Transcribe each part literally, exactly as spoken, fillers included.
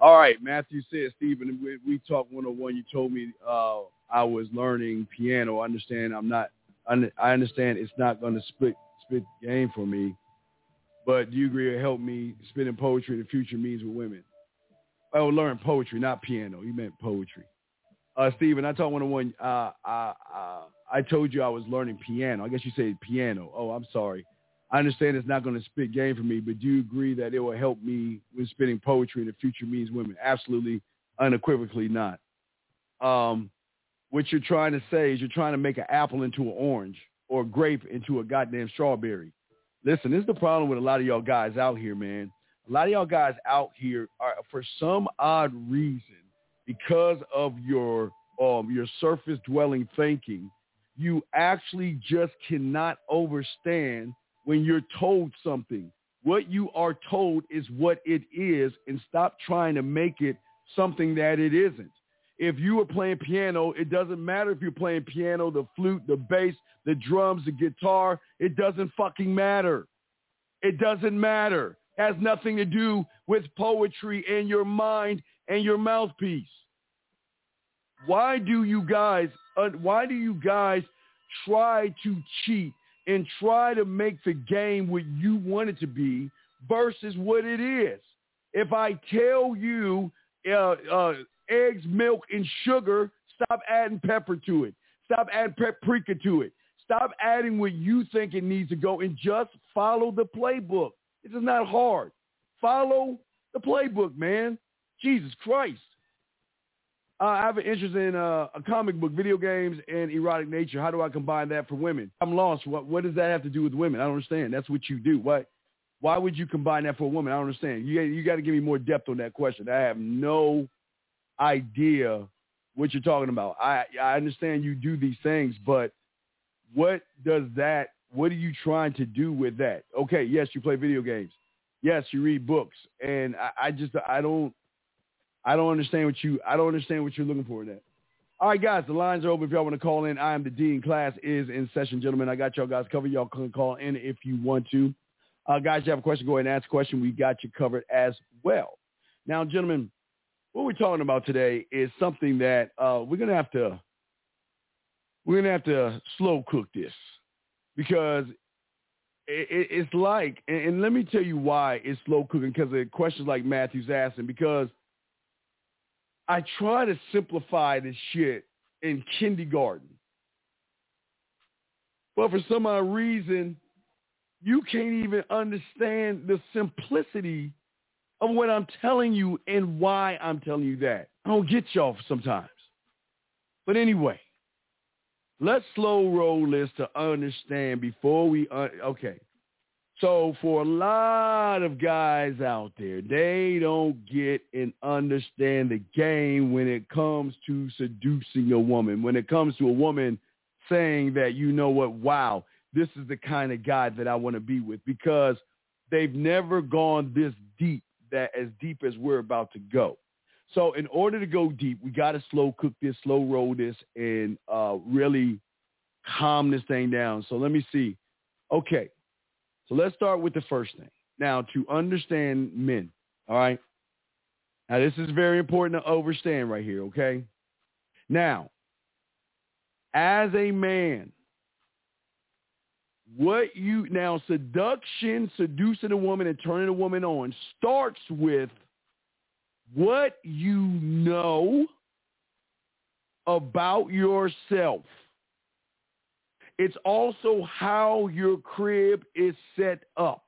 All right, Matthew said, Stephen, we, we talked one on one. You told me uh, I was learning piano. I understand I'm not. I understand it's not going to split split game for me. But do you agree it helped me spitting poetry in the future means with women? Oh, learn poetry, not piano. You meant poetry. Uh, Stephen, I told one on one. Uh, I, uh, I told you I was learning piano. I guess you said piano. Oh, I'm sorry. I understand it's not going to spit game for me, but do you agree that it will help me with spitting poetry in the future means women? Absolutely, unequivocally not. Um, what you're trying to say is you're trying to make an apple into an orange or a grape into a goddamn strawberry. Listen, this is the problem with a lot of y'all guys out here, man. A lot of y'all guys out here are, for some odd reason, because of your um, your surface dwelling thinking, you actually just cannot understand when you're told something. What you are told is what it is, and stop trying to make it something that it isn't. If you are playing piano, it doesn't matter if you're playing piano, the flute, the bass, the drums, the guitar. It doesn't fucking matter. It doesn't matter. It has nothing to do with poetry and your mind and your mouthpiece. Why do you guys, uh, why do you guys try to cheat and try to make the game what you want it to be versus what it is? If I tell you uh, uh, eggs, milk, and sugar, stop adding pepper to it. Stop adding paprika to it. Stop adding what you think it needs to go and just follow the playbook. This is not hard. Follow the playbook, man. Jesus Christ. Uh, I have an interest in uh, a comic book, video games, and erotic nature. How do I combine that for women? I'm lost. What, what does that have to do with women? I don't understand. That's what you do. Why, why would you combine that for a woman? I don't understand. You, you got to give me more depth on that question. I have no idea what you're talking about. I, I understand you do these things, but what does that, what are you trying to do with that? Okay, yes, you play video games. Yes, you read books. And I, I just, I don't, I don't understand what you, I don't understand what you're looking for in that. All right, guys, the lines are open if y'all want to call in. I am the Dean. Class is in session, gentlemen. I got y'all guys covered. Y'all can call in if you want to. Uh, guys, you have a question, go ahead and ask a question. We got you covered as well. Now, gentlemen, what we're talking about today is something that uh, we're going to have to, we're going to have to slow cook this because it, it, it's like, and, and let me tell you why it's slow cooking, because of questions like Matthew's asking, because I try to simplify this shit in kindergarten. But for some odd reason, you can't even understand the simplicity of what I'm telling you and why I'm telling you that. I don't get y'all sometimes. But anyway, let's slow roll this to understand before we, uh, okay. So for a lot of guys out there, they don't get and understand the game when it comes to seducing a woman, when it comes to a woman saying that, you know what, wow, this is the kind of guy that I want to be with, because they've never gone this deep, that as deep as we're about to go. So in order to go deep, we got to slow cook this, slow roll this, and uh, really calm this thing down. So let me see. Okay. So let's start with the first thing. Now, to understand men, all right? Now, this is very important to understand right here, okay? Now, as a man, what you, now, seduction, seducing a woman and turning a woman on starts with what you know about yourself. It's also how your crib is set up.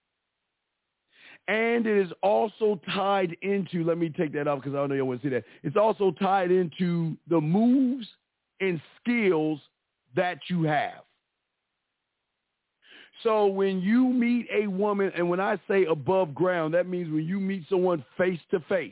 And it is also tied into, let me take that off because I don't know you want to see that. It's also tied into the moves and skills that you have. So when you meet a woman, and when I say above ground, that means when you meet someone face to face,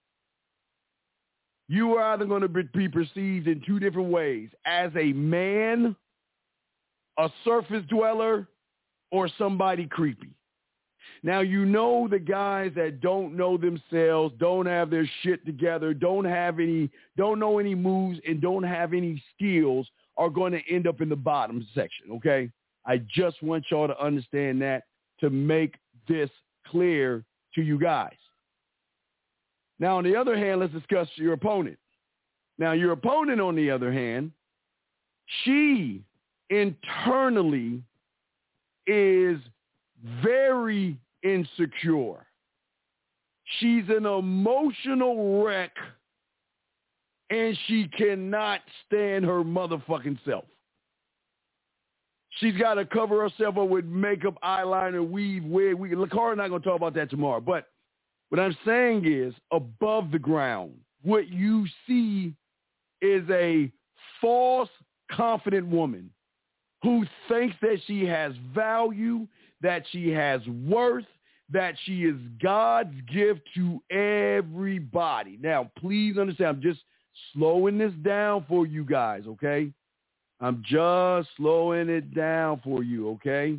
you are either going to be perceived in two different ways: as a man, a surface dweller, or somebody creepy. Now, you know the guys that don't know themselves, don't have their shit together, don't have any, don't know any moves, and don't have any skills are going to end up in the bottom section, okay? I just want y'all to understand that, to make this clear to you guys. Now, on the other hand, let's discuss your opponent. Now, your opponent, on the other hand, she internally is very insecure. She's an emotional wreck, and she cannot stand her motherfucking self. She's got to cover herself up with makeup, eyeliner, weave, wig. We, Lakara and I are going to talk about that tomorrow. But what I'm saying is, above the ground, what you see is a false, confident woman who thinks that she has value, that she has worth, that she is God's gift to everybody. Now, please understand, I'm just slowing this down for you guys, okay? I'm just slowing it down for you, okay?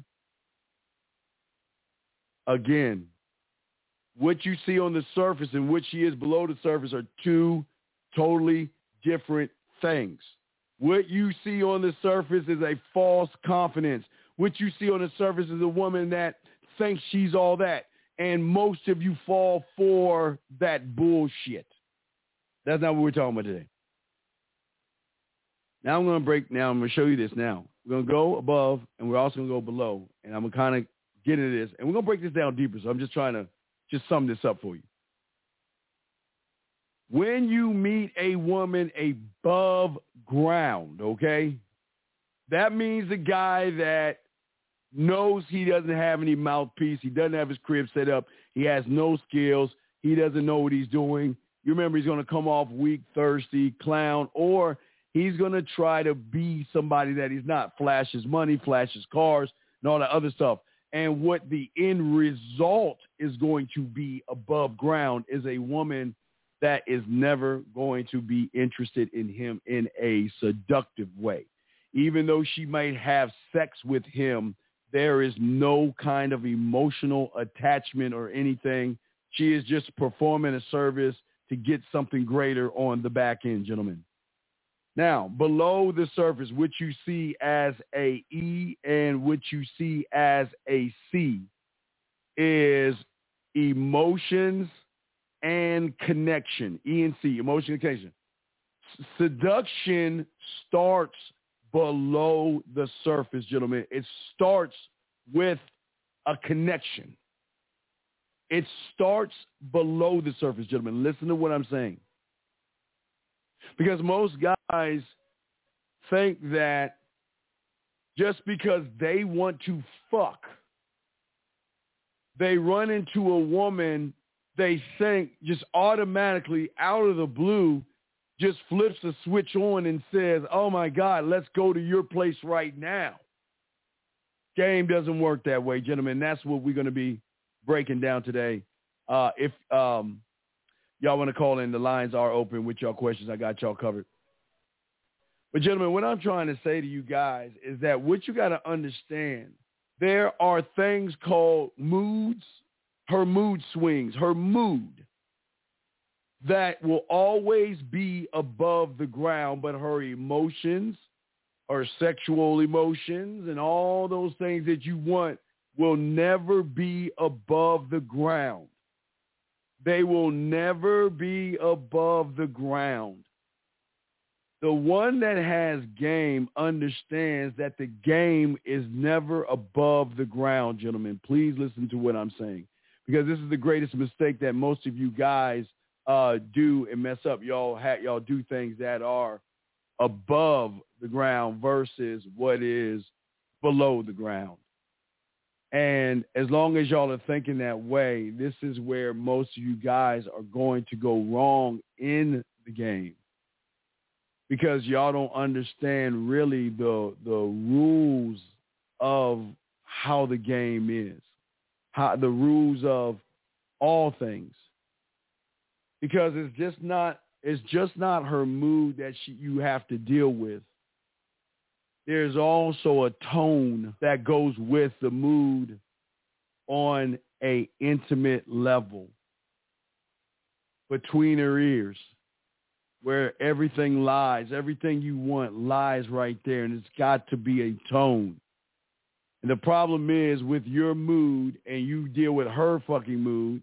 Again, what you see on the surface and what she is below the surface are two totally different things. What you see on the surface is a false confidence. What you see on the surface is a woman that thinks she's all that. And most of you fall for that bullshit. That's not what we're talking about today. Now I'm going to break, now I'm going to show you this now. We're going to go above, and we're also going to go below. And I'm going to kind of get into this. And we're going to break this down deeper, so I'm just trying to just sum this up for you. When you meet a woman above ground, okay, that means a guy that knows he doesn't have any mouthpiece. He doesn't have his crib set up. He has no skills. He doesn't know what he's doing. You remember, he's going to come off weak, thirsty, clown, or he's going to try to be somebody that he's not. Flash his money, flash his cars, and all that other stuff. And what the end result is going to be above ground is a woman that is never going to be interested in him in a seductive way. Even though she might have sex with him, there is no kind of emotional attachment or anything. She is just performing a service to get something greater on the back end, gentlemen. Now, below the surface, what you see as a E and what you see as a C is emotions and connection. E and C, emotion and connection. Seduction starts below the surface, gentlemen. It starts with a connection. It starts below the surface, gentlemen. Listen to what I'm saying. Because most guys think that just because they want to fuck, they run into a woman they think just automatically out of the blue just flips a switch on and says, oh, my God, let's go to your place right now. Game doesn't work that way, gentlemen. That's what we're going to be breaking down today. Uh, if um, y'all want to call in, the lines are open with y'all questions. I got y'all covered. But, gentlemen, what I'm trying to say to you guys is that what you got to understand, there are things called moods, her mood swings, her mood that will always be above the ground, but her emotions, her sexual emotions, and all those things that you want will never be above the ground. They will never be above the ground. The one that has game understands that the game is never above the ground, gentlemen. Please listen to what I'm saying, because this is the greatest mistake that most of you guys uh, do and mess up. Y'all ha- y'all do things that are above the ground versus what is below the ground. And as long as y'all are thinking that way, this is where most of you guys are going to go wrong in the game, because y'all don't understand really the the rules of how the game is, how the rules of all things. Because it's just not it's just not her mood that she, you have to deal with. There's also a tone that goes with the mood on a intimate level between her ears, where everything lies, everything you want lies right there, and it's got to be a tone. And the problem is with your mood, and you deal with her fucking mood,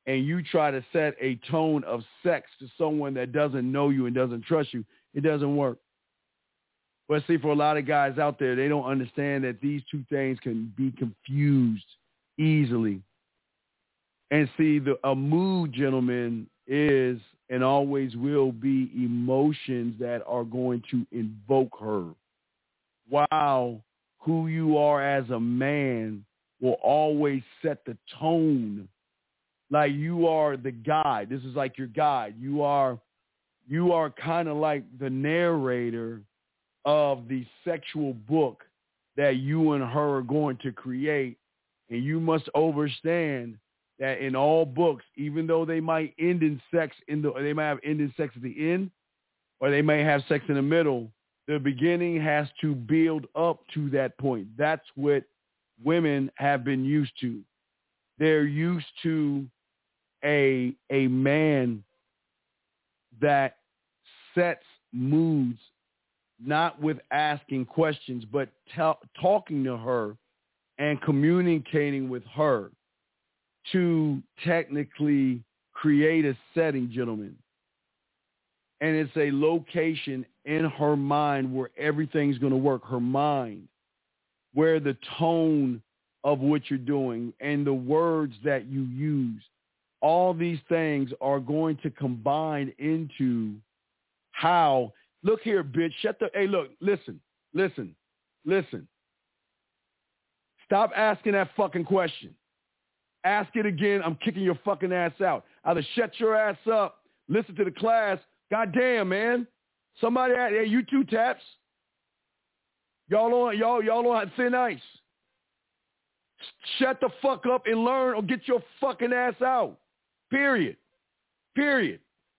and you try to set a tone of sex to someone that doesn't know you and doesn't trust you, it doesn't work. But see, for a lot of guys out there, they don't understand that these two things can be confused easily. And see, the a mood, gentlemen, is and always will be emotions that are going to invoke her. While who you are as a man will always set the tone. Like you are the guide. This is like your guide. You are, you are kind of like the narrator of the sexual book that you and her are going to create. And you must understand that in all books, even though they might end in sex in the, they might have ended sex at the end, or they may have sex in the middle, the beginning has to build up to that point. That's what women have been used to. They're used to a a man that sets moods, not with asking questions, but t- talking to her and communicating with her to technically create a setting, gentlemen. And it's a location in her mind where everything's going to work. Her mind, where the tone of what you're doing and the words that you use, all these things are going to combine into how, look here, bitch, shut the, hey, look, listen, listen, listen. Stop asking that fucking question. Ask it again. I'm kicking your fucking ass out. Either shut your ass up, listen to the class. God damn, man. Somebody, hey, you two taps. Y'all on, y'all, y'all on thin ice. Shut the fuck up and learn or get your fucking ass out. Period. Period.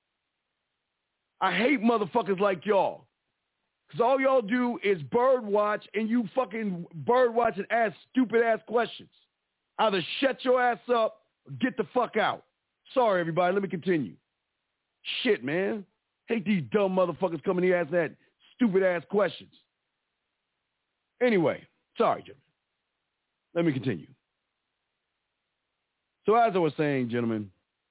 I hate motherfuckers like y'all. Because all y'all do is bird watch and you fucking bird watch and ask stupid ass questions. Either shut your ass up or get the fuck out. Sorry, everybody. Let me continue. Shit, man. Hate these dumb motherfuckers coming here asking that stupid ass questions. Anyway, sorry, Jim. Let me continue. So as I was saying, gentlemen,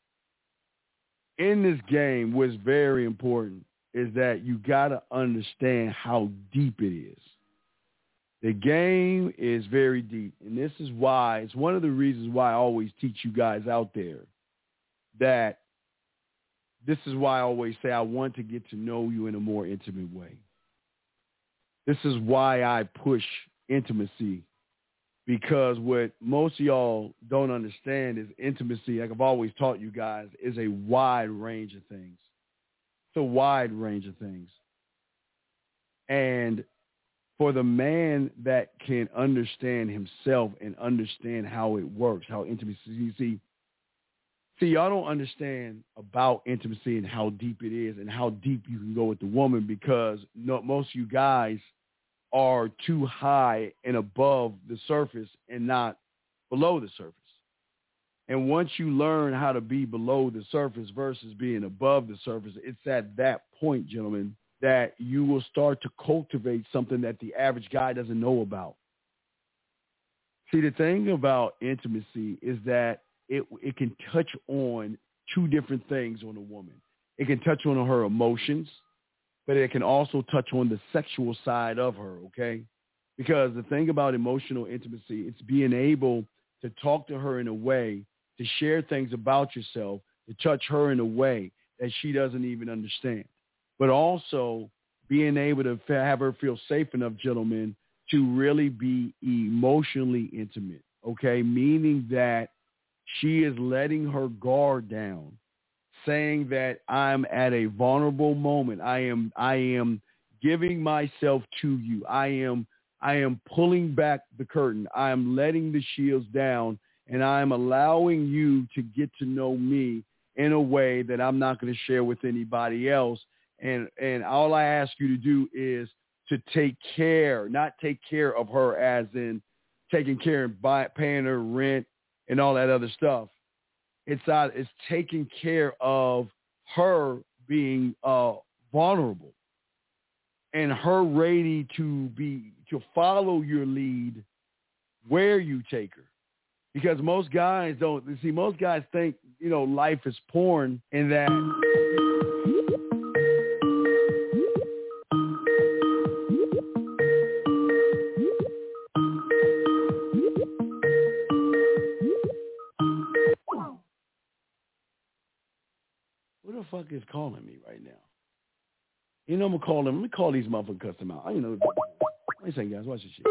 in this game, what's very important is that you got to understand how deep it is. The game is very deep, and this is why, it's one of the reasons why I always teach you guys out there that this is why I always say I want to get to know you in a more intimate way. This is why I push intimacy, because what most of y'all don't understand is intimacy, like I've always taught you guys, is a wide range of things. It's a wide range of things. And for the man that can understand himself and understand how it works, how intimacy, you see, see, y'all don't understand about intimacy and how deep it is and how deep you can go with the woman, because no, most of you guys are too high and above the surface and not below the surface. And once you learn how to be below the surface versus being above the surface, it's at that point, gentlemen, that you will start to cultivate something that the average guy doesn't know about. See, the thing about intimacy is that it it can touch on two different things on a woman. It can touch on her emotions, but it can also touch on the sexual side of her, okay? Because the thing about emotional intimacy, it's being able to talk to her in a way, to share things about yourself, to touch her in a way that she doesn't even understand. But also being able to have her feel safe enough, gentlemen, to really be emotionally intimate, okay? Meaning that she is letting her guard down, saying that I'm at a vulnerable moment. I am I am giving myself to you. I am I am pulling back the curtain. I am letting the shields down, and I am allowing you to get to know me in a way that I'm not going to share with anybody else. And and all I ask you to do is to take care, not take care of her as in taking care and buy, paying her rent and all that other stuff. It's uh, it's taking care of her being uh, vulnerable and her ready to be to follow your lead where you take her. Because most guys don't see. Most guys think you know, life is porn in that. Who the fuck is calling me right now? You know, I'm going to call them. Let me call these motherfuckers, cuss them out. I don't know. Wait a second, guys. Watch this shit.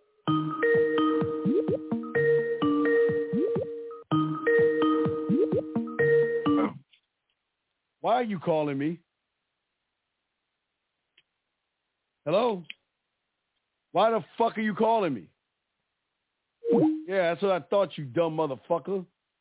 Why are you calling me? Hello? Why the fuck are you calling me? Yeah, that's what I thought, you dumb motherfucker.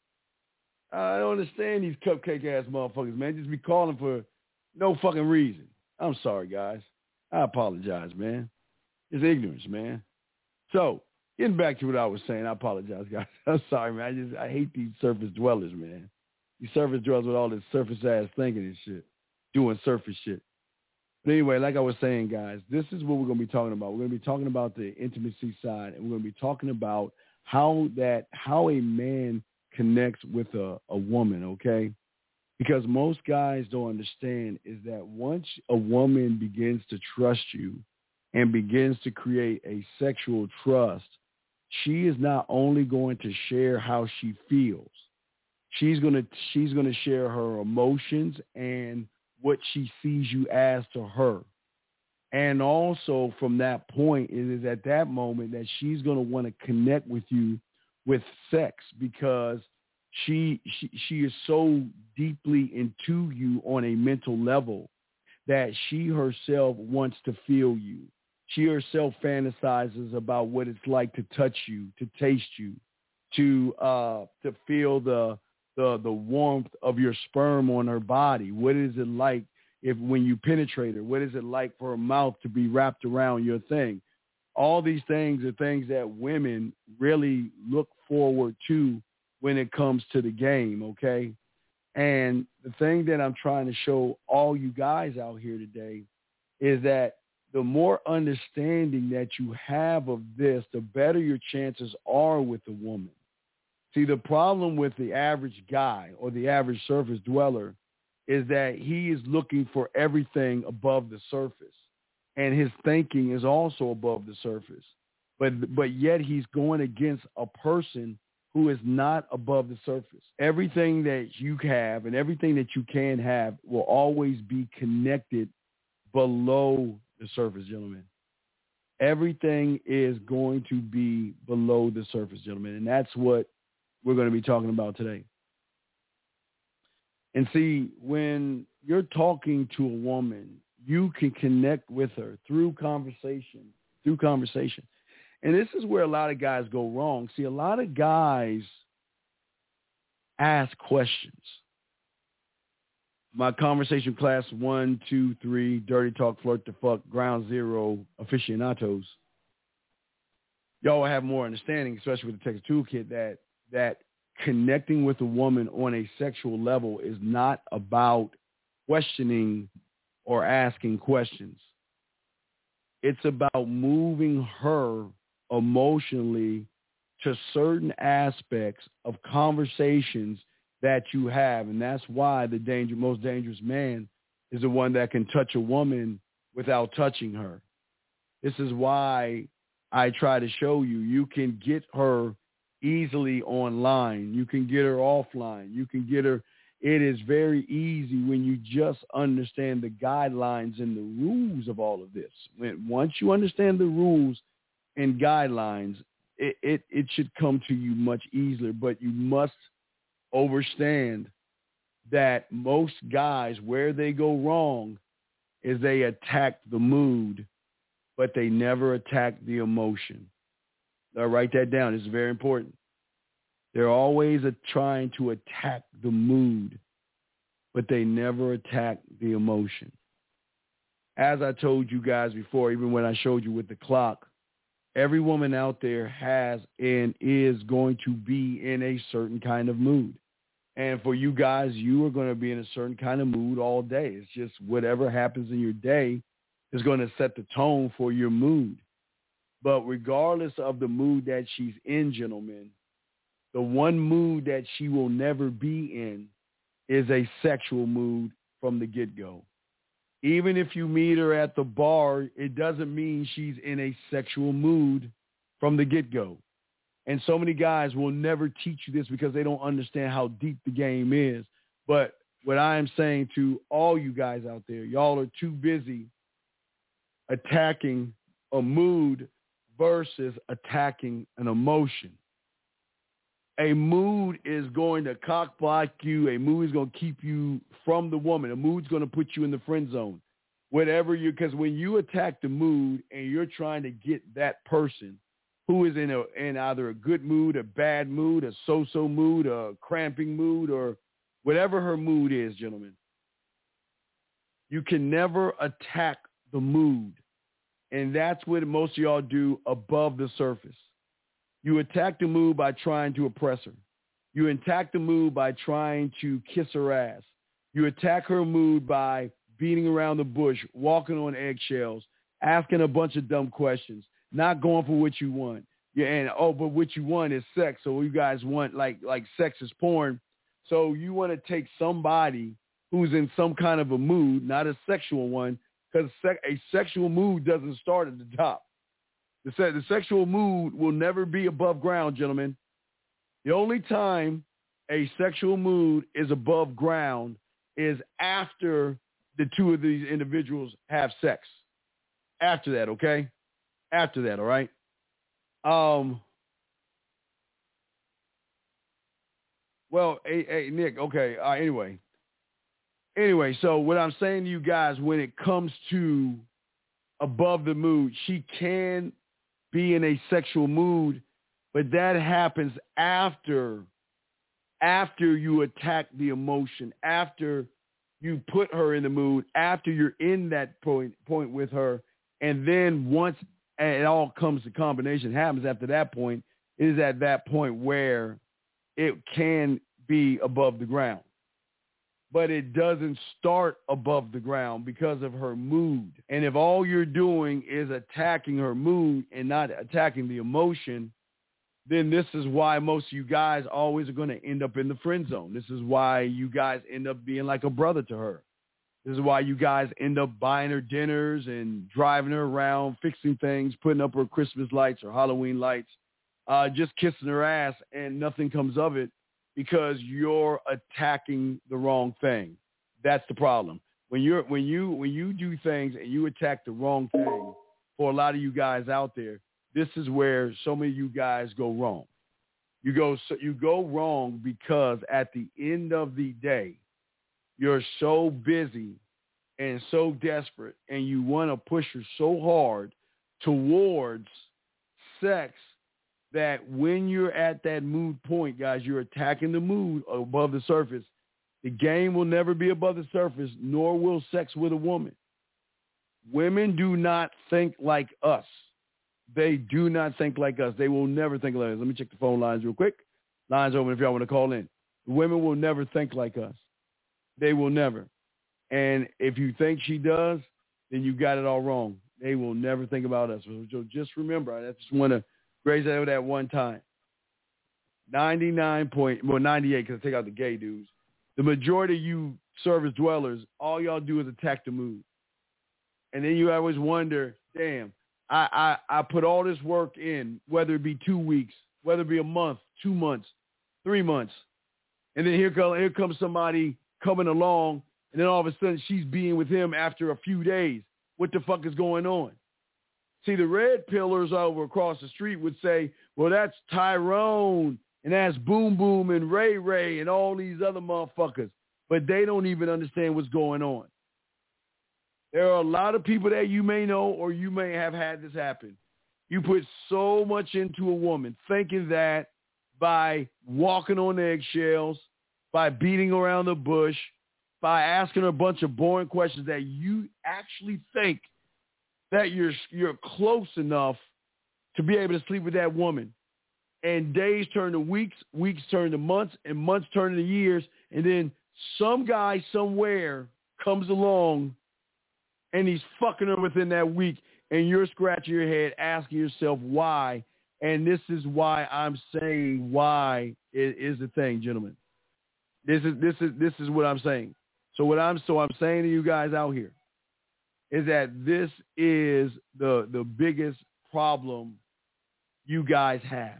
I don't understand these cupcake-ass motherfuckers, man. Just be calling for no fucking reason. I'm sorry, guys. I apologize, man. It's ignorance, man. So, getting back to what I was saying, I apologize, guys. I'm sorry, man. I just I hate these surface dwellers, man. These surface dwellers with all this surface-ass thinking and shit, doing surface shit. But anyway, like I was saying, guys, this is what we're going to be talking about. We're going to be talking about the intimacy side, and we're going to be talking about how that how a man connects with a, a woman, okay? Because most guys don't understand is that once a woman begins to trust you and begins to create a sexual trust, she is not only going to share how she feels, she's going to she's going to share her emotions and what she sees you as to her. And also from that point, it is at that moment that she's going to want to connect with you with sex, because she, she she is so deeply into you on a mental level that she herself wants to feel you. She herself fantasizes about what it's like to touch you, to taste you, to uh, to feel the the the warmth of your sperm on her body. What is it like if when you penetrate her? What is it like for her mouth to be wrapped around your thing? All these things are things that women really look forward to when it comes to the game, okay? And the thing that I'm trying to show all you guys out here today is that the more understanding that you have of this, the better your chances are with a woman. See, the problem with the average guy or the average surface dweller is that he is looking for everything above the surface. And his thinking is also above the surface. But but yet he's going against a person who is not above the surface. Everything that you have and everything that you can have will always be connected below the surface, gentlemen. Everything is going to be below the surface, gentlemen. And that's what we're going to be talking about today. And see, when you're talking to a woman, you can connect with her through conversation, through conversation. And this is where a lot of guys go wrong. See, a lot of guys ask questions. My conversation class one, two, three, dirty talk, flirt to fuck, ground zero aficionados, y'all will have more understanding, especially with the Texas Toolkit, that that connecting with a woman on a sexual level is not about questioning or asking questions. It's about moving her emotionally to certain aspects of conversations that you have. And that's why the danger, most dangerous man is the one that can touch a woman without touching her. This is why I try to show you, you can get her easily online. You can get her offline. You can get her. It is very easy when you just understand the guidelines and the rules of all of this. When once you understand the rules and guidelines, it, it, it should come to you much easier. But you must understand that most guys, where they go wrong is they attack the mood, but they never attack the emotion. Now, write that down. It's very important. They're always a, trying to attack the mood, but they never attack the emotion. As I told you guys before, even when I showed you with the clock, every woman out there has and is going to be in a certain kind of mood. And for you guys, you are going to be in a certain kind of mood all day. It's just whatever happens in your day is going to set the tone for your mood. But regardless of the mood that she's in, gentlemen, The one mood that she will never be in is a sexual mood from the get-go. Even if you meet her at the bar, it doesn't mean she's in a sexual mood from the get-go. And so many guys will never teach you this because they don't understand how deep the game is. But what I am saying to all you guys out there, y'all are too busy attacking a mood versus attacking an emotion. A mood is going to cock-block you. A mood is going to keep you from the woman. A mood is going to put you in the friend zone. Whatever you, because when you attack the mood and you're trying to get that person who is in a in either a good mood, a bad mood, a so-so mood, a cramping mood, or whatever her mood is, gentlemen, you can never attack the mood. And that's what most of y'all do above the surface. You attack the mood by trying to oppress her. You attack the mood by trying to kiss her ass. You attack her mood by beating around the bush, walking on eggshells, asking a bunch of dumb questions, not going for what you want. Yeah, and oh, but what you want is sex. So you guys want like like sex is porn. So you want to take somebody who's in some kind of a mood, not a sexual one, because sec- a sexual mood doesn't start at the top. The, se- the sexual mood will never be above ground, gentlemen. The only time a sexual mood is above ground is after the two of these individuals have sex. After that, okay? After that, all right? Um. Well, hey, hey Nick, okay, uh, anyway. Anyway, so what I'm saying to you guys, when it comes to above the mood, she can be in a sexual mood, but that happens after, after you attack the emotion, after you put her in the mood, after you're in that point point with her, and then once it all comes to combination, happens after that point, it is at that point where it can be above the ground. But it doesn't start above the ground because of her mood. And if all you're doing is attacking her mood and not attacking the emotion, then this is why most of you guys always are going to end up in the friend zone. This is why you guys end up being like a brother to her. This is why you guys end up buying her dinners and driving her around, fixing things, putting up her Christmas lights or Halloween lights, uh, just kissing her ass, and nothing comes of it because you're attacking the wrong thing. That's the problem. When you're when you when you do things and you attack the wrong thing, for a lot of you guys out there, this is where so many of you guys go wrong. You go so you go wrong because at the end of the day, you're so busy and so desperate, and you want to push her so hard towards sex that when you're at that mood point, guys, you're attacking the mood above the surface. The game will never be above the surface, nor will sex with a woman. Women do not think like us. They do not think like us. They will never think like us. Let me check the phone lines real quick. Lines open if y'all want to call in. Women will never think like us. They will never. And if you think she does, then you got it all wrong. They will never think about us. So just remember, I just want to graze that over that one time. ninety-nine point, well, ninety-eight, because I take out the gay dudes. The majority of you service dwellers, all y'all do is attack the mood. And then you always wonder, damn, I, I, I put all this work in, whether it be two weeks, whether it be a month, two months, three months. And then here, come, here comes somebody coming along, and then all of a sudden she's being with him after a few days. What the fuck is going on? See, the red pillars over across the street would say, well, that's Tyrone, and that's Boom Boom and Ray Ray and all these other motherfuckers. But they don't even understand what's going on. There are a lot of people that you may know or you may have had this happen. You put so much into a woman thinking that by walking on eggshells, by beating around the bush, by asking her a bunch of boring questions that you actually think that you're you're close enough to be able to sleep with that woman. And days turn to weeks, weeks turn to months, and months turn to years. And then some guy somewhere comes along and he's fucking her within that week. And you're scratching your head asking yourself why. And this is why I'm saying why it is the thing, gentlemen. This is this is this is what I'm saying. So what I'm so I'm saying to you guys out here is that this is the the biggest problem you guys have.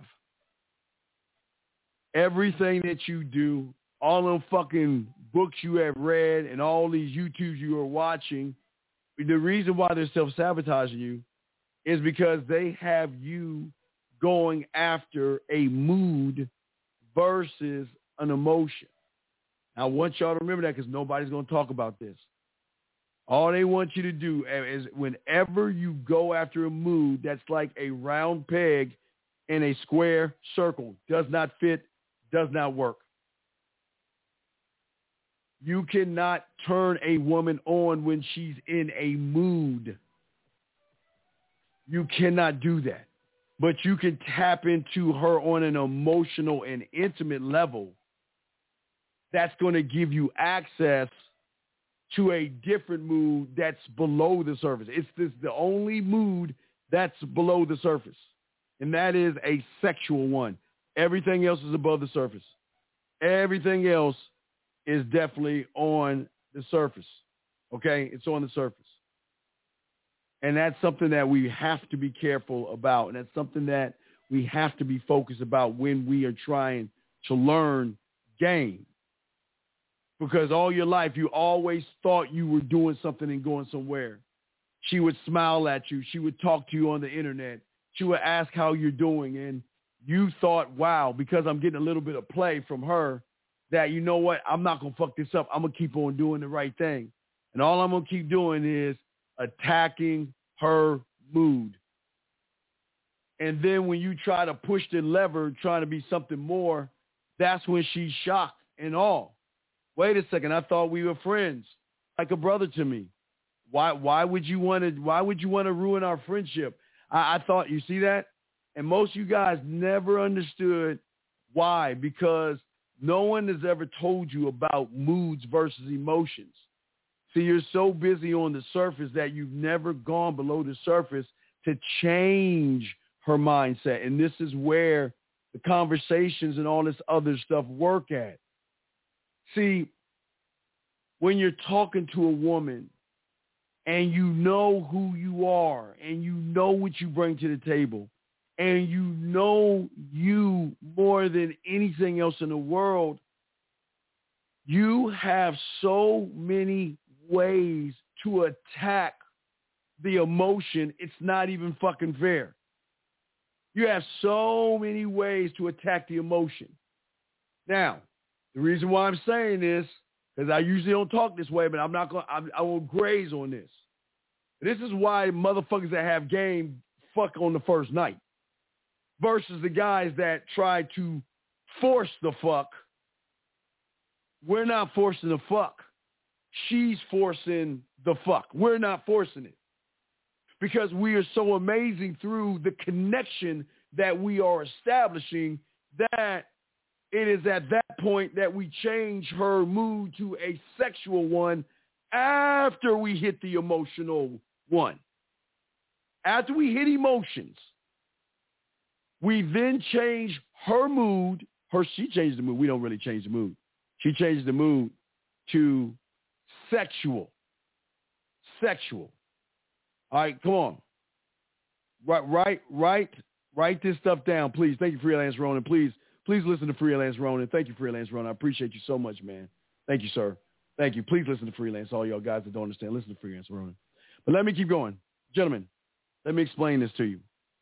Everything that you do, all them fucking books you have read and all these YouTubes you are watching, the reason why they're self-sabotaging you is because they have you going after a mood versus an emotion. I want y'all to remember that because nobody's going to talk about this. All they want you to do is whenever you go after a mood that's like a round peg in a square circle, does not fit, does not work. You cannot turn a woman on when she's in a mood. You cannot do that. But you can tap into her on an emotional and intimate level that's going to give you access to a different mood that's below the surface. It's this the only mood that's below the surface, and that is a sexual one. Everything else is above the surface. Everything else is definitely on the surface, okay? It's on the surface. And that's something that we have to be careful about, and that's something that we have to be focused about when we are trying to learn game. Because all your life, you always thought you were doing something and going somewhere. She would smile at you. She would talk to you on the internet. She would ask how you're doing. And you thought, wow, because I'm getting a little bit of play from her, that, you know what, I'm not going to fuck this up. I'm going to keep on doing the right thing. And all I'm going to keep doing is attacking her mood. And then when you try to push the lever, trying to be something more, that's when she's shocked and all. Wait a second, I thought we were friends, like a brother to me. Why why would you want to why would you want to ruin our friendship? I, I thought, you see that? And most of you guys never understood why, because no one has ever told you about moods versus emotions. See, you're so busy on the surface that you've never gone below the surface to change her mindset. And this is where the conversations and all this other stuff work at. See, when you're talking to a woman and you know who you are and you know what you bring to the table and you know you more than anything else in the world, you have so many ways to attack the emotion. It's not even fucking fair. You have so many ways to attack the emotion. Now, the reason why I'm saying this, because I usually don't talk this way, but I'm not going. I won't graze on this. This is why motherfuckers that have game fuck on the first night, versus the guys that try to force the fuck. We're not forcing the fuck. She's forcing the fuck. We're not forcing it, because we are so amazing through the connection that we are establishing that it is at that point that we change her mood to a sexual one after we hit the emotional one. After we hit emotions, we then change her mood. Her, she changed the mood. We don't really change the mood. She changed the mood to sexual. Sexual. All right, come on. Right, right, right. Write this stuff down, please. Thank you, Freelance Ronin. Please. Please listen to Freelance Ronin. Thank you, Freelance Ronin. I appreciate you so much, man. Thank you, sir. Thank you. Please listen to Freelance. All y'all guys that don't understand, listen to Freelance Ronin. But let me keep going. Gentlemen, let me explain this to you.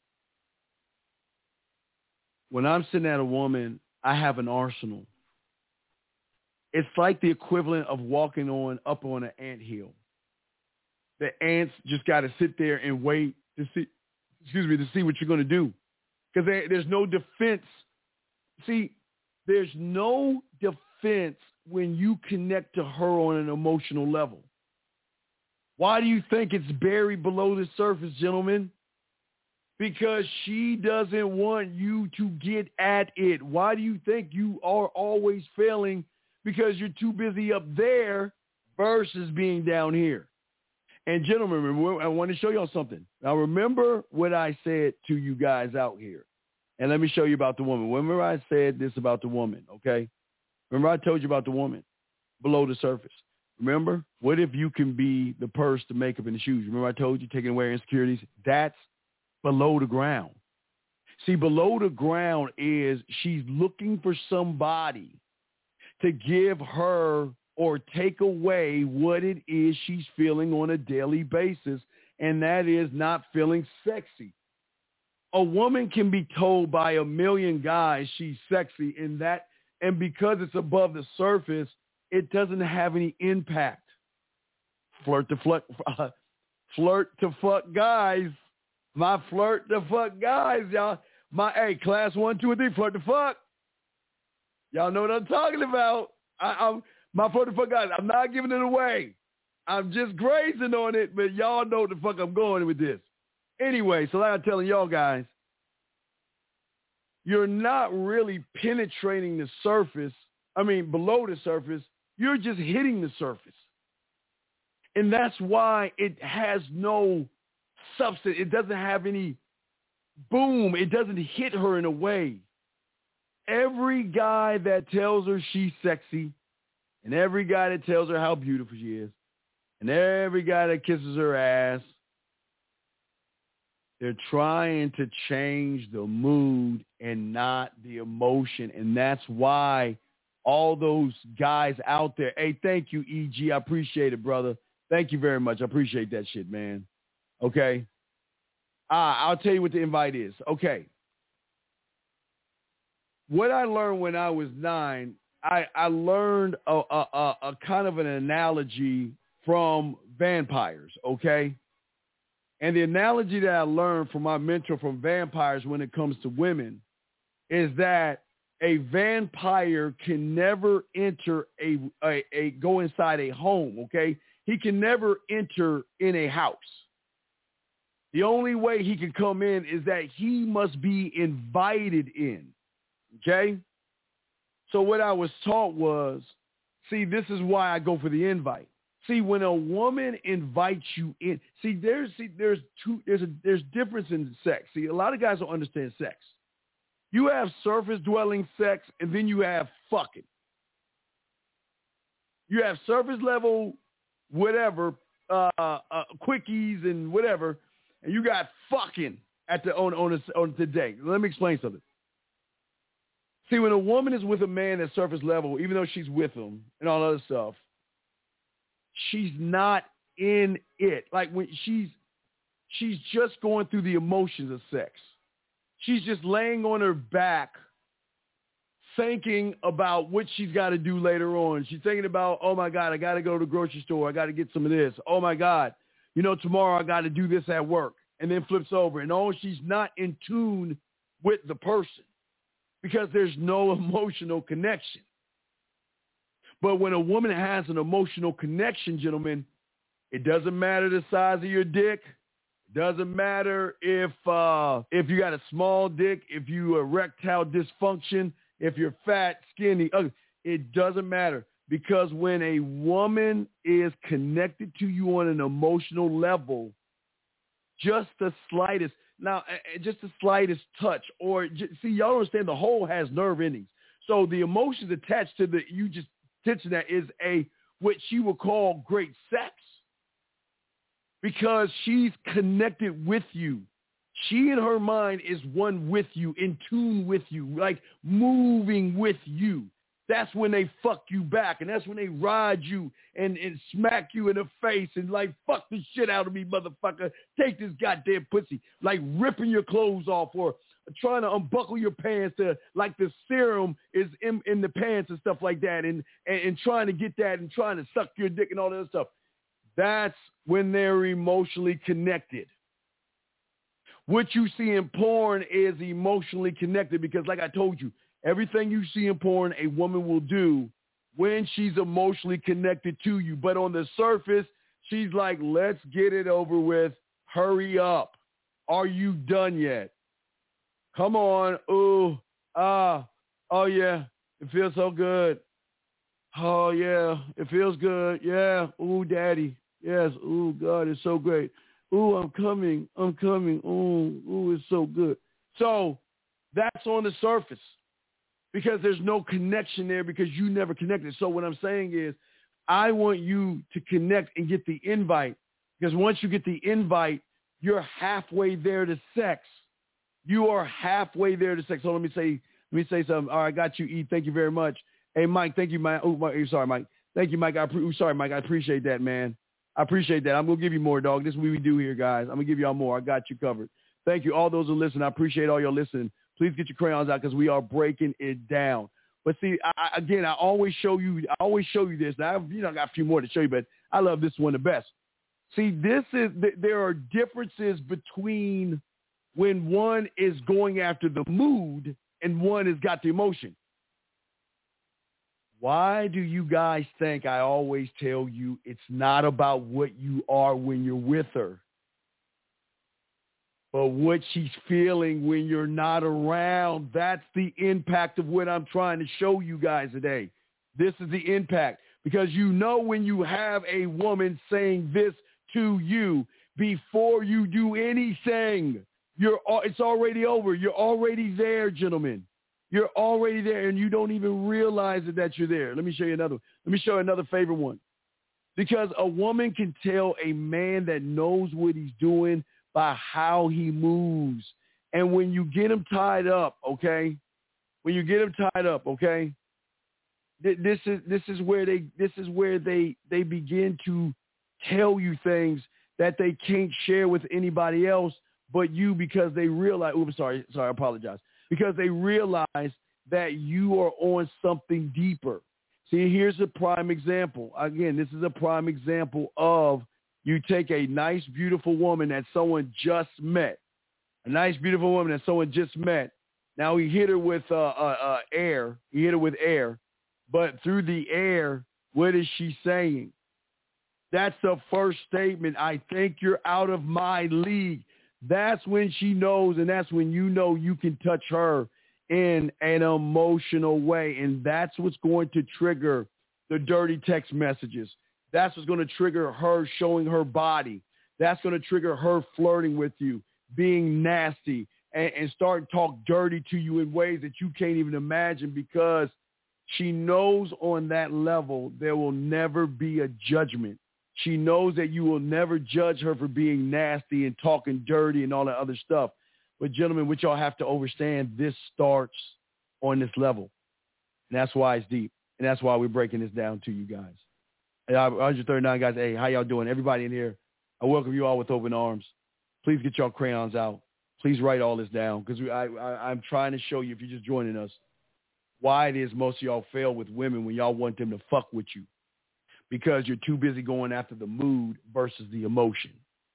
When I'm sitting at a woman, I have an arsenal. It's like the equivalent of walking on up on an anthill. The ants just got to sit there and wait to see, excuse me, to see what you're going to do. Because there's no defense. See, there's no defense when you connect to her on an emotional level. Why do you think it's buried below the surface, gentlemen? Because she doesn't want you to get at it. Why do you think you are always failing? Because you're too busy up there versus being down here. And gentlemen, remember, I want to show y'all something. Now remember what I said to you guys out here. And let me show you about the woman. Remember I said this about the woman, okay? Remember I told you about the woman below the surface. Remember? What if you can be the purse, the makeup, and the shoes? Remember I told you taking away insecurities? That's below the ground. See, below the ground is she's looking for somebody to give her or take away what it is she's feeling on a daily basis, and that is not feeling sexy. A woman can be told by a million guys she's sexy, and that, and because it's above the surface, it doesn't have any impact. Flirt to flirt, uh, flirt to fuck guys. My flirt to fuck guys, y'all. My, hey, class one, two, and three, flirt to fuck. Y'all know what I'm talking about. I, I'm my flirt to fuck guys. I'm not giving it away. I'm just grazing on it, but y'all know what the fuck I'm going with this. Anyway, so like I'm telling y'all guys, you're not really penetrating the surface. I mean, below the surface. You're just hitting the surface. And that's why it has no substance. It doesn't have any boom. It doesn't hit her in a way. Every guy that tells her she's sexy, and every guy that tells her how beautiful she is, and every guy that kisses her ass, they're trying to change the mood and not the emotion. And that's why all those guys out there, hey, thank you, E G. I appreciate it, brother. Thank you very much. I appreciate that shit, man. Okay. Ah, I'll tell you what the invite is. Okay. What I learned when I was nine, I, I learned a, a, a, a kind of an analogy from vampires, okay? And the analogy that I learned from my mentor from vampires when it comes to women is that a vampire can never enter a, a, a go inside a home, okay? He can never enter in a house. The only way he can come in is that he must be invited in, okay? So what I was taught was, see, this is why I go for the invite. See, when a woman invites you in, see, there's see, there's two there's a there's difference in sex. See, a lot of guys don't understand sex. You have surface dwelling sex, and then you have fucking. You have surface level, whatever, uh, uh, quickies and whatever, and you got fucking at the on on a, on today. Let me explain something. See, when a woman is with a man at surface level, even though she's with him and all other stuff, she's not in it. Like when she's she's just going through the emotions of sex. She's just laying on her back thinking about what she's got to do later on. She's thinking about, oh, my God, I got to go to the grocery store. I got to get some of this. Oh, my God, you know, tomorrow I got to do this at work. And then flips over. And oh, she's not in tune with the person because there's no emotional connection. But when a woman has an emotional connection, gentlemen, it doesn't matter the size of your dick. It doesn't matter if uh, if you got a small dick, if you erectile dysfunction, if you're fat, skinny, ugly. It doesn't matter because when a woman is connected to you on an emotional level, just the slightest, now, just the slightest touch or, see, y'all don't understand the whole has nerve endings. So the emotions attached to the, you just, attention that is a what she would call great sex because she's connected with you. She in her mind is one with you, in tune with you, like moving with you. That's when they fuck you back, and that's when they ride you and, and smack you in the face and like, fuck the shit out of me, motherfucker. Take this goddamn pussy, like ripping your clothes off or trying to unbuckle your pants to like the serum is in, in the pants and stuff like that and, and, and trying to get that and trying to suck your dick and all that other stuff. That's when they're emotionally connected. What you see in porn is emotionally connected because like I told you, everything you see in porn, a woman will do when she's emotionally connected to you. But on the surface, she's like, let's get it over with. Hurry up. Are you done yet? Come on. Ooh, ah, oh, yeah. It feels so good. Oh, yeah. It feels good. Yeah. Ooh, daddy. Yes. Ooh, God, it's so great. Ooh, I'm coming. I'm coming. Ooh, ooh, it's so good. So That's on the surface because there's no connection there because you never connected. So what I'm saying is I want you to connect and get the invite because once you get the invite, you're halfway there to sex. You are halfway there to sex. So let me say, let me say something. All right, I got you, E. Thank you very much. Hey, Mike, thank you, Mike. Oh, Mike, sorry, Mike. Thank you, Mike. I pre- sorry, Mike. I appreciate that, man. I appreciate that. I'm going to give you more, dog. This is what we do here, guys. I'm going to give y'all more. I got you covered. Thank you. All those who listen, I appreciate all y'all listening. Please get your crayons out because we are breaking it down. But see, I, I, again, I always show you, I always show you this. Now, you know, I got a few more to show you, but I love this one the best. See, this is, there are differences between when one is going after the mood and one has got the emotion. Why do you guys think I always tell you it's not about what you are when you're with her, but what she's feeling when you're not around? That's the impact of what I'm trying to show you guys today. This is the impact because you know when you have a woman saying this to you before you do anything, you're it's already over. You're already there, gentlemen. You're already there, and you don't even realize it that you're there. Let me show you another. Let me show you another favorite one. Because a woman can tell a man that knows what he's doing by how he moves. And when you get him tied up, okay, when you get him tied up, okay, th- this is this is where they this is where they they begin to tell you things that they can't share with anybody else but you because they realize. Oops, sorry, sorry, I apologize. Because they realize that you are on something deeper. See, here's a prime example. Again, this is a prime example of you take a nice, beautiful woman that someone just met, a nice, beautiful woman that someone just met. Now he hit her with uh, uh, uh, air. He hit her with air. But through the air, what is she saying? That's the first statement. I think you're out of my league. That's when she knows, and that's when you know you can touch her in an emotional way. And that's what's going to trigger the dirty text messages. That's what's going to trigger her showing her body. That's going to trigger her flirting with you, being nasty, and, and start to talk dirty to you in ways that you can't even imagine because she knows on that level there will never be a judgment. She knows that you will never judge her for being nasty and talking dirty and all that other stuff. But, gentlemen, what y'all have to understand, this starts on this level. And that's why it's deep. And that's why we're breaking this down to you guys. Hey, one thirty-nine guys, hey, how y'all doing? Everybody in here, I welcome you all with open arms. Please get y'all crayons out. Please write all this down because I, I, I'm trying to show you, if you're just joining us, why it is most of y'all fail with women when y'all want them to fuck with you. Because you're too busy going after the mood versus the emotion.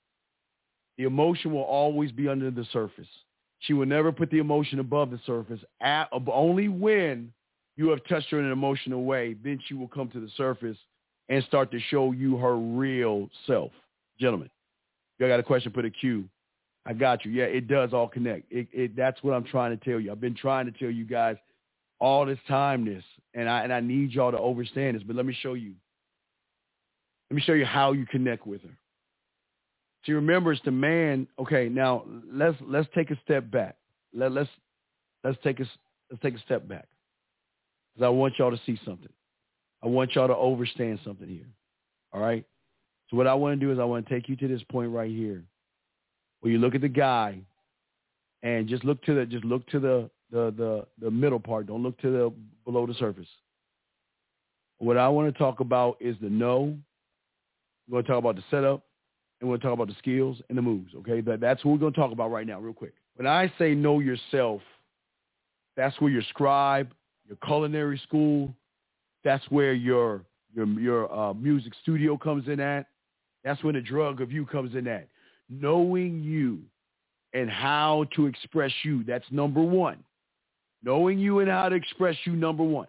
The emotion will always be under the surface. She will never put the emotion above the surface. At, only when you have touched her in an emotional way, then she will come to the surface and start to show you her real self. Gentlemen, you got a question, put a Q. I got you. Yeah, it does all connect. It, it, that's what I'm trying to tell you. I've been trying to tell you guys all this time this, and I, and I need y'all to understand this, but let me show you. Let me show you how you connect with her. See, remember, it's the man. Okay, now let's let's take a step back. Let, let's let's take a let's take a step back, because I want y'all to see something. I want y'all to understand something here. All right. So what I want to do is I want to take you to this point right here, where you look at the guy, and just look to the just look to the the the, the middle part. Don't look to the below the surface. What I want to talk about is the no. We're going to talk about the setup, and we're going to talk about the skills and the moves, okay? That, that's what we're going to talk about right now real quick. When I say know yourself, that's where your scribe, your culinary school, that's where your your your uh, music studio comes in at. That's when the drug of you comes in at. Knowing you and how to express you, that's number one. Knowing you and how to express you, number one.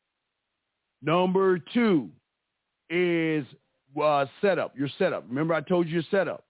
Number two is Uh, setup, your setup. Remember I told you your setup.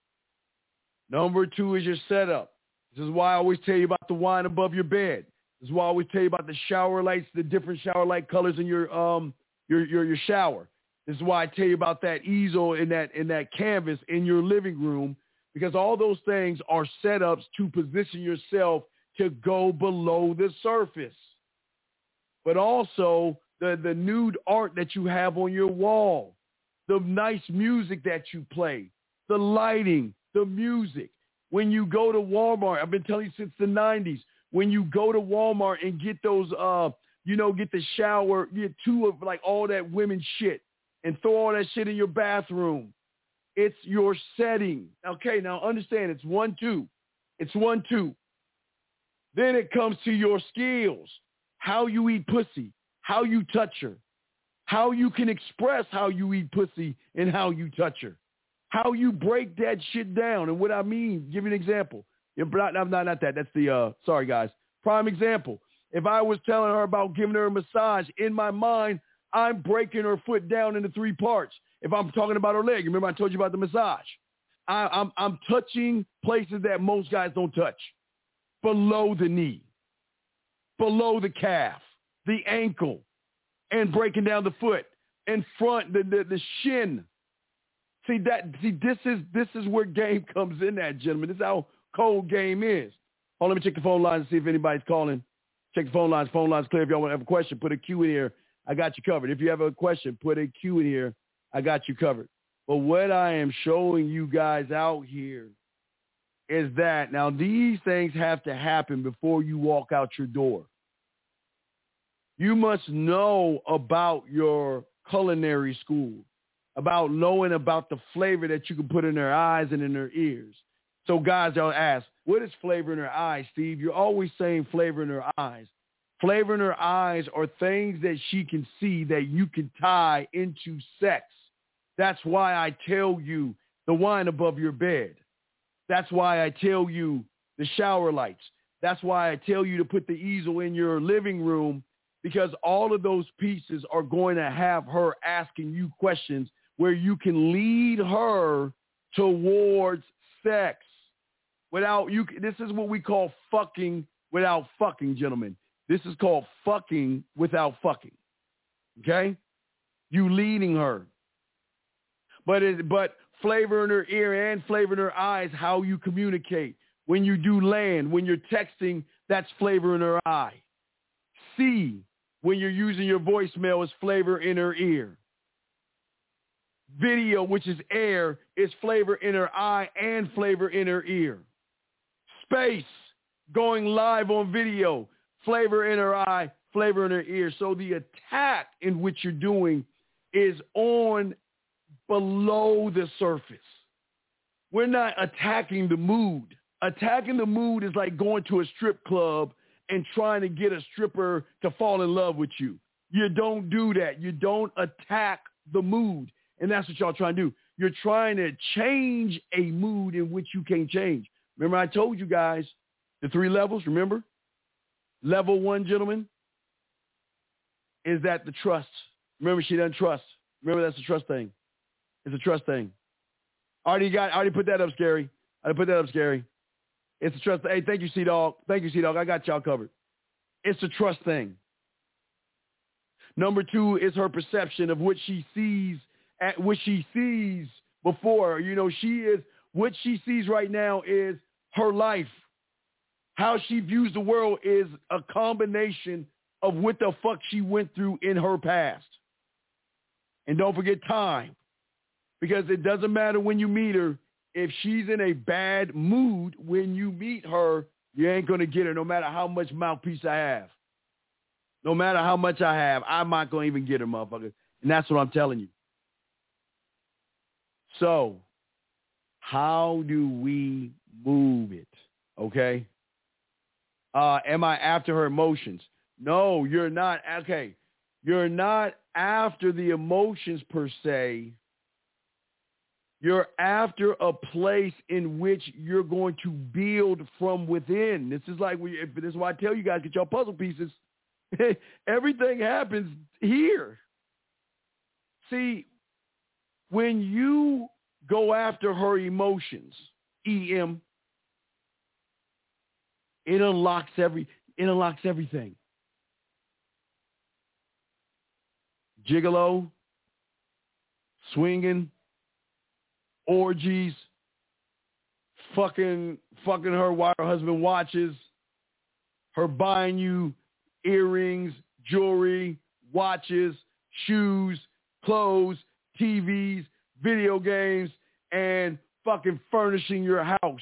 Number two is your setup. This is why I always tell you about the wine above your bed. This is why I always tell you about the shower lights, the different shower light colors in your um your your your shower. This is why I tell you about that easel in that in that canvas in your living room, because all those things are setups to position yourself to go below the surface. But also the, the nude art that you have on your wall, the nice music that you play, the lighting, the music. When you go to Walmart, I've been telling you since the nineties, when you go to Walmart and get those, uh, you know, get the shower, get two of like all that women shit and throw all that shit in your bathroom. It's your setting. Okay, now understand it's one, two. It's one, two. Then it comes to your skills, how you eat pussy, how you touch her, how you can express how you eat pussy and how you touch her, how you break that shit down. And what I mean, give you an example. Not, not, not that. That's the, uh, sorry, guys. Prime example. If I was telling her about giving her a massage, in my mind, I'm breaking her foot down into three parts. If I'm talking about her leg, remember I told you about the massage. I, I'm, I'm touching places that most guys don't touch. Below the knee, below the calf, the ankle, and breaking down the foot, in front, the, the, the shin. See that? See, this is this is where game comes in at, gentlemen. This is how cold game is. Hold on, let me check the phone lines and see if anybody's calling. Check the phone lines. Phone lines clear. If y'all want to have a question, put a Q in here. I got you covered. If you have a question, put a Q in here. I got you covered. But what I am showing you guys out here is that now these things have to happen before you walk out your door. You must know about your culinary school, about knowing about the flavor that you can put in their eyes and in their ears. So guys, y'all ask, what is flavor in their eyes, Steve? You're always saying flavor in her eyes. Flavor in her eyes are things that she can see that you can tie into sex. That's why I tell you the wine above your bed. That's why I tell you the shower lights. That's why I tell you to put the easel in your living room, because all of those pieces are going to have her asking you questions where you can lead her towards sex without you. This is what we call fucking without fucking, gentlemen. This is called fucking without fucking. Okay? You leading her. But it, but flavor in her ear and flavor in her eyes, how you communicate. When you do land, when you're texting, that's flavor in her eye. C, when you're using your voicemail, is flavor in her ear. Video, which is air, is flavor in her eye and flavor in her ear. Space, going live on video, flavor in her eye, flavor in her ear. So the attack in which you're doing is on below the surface. We're not attacking the mood. Attacking the mood is like going to a strip club and trying to get a stripper to fall in love with you. You don't do that. You don't attack the mood. And that's what y'all trying to do. You're trying to change a mood in which you can't change. Remember I told you guys the three levels, remember? Level one, gentlemen, is that the trust. Remember, she doesn't trust. Remember, that's the trust thing. It's a trust thing. I already got, I already put that up, Scary. I already put that up, Scary. It's a trust. Hey, thank you, C-Dog. Thank you, C-Dog. I got y'all covered. It's a trust thing. Number two is her perception of what she sees, at what she sees before. You know, she is, what she sees right now is her life. How she views the world is a combination of what the fuck she went through in her past. And don't forget time. Because it doesn't matter when you meet her. If she's in a bad mood when you meet her, you ain't going to get her no matter how much mouthpiece I have. No matter how much I have, I'm not going to even get her, motherfucker. And that's what I'm telling you. So, how do we move it? Okay? Uh, am I after her emotions? No, you're not. Okay. You're not after the emotions per se. You're after a place in which you're going to build from within. This is like, we, this is why I tell you guys, get your puzzle pieces. Everything happens here. See, when you go after her emotions, E M, it unlocks every, it unlocks everything. Gigolo, swinging, orgies, fucking, fucking her while her husband watches, her buying you earrings, jewelry, watches, shoes, clothes, T Vs, video games, and fucking furnishing your house.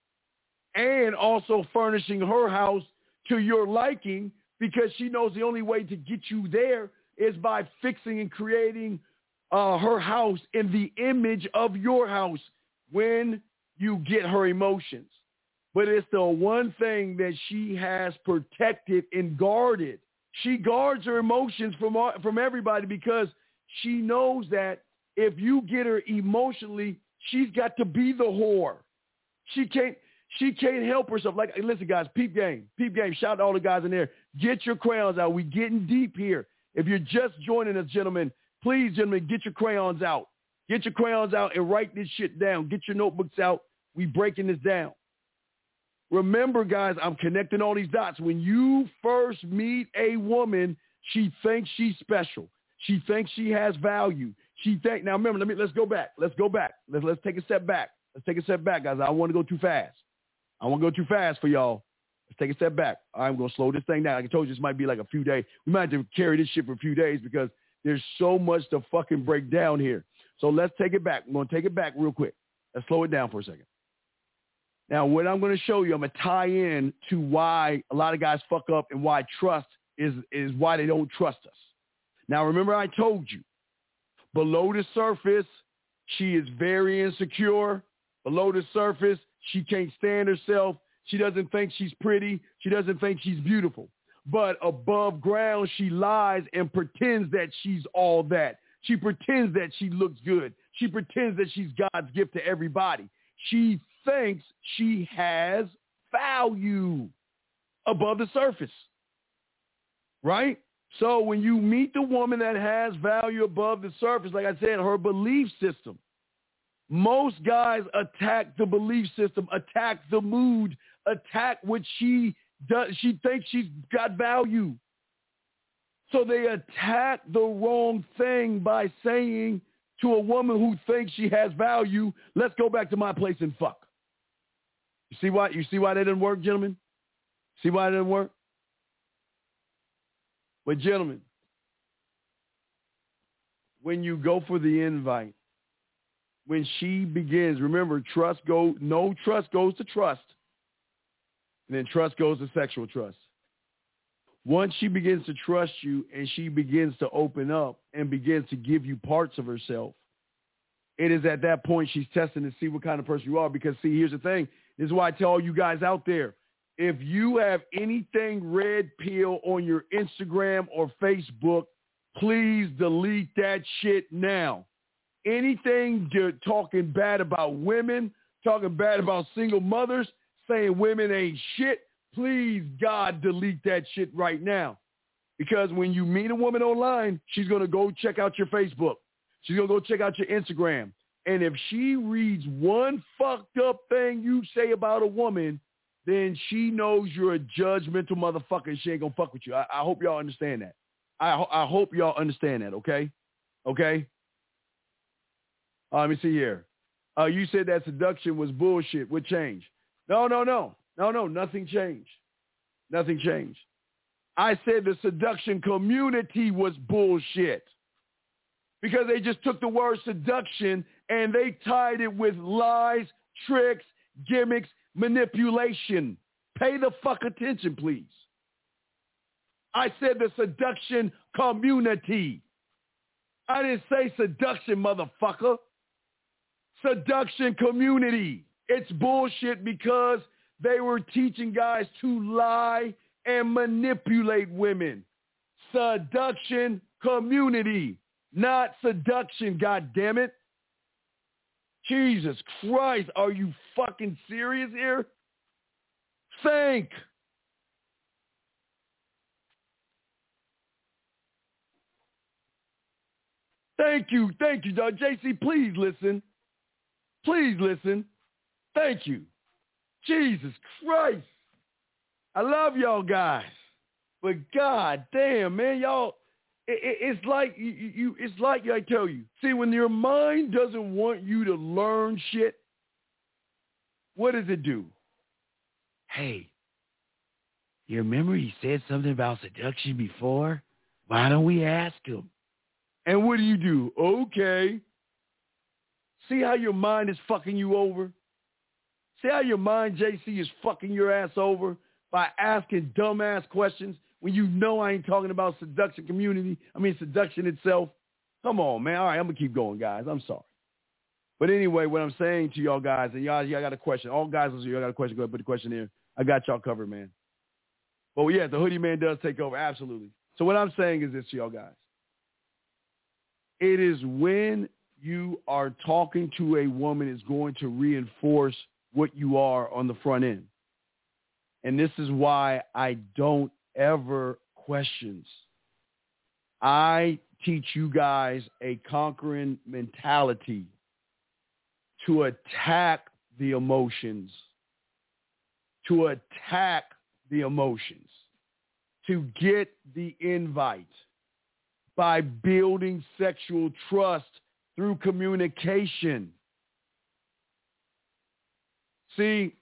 And also furnishing her house to your liking, because she knows the only way to get you there is by fixing and creating uh, her house in the image of your house when you get her emotions. But it's the one thing that she has protected and guarded. She guards her emotions from, from everybody, because she knows that if you get her emotionally, she's got to be the whore. She can't, she can't help herself. Like, listen, guys, peep game, peep game. Shout out to all the guys in there. Get your crayons out. We getting deep here. If you're just joining us, gentlemen, please, gentlemen, get your crayons out. Get your crayons out and write this shit down. Get your notebooks out. We breaking this down. Remember, guys, I'm connecting all these dots. When you first meet a woman, she thinks she's special. She thinks she has value. She think now. Remember, let me let's go back. Let's go back. Let's let's take a step back. Let's take a step back, guys. I don't want to go too fast. I won't go too fast for y'all. Let's take a step back. I'm going to slow this thing down. Like I told you, this might be like a few days. We might have to carry this shit for a few days because there's so much to fucking break down here. So let's take it back. I'm going to take it back real quick. Let's slow it down for a second. Now, what I'm going to show you, I'm going to tie in to why a lot of guys fuck up and why trust is, is why they don't trust us. Now, remember I told you, below the surface, she is very insecure. Below the surface, she can't stand herself. She doesn't think she's pretty. She doesn't think she's beautiful. But above ground, she lies and pretends that she's all that. She pretends that she looks good. She pretends that she's God's gift to everybody. She thinks she has value above the surface, right? So when you meet the woman that has value above the surface, like I said, her belief system, most guys attack the belief system, attack the mood, attack what she does. She thinks she's got value. So they attack the wrong thing by saying to a woman who thinks she has value, let's go back to my place and fuck. You see why, you see why that didn't work, gentlemen? See why it didn't work? But gentlemen, when you go for the invite, when she begins, remember, trust go, no trust goes to trust. And then trust goes to sexual trust. Once she begins to trust you and she begins to open up and begins to give you parts of herself, it is at that point she's testing to see what kind of person you are. Because, see, here's the thing. This is why I tell all you guys out there, if you have anything red pill on your Instagram or Facebook, please delete that shit now. Anything talking bad about women, talking bad about single mothers, saying women ain't shit, please, God, delete that shit right now. Because when you meet a woman online, she's going to go check out your Facebook. She's going to go check out your Instagram. And if she reads one fucked up thing you say about a woman, then she knows you're a judgmental motherfucker and she ain't going to fuck with you. I, I hope y'all understand that. I, I hope y'all understand that, okay? Okay? Uh, let me see here. Uh, you said that seduction was bullshit. What changed? No, no, no. No, no, nothing changed. Nothing changed. I said the seduction community was bullshit because they just took the word seduction and they tied it with lies, tricks, gimmicks, manipulation. Pay the fuck attention, please. I said the seduction community. I didn't say seduction, motherfucker. Seduction community. It's bullshit because they were teaching guys to lie and manipulate women. Seduction community, not seduction, goddammit. Jesus Christ, are you fucking serious here? Think. Thank you, thank you, Doug. J C, please listen. Please listen. Thank you. Jesus Christ. I love y'all guys. But God damn, man, y'all, it, it, it's like you, you, it's like I tell you. See, when your mind doesn't want you to learn shit, what does it do? Hey, You remember he said something about seduction before? Why don't we ask him? And what do you do? Okay. See how your mind is fucking you over? See how your mind, J C, is fucking your ass over by asking dumbass questions when you know I ain't talking about seduction community? I mean, seduction itself. Come on, man. All right, I'm going to keep going, guys. I'm sorry. But anyway, what I'm saying to y'all guys, and y'all, y'all got a question. All guys, y'all got a question. Go ahead, put the question in. I got y'all covered, man. But yeah, the hoodie man does take over. Absolutely. So what I'm saying is this to y'all guys. It is when you are talking to a woman is going to reinforce what you are on the front end. And this is why I don't ever questions. I teach you guys a conquering mentality to attack the emotions, to attack the emotions, to get the invite by building sexual trust through communication. See,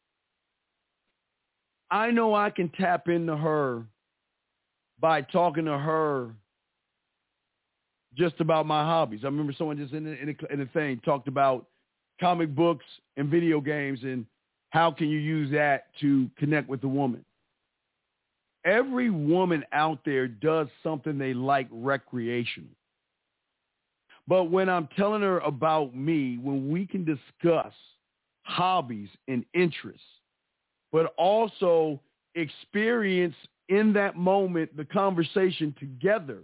I know I can tap into her by talking to her just about my hobbies. I remember someone just in a, in a, in a thing talked about comic books and video games and how can you use that to connect with the woman. Every woman out there does something they like recreational. But when I'm telling her about me, when we can discuss hobbies and interests, but also experience in that moment the conversation together,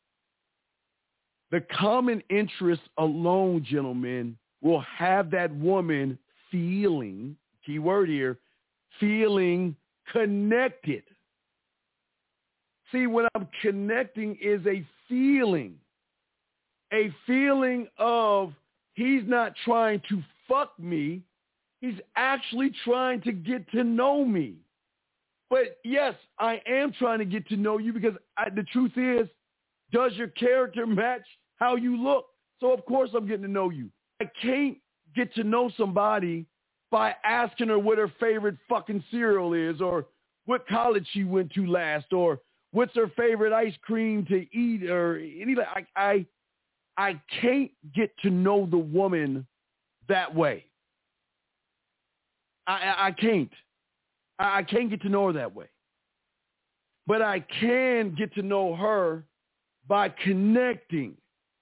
the common interest alone, gentlemen, will have that woman feeling, key word here, feeling connected. See, what I'm connecting is a feeling, a feeling of he's not trying to fuck me. He's actually trying to get to know me. But yes, I am trying to get to know you because I, the truth is, does your character match how you look? So of course I'm getting to know you. I can't get to know somebody by asking her what her favorite fucking cereal is or what college she went to last or what's her favorite ice cream to eat or any, I, I, I can't get to know the woman that way. I, I can't. I can't get to know her that way. But I can get to know her by connecting.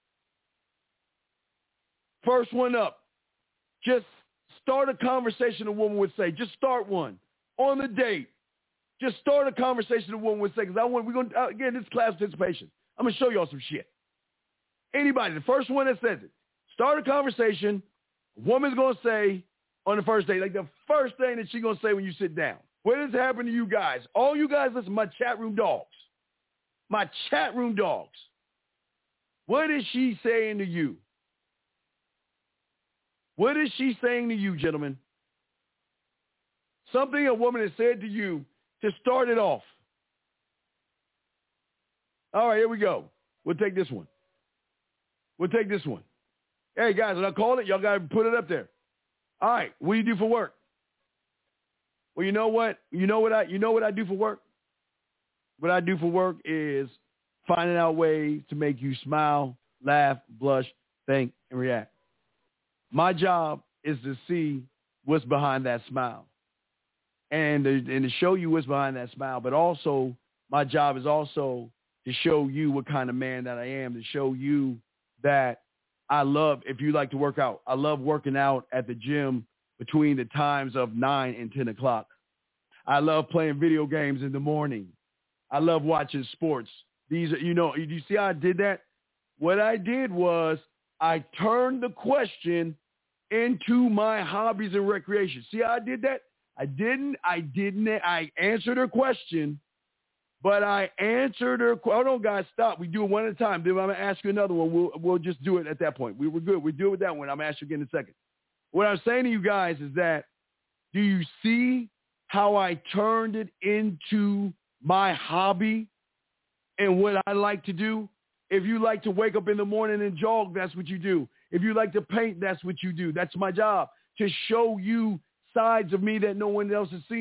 First one up. Just start a conversation a woman would say. Just start one. On the date. Just start a conversation a woman would say. Because I want, we're going to, again, this is class participation. I'm going to show y'all some shit. Anybody, the first one that says it. Start a conversation. A woman's going to say on the first date, like the first thing that she's going to say when you sit down. What has happened to you guys? All you guys listen, my chat room dogs. My chat room dogs. What is she saying to you? What is she saying to you, gentlemen? Something a woman has said to you to start it off. All right, here we go. We'll take this one. We'll take this one. Hey, guys, when I call it, y'all got to put it up there. All right, what do you do for work? Well, you know what? You know what I you know what I do for work? What I do for work is finding out ways to make you smile, laugh, blush, think, and react. My job is to see what's behind that smile and to, and to show you what's behind that smile. But also, my job is also to show you what kind of man that I am, to show you that I love, if you like to work out, I love working out at the gym between the times of nine and ten o'clock. I love playing video games in the morning. I love watching sports. These are, you know, you see how I did that? What I did was I turned the question into my hobbies and recreation. See how I did that? I didn't, I didn't, I answered her question, but I answered her. Hold on, guys, stop. We do it one at a time. Then I'm going to ask you another one. We'll, we'll just do it at that point. We were good. We do it with that one. I'm going to ask you again in a second. What I'm saying to you guys is that, do you see how I turned it into my hobby and what I like to do? If you like to wake up in the morning and jog, that's what you do. If you like to paint, that's what you do. That's my job, to show you sides of me that no one else has seen.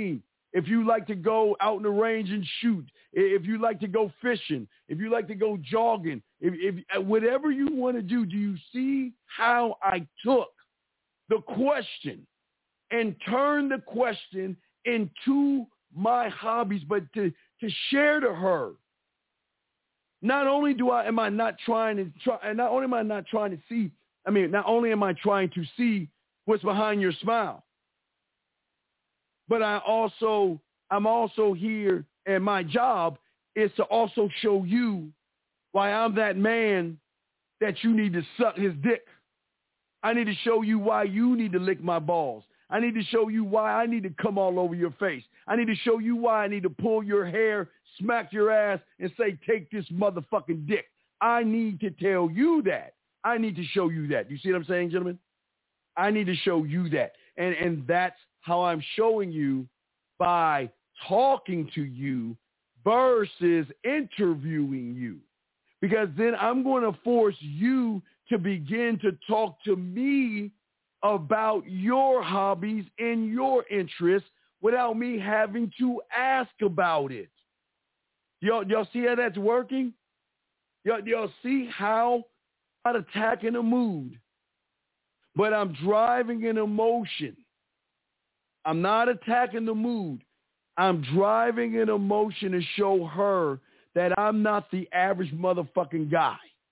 if you like to go out in the range and shoot, if you like to go fishing, if you like to go jogging, if, if whatever you want to do, do you see how I took the question and turned the question into my hobbies, but to, to share to her? Not only do I, am I not trying to try, and not only am I not trying to see, I mean, not only am I trying to see what's behind your smile, but I also, I'm also here, and my job is to also show you why I'm that man that you need to suck his dick. I need to show you why you need to lick my balls. I need to show you why I need to come all over your face. I need to show you why I need to pull your hair, smack your ass, and say, take this motherfucking dick. I need to tell you that. I need to show you that. You see what I'm saying, gentlemen? I need to show you that. And, and that's how I'm showing you by talking to you versus interviewing you. Because then I'm going to force you to begin to talk to me about your hobbies and your interests without me having to ask about it. Y'all, y'all see how that's working? Y'all, y'all see how I'm not attacking a mood, but I'm driving an emotion. I'm not attacking the mood. I'm driving an emotion to show her that I'm not the average motherfucking guy.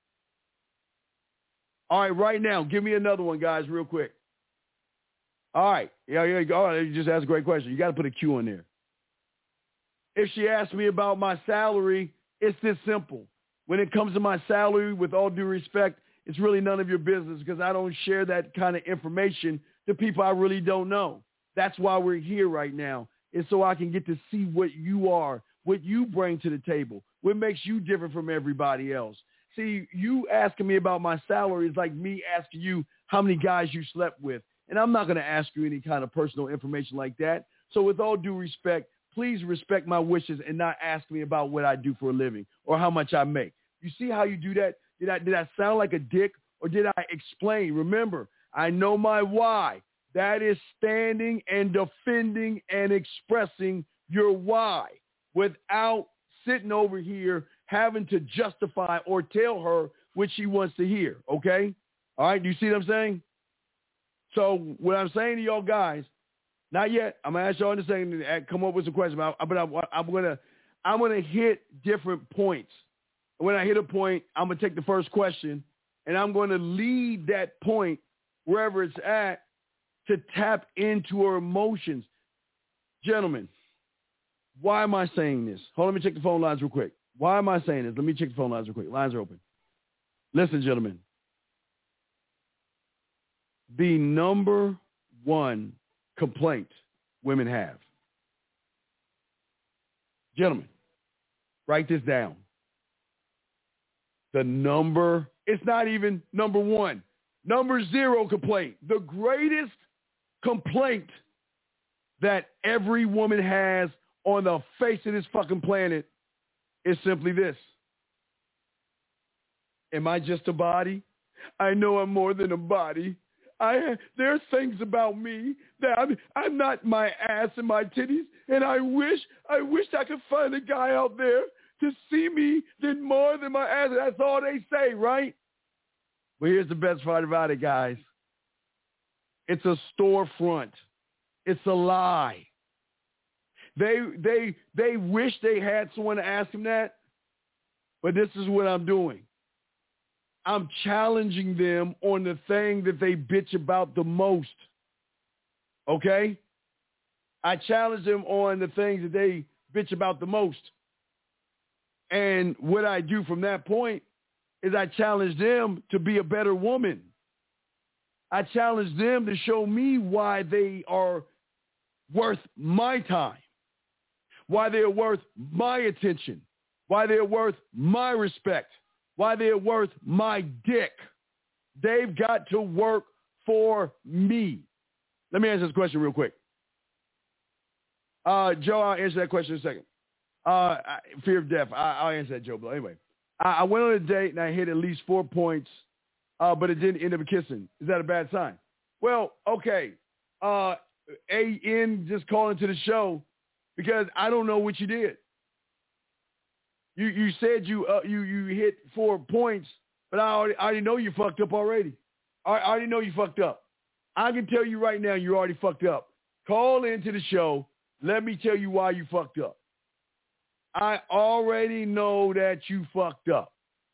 All right, right now, give me another one, guys, real quick. All right. Yeah, yeah, go. All right, you just asked a great question. You got to put a Q in there. If she asks me about my salary, it's this simple. When it comes to my salary, with all due respect, it's really none of your business because I don't share that kind of information to people I really don't know. That's why we're here right now, is so I can get to see what you are, what you bring to the table, what makes you different from everybody else. See, you asking me about my salary is like me asking you how many guys you slept with. And I'm not going to ask you any kind of personal information like that. So with all due respect, please respect my wishes and not ask me about what I do for a living or how much I make. You see how you do that? Did I, did I sound like a dick or did I explain? Remember, I know my why. That is standing and defending and expressing your why without sitting over here having to justify or tell her what she wants to hear, okay? All right, do you see what I'm saying? So what I'm saying to y'all guys, not yet. I'm gonna ask y'all in a second to come up with some questions, but I'm, I'm gonna I'm gonna hit different points. When I hit a point, I'm gonna take the first question, and I'm gonna lead that point wherever it's at to tap into her emotions. Gentlemen, why am I saying this? Hold on, let me check the phone lines real quick. Why am I saying this? Let me check the phone lines real quick. Lines are open. Listen, gentlemen. The number one complaint women have. Gentlemen, write this down. The number, it's not even number one. Number zero complaint. The greatest complaint that every woman has on the face of this fucking planet is simply this. Am I just a body? I know I'm more than a body. I there's things about me that I'm, I'm not my ass and my titties, and I wish I wish I could find a guy out there to see me than more than my ass. That's all they say, right? But here's the best part about it, guys. It's a storefront. It's a lie. They they they wish they had someone to ask them that, but this is what I'm doing. I'm challenging them on the thing that they bitch about the most. Okay? I challenge them on the things that they bitch about the most. And what I do from that point is I challenge them to be a better woman. I challenge them to show me why they are worth my time, why they're worth my attention, why they're worth my respect, why they're worth my dick. They've got to work for me. Let me answer this question real quick. Uh, Joe, I'll answer that question in a second. Uh, fear of death. I, I'll answer that, Joe Blow. Anyway, I, I went on a date and I hit at least four points, uh, but it didn't end up kissing. Is that a bad sign? Well, okay. Uh, A N just calling to the show. because I don't know what you did. You you said you uh, you you hit four points, but I already, I already know you fucked up already. I, I already know you fucked up. I can tell you right now you already fucked up. Call into the show. Let me tell you why you fucked up. I already know that you fucked up.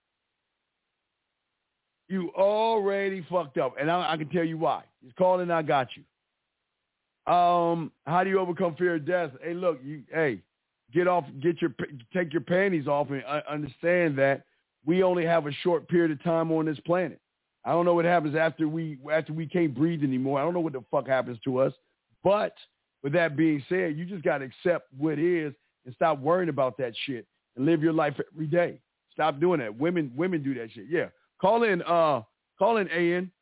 You already fucked up, and I, I can tell you why. Just call in, I got you. Um, how do you overcome fear of death? Hey, look, you, hey, get off, get your, take your panties off, and understand that we only have a short period of time on this planet. I don't know what happens after we, after we can't breathe anymore. I don't know what the fuck happens to us. But with that being said, you just got to accept what is and stop worrying about that shit and live your life every day. Stop doing that. Women, women do that shit. Yeah. Call in, uh, call in A N.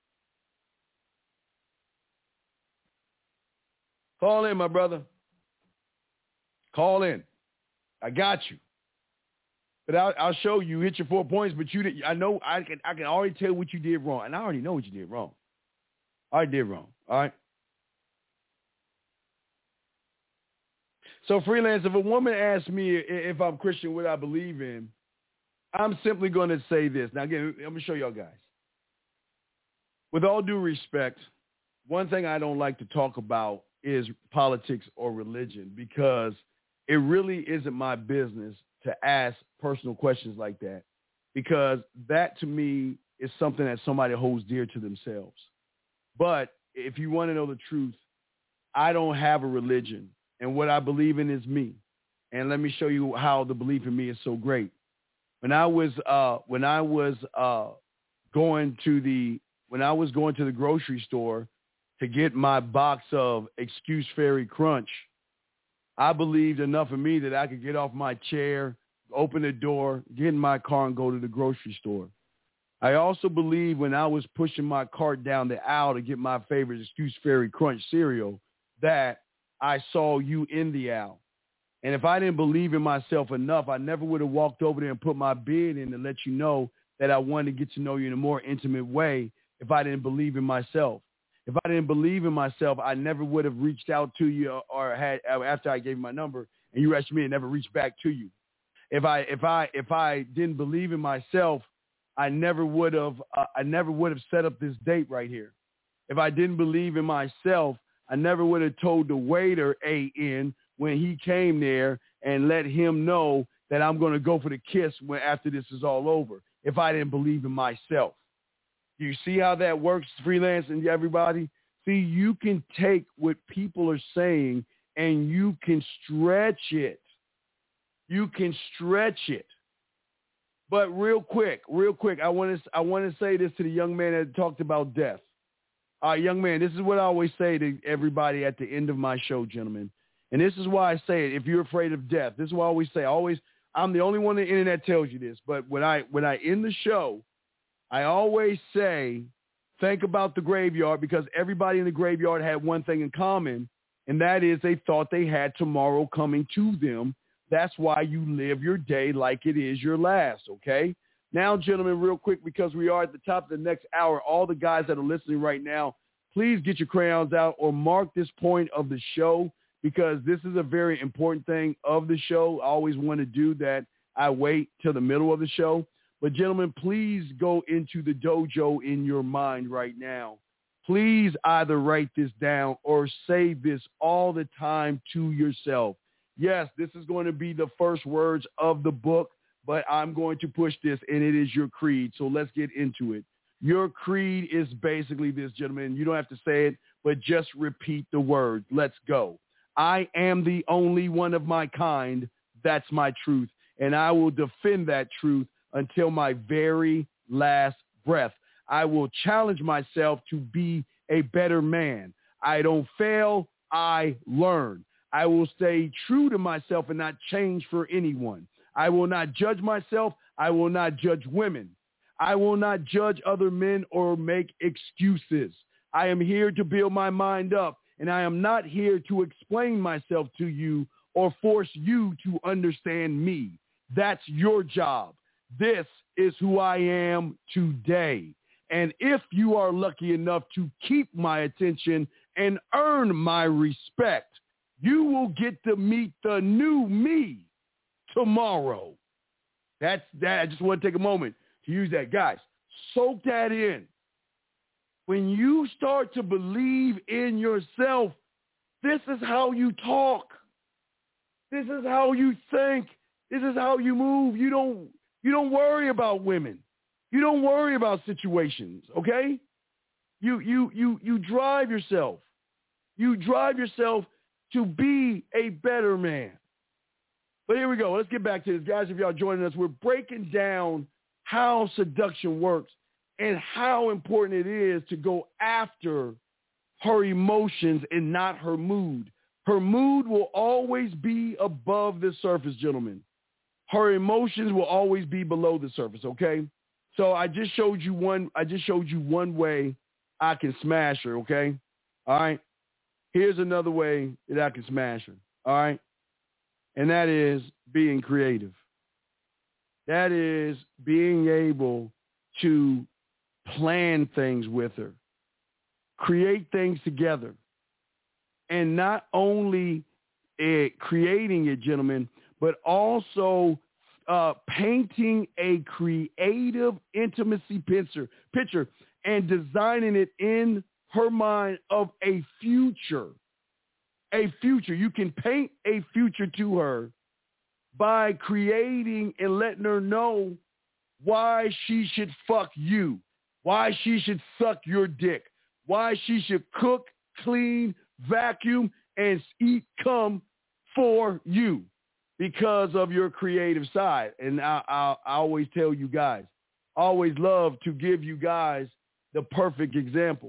Call in, my brother. Call in. I got you. But I'll, I'll show you. Hit your four points, but you did. I know. I can. I can already tell what you did wrong, and I already know what you did wrong. I did wrong. All right. So, freelance. If a woman asks me if I'm Christian, what I believe in, I'm simply going to say this. Now, again, I'm going to show y'all guys. With all due respect, one thing I don't like to talk about is politics or religion, because it really isn't my business to ask personal questions like that, because that to me is something that somebody holds dear to themselves. But if you want to know the truth, I don't have a religion, and what I believe in is me. And let me show you how the belief in me is so great. When I was uh, when I was uh, going to the when I was going to the grocery store to get my box of Excuse Fairy Crunch, I believed enough in me that I could get off my chair, open the door, get in my car, and go to the grocery store. I also believed when I was pushing my cart down the aisle to get my favorite Excuse Fairy Crunch cereal that I saw you in the aisle. And if I didn't believe in myself enough, I never would have walked over there and put my bid in to let you know that I wanted to get to know you in a more intimate way if I didn't believe in myself. If I didn't believe in myself, I never would have reached out to you or had after I gave you my number and you asked me and never reached back to you. If I if I if I didn't believe in myself, I never would have uh, I never would have set up this date right here. If I didn't believe in myself, I never would have told the waiter A N when he came there and let him know that I'm going to go for the kiss when after this is all over. If I didn't believe in myself. You see how that works, freelance and everybody? See, you can take what people are saying and you can stretch it. You can stretch it. But real quick, real quick, I want to I want to say this to the young man that talked about death. All right, young man, this is what I always say to everybody at the end of my show, gentlemen. And this is why I say it. If you're afraid of death, this is what I always say. I always, I'm the only one on the internet tells you this. But when I when I end the show, I always say, think about the graveyard, because everybody in the graveyard had one thing in common, and that is they thought they had tomorrow coming to them. That's why you live your day like it is your last, okay? Now, gentlemen, real quick, because we are at the top of the next hour, all the guys that are listening right now, please get your crayons out or mark this point of the show, because this is a very important thing of the show. I always want to do that. I wait till the middle of the show. But, gentlemen, please go into the dojo in your mind right now. Please either write this down or say this all the time to yourself. Yes, this is going to be the first words of the book, but I'm going to push this, and it is your creed. So let's get into it. Your creed is basically this, gentlemen. You don't have to say it, but just repeat the words. Let's go. I am the only one of my kind. That's my truth, and I will defend that truth until my very last breath. I will challenge myself to be a better man. I don't fail, I learn. I will stay true to myself and not change for anyone. I will not judge myself. I will not judge women. I will not judge other men or make excuses. I am here to build my mind up, and I am not here to explain myself to you or force you to understand me. That's your job. This is who I am today. And if you are lucky enough to keep my attention and earn my respect, You will get to meet the new me tomorrow. That's that. I just want to take a moment to use that. Guys, soak that in. When you start to believe in yourself, this is how you talk. This is how you think. This is how you move. You don't, you don't worry about women. You don't worry about situations, okay? You, you, you, you drive yourself. You drive yourself to be a better man. But here we go. Let's get back to this. Guys, if y'all joining us, we're breaking down how seduction works and how important it is to go after her emotions and not her mood. Her mood will always be above the surface, gentlemen. Her emotions will always be below the surface, okay? So I just showed you one, I just showed you one way I can smash her, okay? All right? Here's another way that I can smash her, all right? And that is being creative. That is being able to plan things with her, create things together, and not only uh, creating it, gentlemen, but also uh, painting a creative intimacy picture, picture and designing it in her mind of a future, a future. You can paint a future to her by creating and letting her know why she should fuck you, why she should suck your dick, why she should cook, clean, vacuum, and eat cum for you because of your creative side. And I, I, I always tell you guys, I always love to give you guys the perfect example.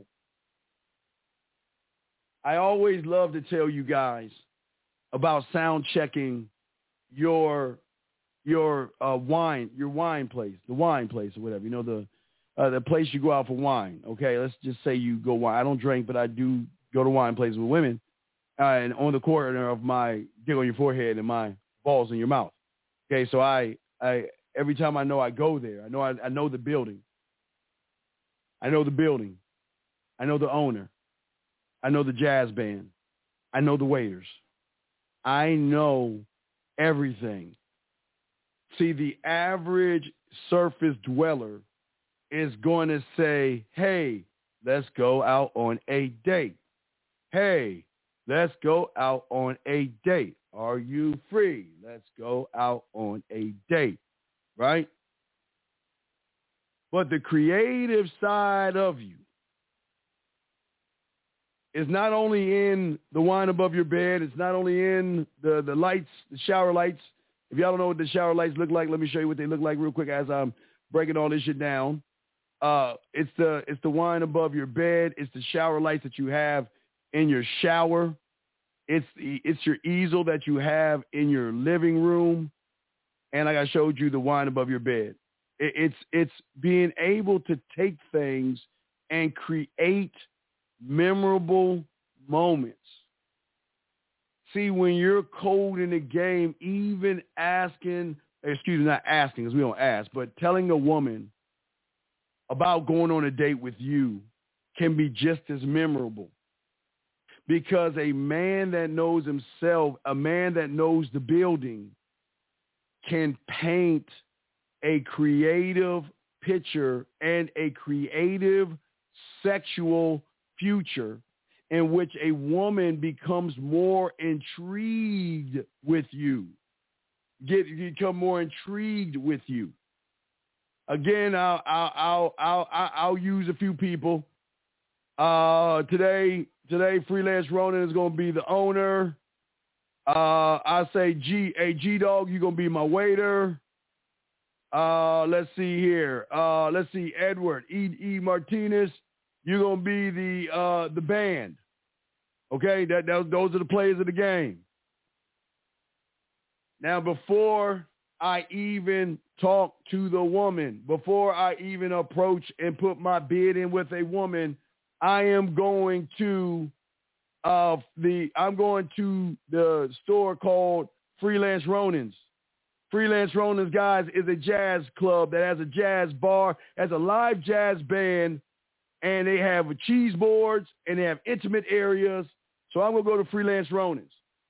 I always love to tell you guys about sound checking your your uh, wine, your wine place, the wine place or whatever, you know, the uh, the place you go out for wine. Okay, let's just say you go wine. I don't drink, but I do go to wine places with women. Uh, and on the corner of my dick on your forehead and my balls in your mouth. Okay, so I I every time I know I go there, I know I, I know the building. I know the building. I know the owner. I know the jazz band. I know the waiters. I know everything. See, the average surface dweller is going to say, hey, let's go out on a date. Hey, let's go out on a date. Are you free? Let's go out on a date, right? But the creative side of you is not only in the wine above your bed. It's not only in the, the lights, the shower lights. If y'all don't know what the shower lights look like, let me show you what they look like real quick as I'm breaking all this shit down. Uh, it's the it's the wine above your bed. It's the shower lights that you have in your shower. It's the, it's your easel that you have in your living room. And like I showed you, the wine above your bed. It, it's it's being able to take things and create memorable moments. See, when you're cold in the game, even asking, excuse me, not asking because we don't ask, but telling a woman about going on a date with you can be just as memorable. Because a man that knows himself, a man that knows the building, can paint a creative picture and a creative sexual future in which a woman becomes more intrigued with you, get become more intrigued with you. Again, I'll I'll I'll I'll, I'll use a few people. Uh, today, today, Freelance Ronin is going to be the owner. Uh, I say G, hey G Dog, you're going to be my waiter. Uh, let's see here. Uh, let's see, Edward E. E. Martinez, you're going to be the uh, the band. Okay, that, that those are the players of the game. Now, before I even talk to the woman, before I even approach and put my bid in with a woman, I am going to uh, the I'm going to the store called Freelance Ronins. Freelance Ronins, guys, is a jazz club that has a jazz bar, has a live jazz band, and they have cheese boards and they have intimate areas. So I'm going to go to Freelance Ronins.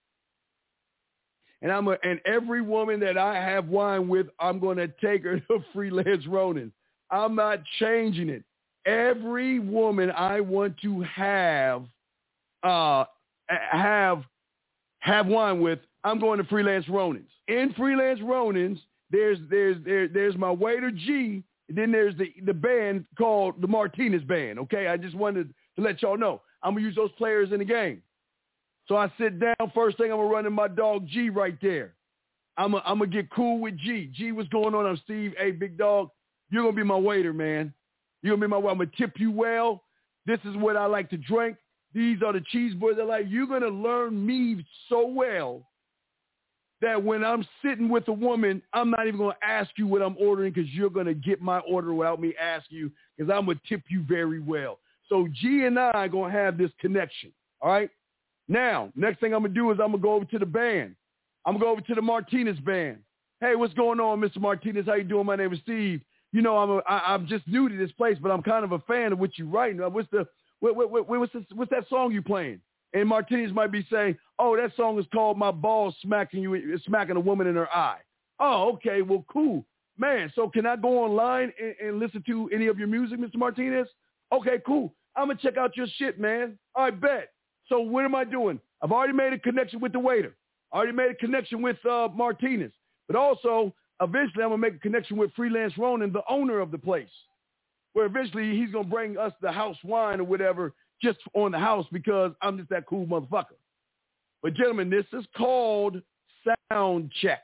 And I'm a, and every woman that I have wine with, I'm going to take her to Freelance Ronins. I'm not changing it. Every woman I want to have uh, have have wine with, I'm going to Freelance Ronins. In Freelance Ronins, there's there's there, there's my waiter G, and then there's the, the band called the Martinez Band. Okay, I just wanted to let y'all know. I'm gonna use those players in the game. So I sit down. First thing, I'm gonna run in my dog G right there. I'm gonna I'm gonna get cool with G. G, what's going on? I'm Steve. Hey, big dog, you're gonna be my waiter, man. You're gonna be my waiter. I'm gonna tip you well. This is what I like to drink. These are the cheese boys I like. You're gonna learn me so well that when I'm sitting with a woman, I'm not even gonna ask you what I'm ordering because you're gonna get my order without me asking you because I'm gonna tip you very well. So G and I are gonna have this connection. All right. Now, next thing I'm going to do is I'm going to go over to the band. I'm going to go over to the Martinez Band. Hey, what's going on, Mister Martinez? How you doing? My name is Steve. You know, I'm a, I, I'm just new to this place, but I'm kind of a fan of what you're writing. What's the what, what, what, what's, this, what's that song you playing? And Martinez might be saying, oh, that song is called My Balls Smacking You, Smacking a Woman in Her Eye. Oh, okay, well, cool. Man, so can I go online and, and listen to any of your music, Mister Martinez? Okay, cool. I'm going to check out your shit, man. I bet. So what am I doing? I've already made a connection with the waiter. I already made a connection with uh, Martinez. But also, eventually, I'm going to make a connection with Freelance Ronin, the owner of the place, where eventually he's going to bring us the house wine or whatever just on the house because I'm just that cool motherfucker. But, gentlemen, this is called sound check.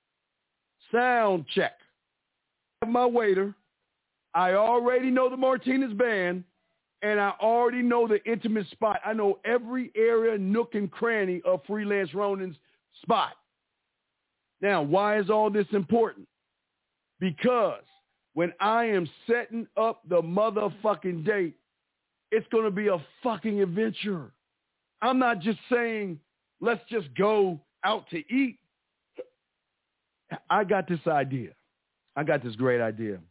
Sound check. I have my waiter. I already know the Martinez Band. And I already know the intimate spot. I know every area, nook, and cranny of Freelance Ronin's spot. Now, why is all this important? Because when I am setting up the motherfucking date, it's going to be a fucking adventure. I'm not just saying, let's just go out to eat. I got this idea. I got this great idea.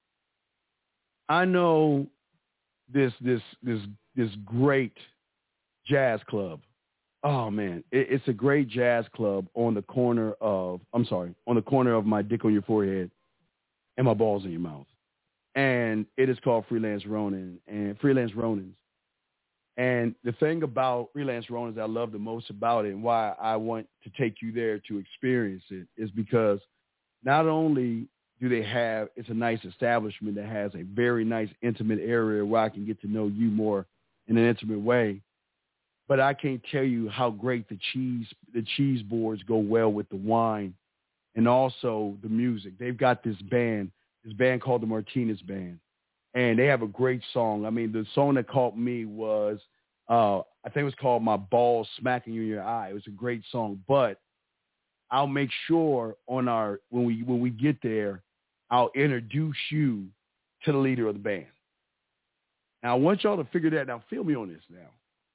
I know this this this this great jazz club. Oh man, it, it's a great jazz club on the corner of I'm sorry, on the corner of my dick on your forehead and my balls in your mouth. And it is called Freelance Ronin and Freelance Ronins. And the thing about Freelance Ronins I love the most about it and why I want to take you there to experience it is because not only do they have, it's a nice establishment that has a very nice intimate area where I can get to know you more in an intimate way. But I can't tell you how great the cheese, the cheese boards go well with the wine and also the music. They've got this band, this band called the Martinez Band, and they have a great song. I mean, the song that caught me was, uh, I think it was called My Balls Smacking You in Your Eye. It was a great song, but I'll make sure on our, when we, when we get there, I'll introduce you to the leader of the band. Now, I want y'all to figure that out. Feel me on this now.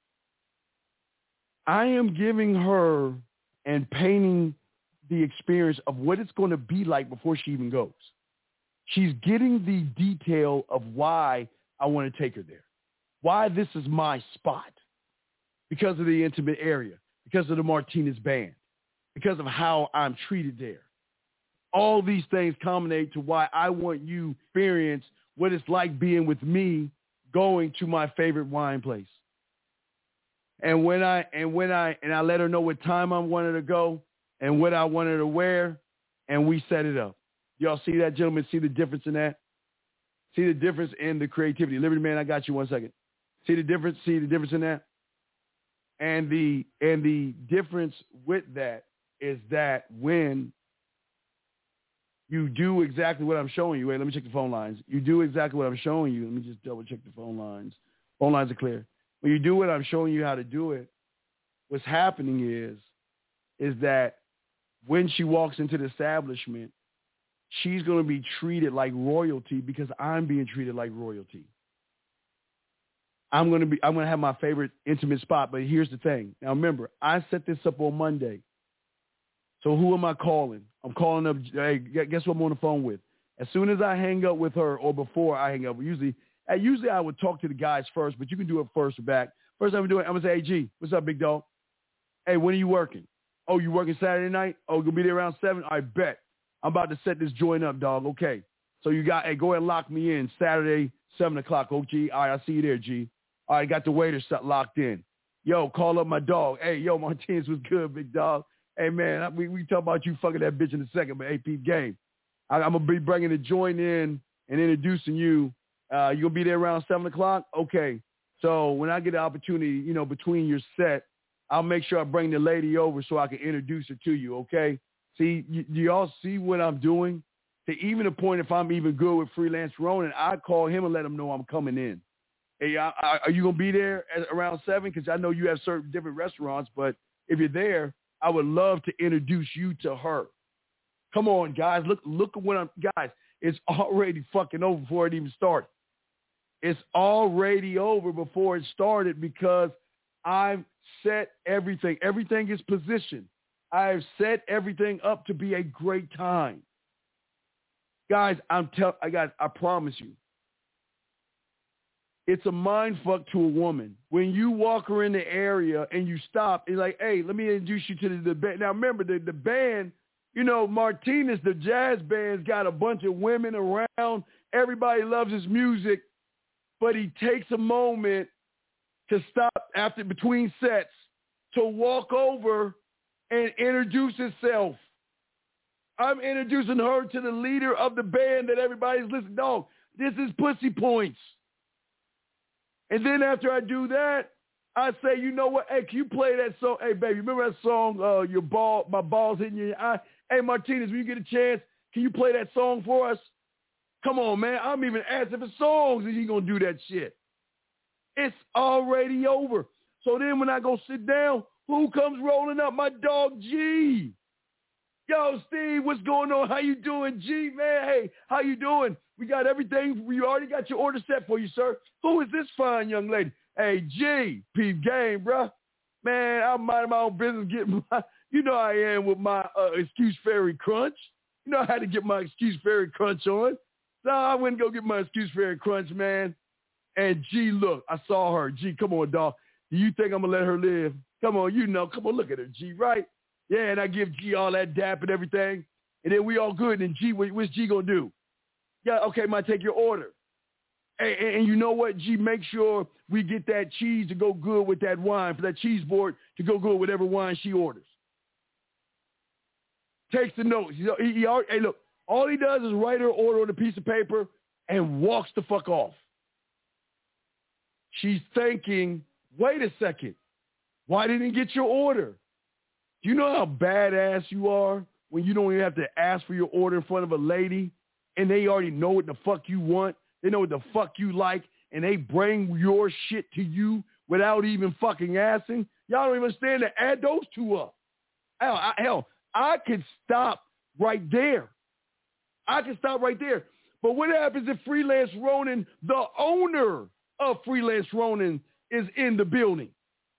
I am giving her and painting the experience of what it's going to be like before she even goes. She's getting the detail of why I want to take her there, why this is my spot, because of the intimate area, because of the Martinez Band, because of how I'm treated there. All these things culminate to why I want you to experience what it's like being with me going to my favorite wine place. And when I and when I and I let her know what time I wanted to go and what I wanted to wear, and we set it up. Y'all see that, gentlemen? See the difference in that? See the difference in the creativity. Liberty Man, I got you one second. See the difference? See the difference in that? And the and the difference with that is that when you do exactly what I'm showing you. Wait, let me check the phone lines. You do exactly what I'm showing you. Let me just double check the phone lines. Phone lines are clear. When you do what I'm showing you how to do it, what's happening is, is that when she walks into the establishment, she's going to be treated like royalty because I'm being treated like royalty. I'm going to be, I'm going to have my favorite intimate spot. But here's the thing. Now remember, I set this up on Monday. So who am I calling? I'm calling up, hey, guess what I'm on the phone with? As soon as I hang up with her or before I hang up, usually usually I would talk to the guys first, but you can do it first or back. First I'm doing, I'm going to say, hey, G, what's up, big dog? Hey, when are you working? Oh, you working Saturday night? Oh, you're going to be there around seven? I bet. I'm about to set this joint up, dog. Okay. So you got, hey, go ahead and lock me in Saturday, seven o'clock. Oh, G. All right, I'll see you there, G. All right, got the waiter set locked in. Yo, call up my dog. Hey, yo, Martinez was good, big dog. Hey, man, we, we talk about you fucking that bitch in a second, but A P game. I, I'm going to be bringing the joint in and introducing you. Uh, you going to be there around seven o'clock? Okay. So when I get the opportunity, you know, between your set, I'll make sure I bring the lady over so I can introduce her to you, okay? See, you, do y'all see what I'm doing? To even the point if I'm even good with Freelance Ronin, I call him and let him know I'm coming in. Hey, I, I, are you going to be there at around seven? Because I know you have certain different restaurants, but if you're there, I would love to introduce you to her. Come on, guys. Look look at what I'm – guys, it's already fucking over before it even started. It's already over before it started because I've set everything. Everything is positioned. I've set everything up to be a great time. Guys, I'm tell I got I promise you. It's a mind fuck to a woman. When you walk her in the area and you stop, it's like, hey, let me introduce you to the, the band. Now, remember, the, the band, you know, Martinez, the jazz band's got a bunch of women around. Everybody loves his music, but he takes a moment to stop after between sets to walk over and introduce himself. I'm introducing her to the leader of the band that everybody's listening. Dog, this is Pussy Points. And then after I do that, I say, you know what? Hey, can you play that song? Hey, baby, remember that song, uh, your ball, my balls hitting your eye? Hey, Martinez, when you get a chance, can you play that song for us? Come on, man. I'm even asking for songs and you going to do that shit. It's already over. So then when I go sit down, who comes rolling up? My dog, G. Yo, Steve, what's going on? How you doing, G, man? Hey, how you doing? We got everything. We already got your order set for you, sir. Who is this fine young lady? Hey, G, peep game, bruh. Man, I'm minding my own business, getting my, you know I am with my uh, Excuse Fairy Crunch. You know I had to get my Excuse Fairy Crunch on. So I went and go get my Excuse Fairy Crunch, man. And G, look, I saw her. G, come on, dog. Do you think I'm going to let her live? Come on, you know. Come on, look at her, G, right? Yeah, and I give G all that dap and everything. And then we all good. And G, what's G going to do? Yeah, okay, man, take your order. And, and, and you know what, G, make sure we get that cheese to go good with that wine, for that cheese board to go good with whatever wine she orders. Takes the notes. He, he, he already, hey, look, all he does is write her order on a piece of paper and walks the fuck off. She's thinking, wait a second, why didn't he get your order? Do you know how badass you are when you don't even have to ask for your order in front of a lady and they already know what the fuck you want? They know what the fuck you like, and they bring your shit to you without even fucking asking? Y'all don't even understand to add those two up. Hell, I, hell, I could stop right there. I could stop right there. But what happens if Freelance Ronin, the owner of Freelance Ronin, is in the building?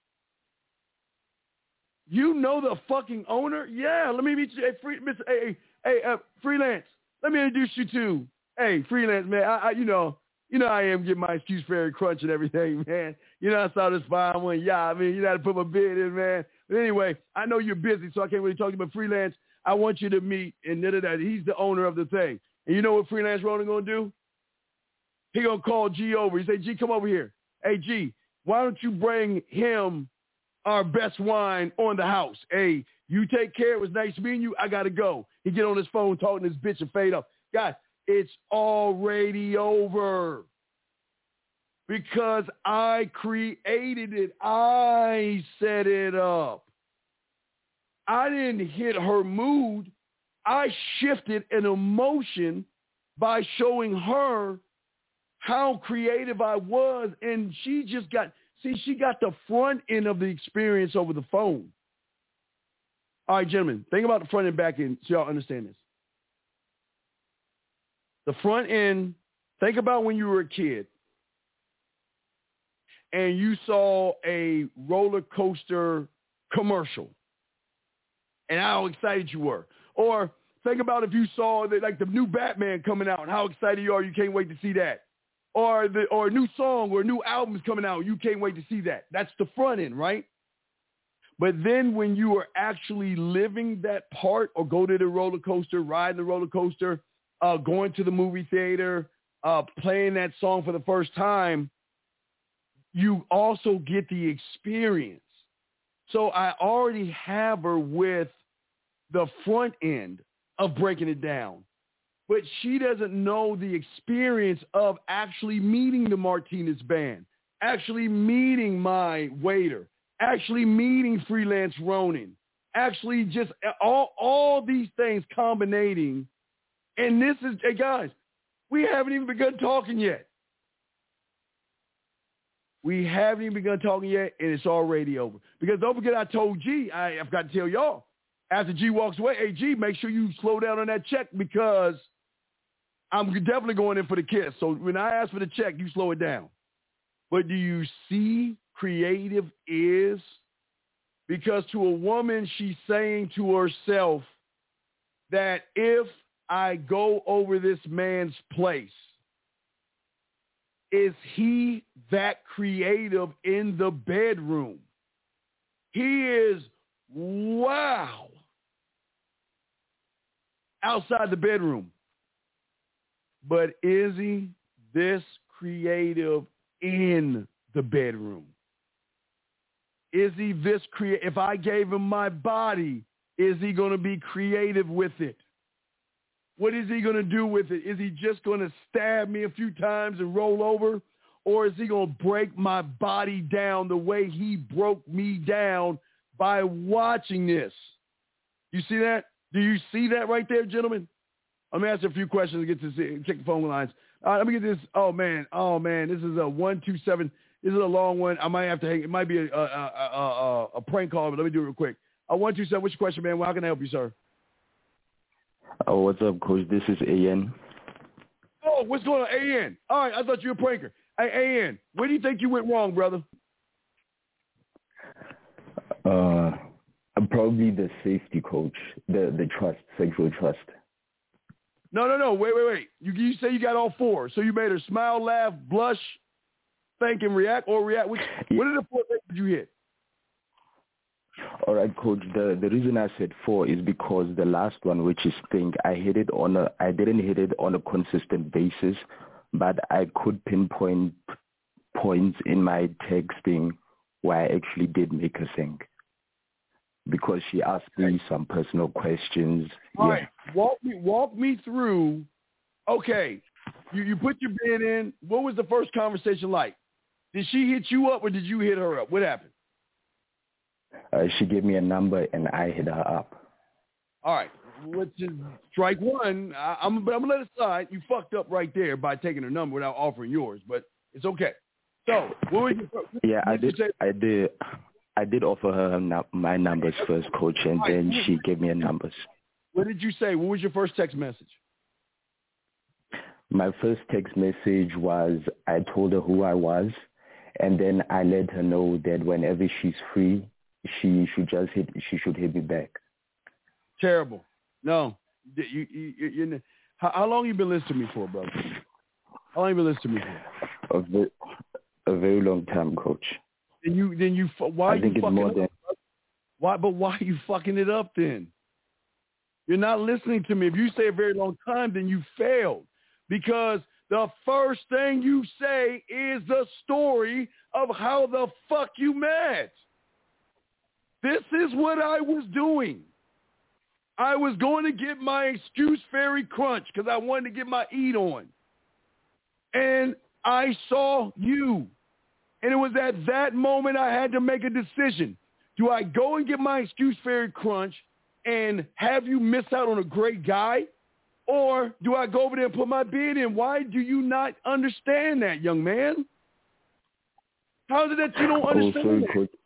You know the fucking owner? Yeah, let me meet you. Hey, free, Mister Hey, hey, uh, Freelance. Let me introduce you to. Hey, Freelance, man. I, I, you know, you know I am getting my Excuse Fairy Crunch and everything, man. You know I saw this fine one. Yeah, I mean, you got to put my bid in, man. But anyway, I know you're busy, so I can't really talk to you. But Freelance, I want you to meet, and da, da, da, he's the owner of the thing. And you know what Freelance Ronin gonna do? He gonna call G over. He say, G, come over here. Hey, G, why don't you bring him our best wine on the house? Hey, you take care. It was nice meeting you. I got to go. He get on his phone talking to this bitch and fade up. Guys, it's already over because I created it. I set it up. I didn't hit her mood. I shifted an emotion by showing her how creative I was, and she just got... See, she got the front end of the experience over the phone. All right, gentlemen, think about the front and back end so y'all understand this. The front end, think about when you were a kid and you saw a roller coaster commercial and how excited you were. Or think about if you saw the, like the new Batman coming out and how excited you are, you can't wait to see that. Or the or a new song or a new album is coming out. You can't wait to see that. That's the front end, right? But then when you are actually living that part or go to the roller coaster, ride the roller coaster, uh, going to the movie theater, uh, playing that song for the first time, you also get the experience. So I already have her with the front end of breaking it down. But she doesn't know the experience of actually meeting the Martinez band, actually meeting my waiter, actually meeting Freelance Ronin, actually just all, all these things combinating. And this is, hey guys, we haven't even begun talking yet. We haven't even begun talking yet, and it's already over. Because don't forget I told G, I, I've got to tell y'all, after G walks away, hey, G, make sure you slow down on that check because I'm definitely going in for the kiss. So when I ask for the check, you slow it down. But do you see creative is? Because to a woman, she's saying to herself that if I go over this man's place, is he that creative in the bedroom? He is, wow, outside the bedroom. But is he this creative in the bedroom? Is he this creative? If I gave him my body, is he going to be creative with it? What is he going to do with it? Is he just going to stab me a few times and roll over? Or is he going to break my body down the way he broke me down by watching this? You see that? Do you see that right there, gentlemen? I'm going to ask a few questions to get to see, check the phone lines. All right, let me get this. Oh, man. Oh, man. This is a one two seven. This is a long one. I might have to hang. It might be a, a, a, a, a prank call, but let me do it real quick. Uh, one two seven, what's your question, man? Well, how can I help you, sir? Oh, what's up, Coach? This is A N. Oh, what's going on, A N? All right, I thought you were a pranker. Hey, A N, where do you think you went wrong, brother? Uh, probably the safety coach, the the trust, sexual trust. No, no, no. Wait, wait, wait. You, you say you got all four. So you made her smile, laugh, blush, think, and react, or react. Which, yeah. What are the four things you hit? All right, Coach. The the reason I said four is because the last one, which is think, I hit it on a. I didn't hit it on a consistent basis, but I could pinpoint points in my texting where I actually did make her think. Because she asked okay. me some personal questions. All yeah. right, walk me walk me through. Okay, you you put your bid in. What was the first conversation like? Did she hit you up or did you hit her up? What happened? Uh, she gave me a number and I hit her up. All right, which is strike one. I, I'm but I'm gonna let it slide. You fucked up right there by taking her number without offering yours, but it's okay. So what was your, what, yeah, what I did. I did. I did offer her my numbers first, Coach, and right. then she gave me her numbers. What did you say? What was your first text message? My first text message was I told her who I was, and then I let her know that whenever she's free, she should just hit. She should hit me back. Terrible. No, you. you, you, you how, how long you been listening to me for, brother? How long you been listening to me for? A very, a very long time, Coach. Then you, then you, why I are think you it's fucking more up? than... Why, but why are you fucking it up then? You're not listening to me. If you say a very long time, then you failed. Because the first thing you say is the story of how the fuck you met. This is what I was doing. I was going to get my excuse fairy crunch because I wanted to get my eat on. And I saw you. And it was at that moment I had to make a decision. Do I go and get my excuse fairy crunch and have you miss out on a great guy? Or do I go over there and put my bid in? Why do you not understand that, young man? How is it that you don't understand oh, that?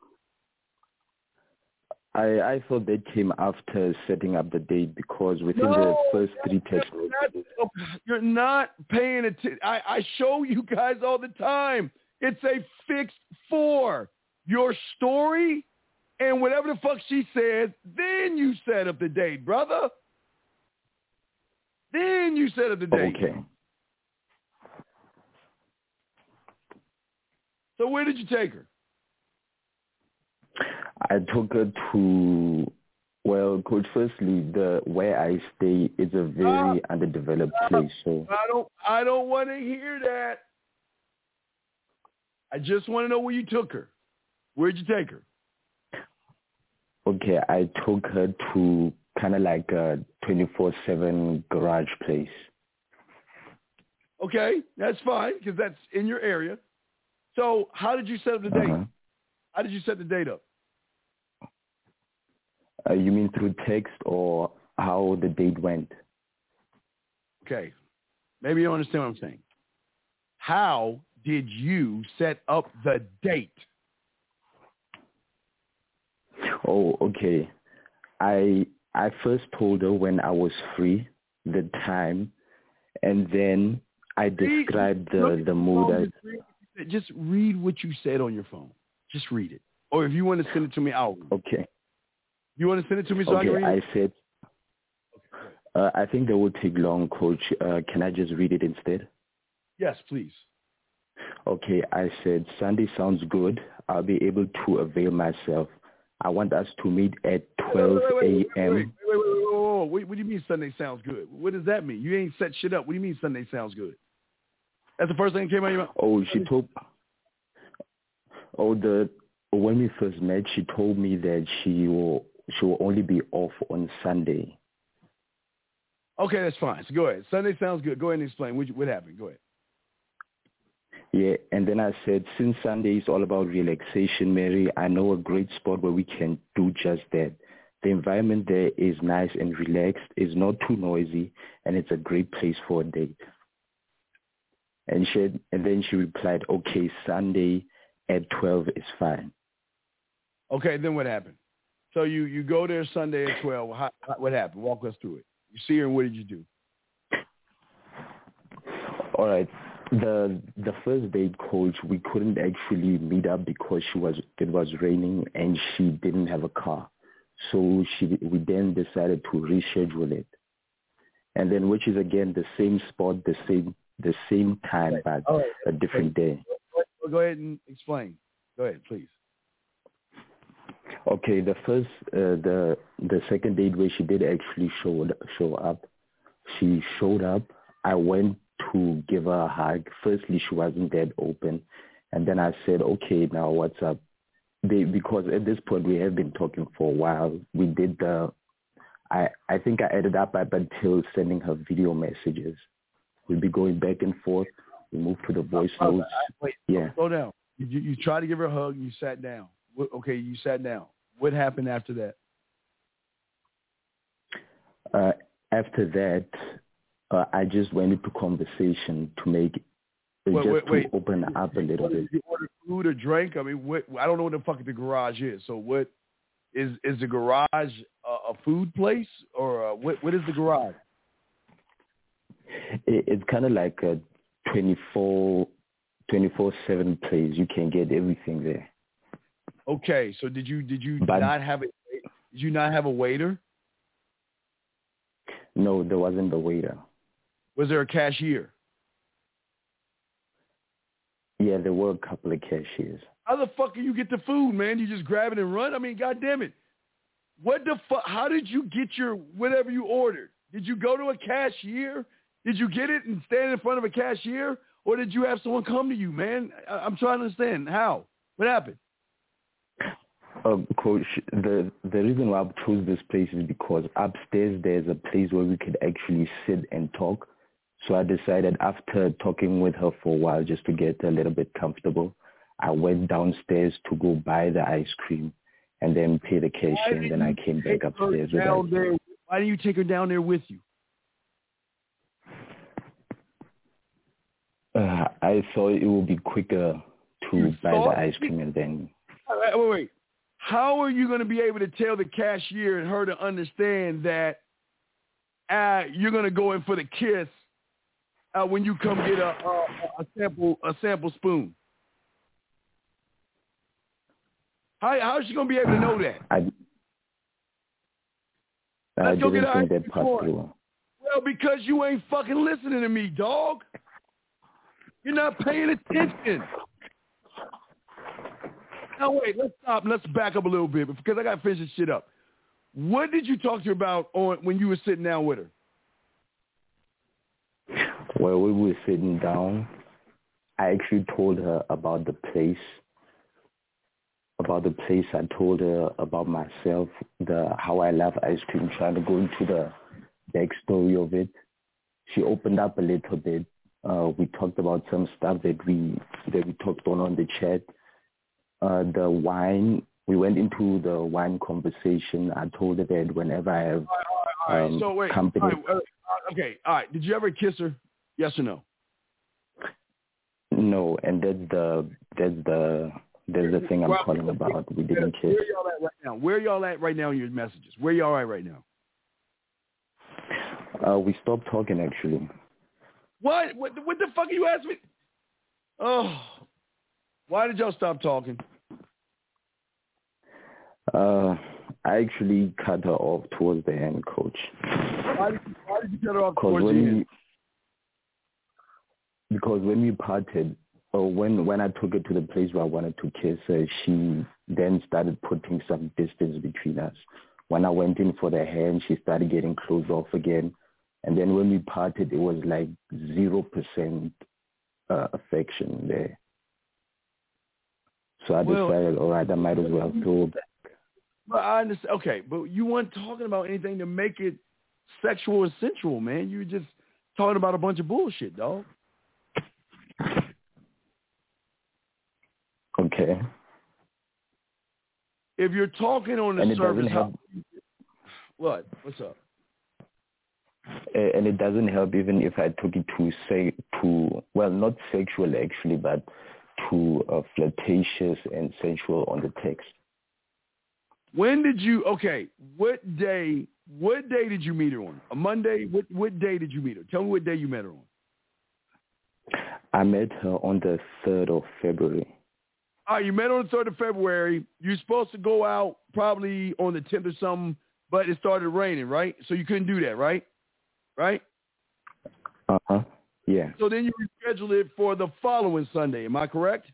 I, I thought that came after setting up the date because within no, the first three text messages. You're not paying attention. I, I show you guys all the time. It's a fixed four. Your story and whatever the fuck she says, then you set up the date, brother. Then you set up the date. Okay. So where did you take her? I took her to, well, Coach, firstly, the where I stay is a very uh, underdeveloped uh, place. So I don't, I don't want to hear that. I just want to know where you took her. Where'd you take her? Okay, I took her to kind of like a twenty-four seven garage place. Okay, that's fine because that's in your area. So how did you set up the date? Uh-huh. How did you set the date up? Uh, you mean through text or how the date went? Okay, maybe you don't understand what I'm saying. How did you set up the date? Oh, okay. I I first told her when I was free, the time, and then I described the, the mood. As, just read what you said on your phone. Just read it. Or if you want to send it to me, I'll read it. Okay. You want to send it to me so okay, I can read it? I said, uh, I think that will take long, Coach. Uh, can I just read it instead? Yes, please. Okay, I said, Sunday sounds good. I'll be able to avail myself. I want us to meet at twelve a.m. Wait, wait, wait, wait, wait, wait, wait. What do you mean Sunday sounds good? What does that mean? You ain't set shit up. What do you mean Sunday sounds good? That's the first thing that came out of your mouth? Oh, she told, oh, the, when we first met, she told me that she will, she will only be off on Sunday. Okay, that's fine. So go ahead. Sunday sounds good. Go ahead and explain. What, what happened? Go ahead. Yeah, and then I said, since Sunday is all about relaxation, Mary, I know a great spot where we can do just that. The environment there is nice and relaxed, it's not too noisy, and it's a great place for a date. And she had, and then she replied, okay, Sunday at twelve is fine. Okay, then what happened? So you, you go there Sunday at twelve. How, what happened? Walk us through it. You see her, and what did you do? All right. The the first date, Coach, we couldn't actually meet up because she was it was raining and she didn't have a car. So she we then decided to reschedule it. And then which is again the same spot, the same the same time, right. but right. a different okay. day. Go ahead and explain. Go ahead, please. Okay, the first uh, the the second date where she did actually show show up, she showed up. I went to give her a hug. Firstly, she wasn't that open. And then I said, okay, now what's up? They, because at this point, we have been talking for a while. We did the, I, I think I ended up up until sending her video messages. We'll be going back and forth. We moved to the voice oh, notes. Wait, yeah. Slow down. You, you tried to give her a hug. You sat down. Okay, you sat down. What happened after that? Uh, after that, Uh, I just went into conversation to make, wait, just wait, to wait. open up a little bit. Did you order food or drink? I mean, what, I don't know what the fuck the garage is. So what, is is the garage a, a food place or a, what? What is the garage? It, it's kind of like a twenty-four seven place. You can get everything there. Okay, so did you did you but, not have a did you not have a waiter? No, there wasn't a waiter. Was there a cashier? Yeah, there were a couple of cashiers. How the fuck do you get the food, man? You just grab it and run? I mean, goddamn it. What the fuck? How did you get your whatever you ordered? Did you go to a cashier? Did you get it and stand in front of a cashier? Or did you have someone come to you, man? I- I'm trying to understand. How? What happened? Uh, Coach, the, the reason why I chose this place is because upstairs there's a place where we could actually sit and talk. So I decided after talking with her for a while just to get a little bit comfortable, I went downstairs to go buy the ice cream and then pay the cash, and then I came back upstairs with her. There, why didn't you take her down there with you? Uh, I thought it would be quicker to you buy the ice cream and then... Wait, wait, wait. How are you going to be able to tell the cashier and her to understand that uh, you're going to go in for the kiss uh, when you come get a, a, a sample a sample spoon? How how is she going to be able to know that? I, I Let's go didn't get think that possible. Well, because you ain't fucking listening to me, dog. You're not paying attention. Now wait, let's stop. Let's back up a little bit because I got to finish this shit up. What did you talk to her about on when you were sitting down with her? Well, we were sitting down. I actually told her about the place. About the place, I told her about myself, the how I love ice cream, trying to go into the backstory of it. She opened up a little bit. Uh, we talked about some stuff that we that we talked on on the chat. Uh, the wine, we went into the wine conversation. I told her that whenever I have all right, all right, all right. Um, so wait, company. all right, okay, all right. Did you ever kiss her? Yes or no? No, and that's the that's the that's the thing I'm well, calling about. We didn't kiss. Where y'all at right now? Where y'all at right now in your messages? Where y'all at right now? Uh, we stopped talking actually. What? What? What the fuck are you asking me? Oh, why did y'all stop talking? Uh, I actually cut her off towards the end, Coach. Why did you, why did you cut her off towards when the end? We, because when we parted, or when, when I took her to the place where I wanted to kiss her, she then started putting some distance between us. When I went in for the hand, she started getting closed off again. And then when we parted, it was like zero percent uh, affection there. So I Well, decided, all right, I might as well throw back. But I understand. Okay, but you weren't talking about anything to make it sexual or sensual, man. You were just talking about a bunch of bullshit, dog. Okay. If you're talking on the and it surface, doesn't help. how, what? What's up? And it doesn't help even if I took it to say to well, not sexual actually, but to uh, flirtatious and sensual on the text. When did you? Okay, what day? What day did you meet her on? A Monday? What what day did you meet her? Tell me what day you met her on. I met her on the third of February. All right, you met her on the third of February. You're supposed to go out probably on the tenth or something, but it started raining, right? So you couldn't do that, right? Right? Uh-huh. Yeah. So then you rescheduled it for the following Sunday. Am I correct?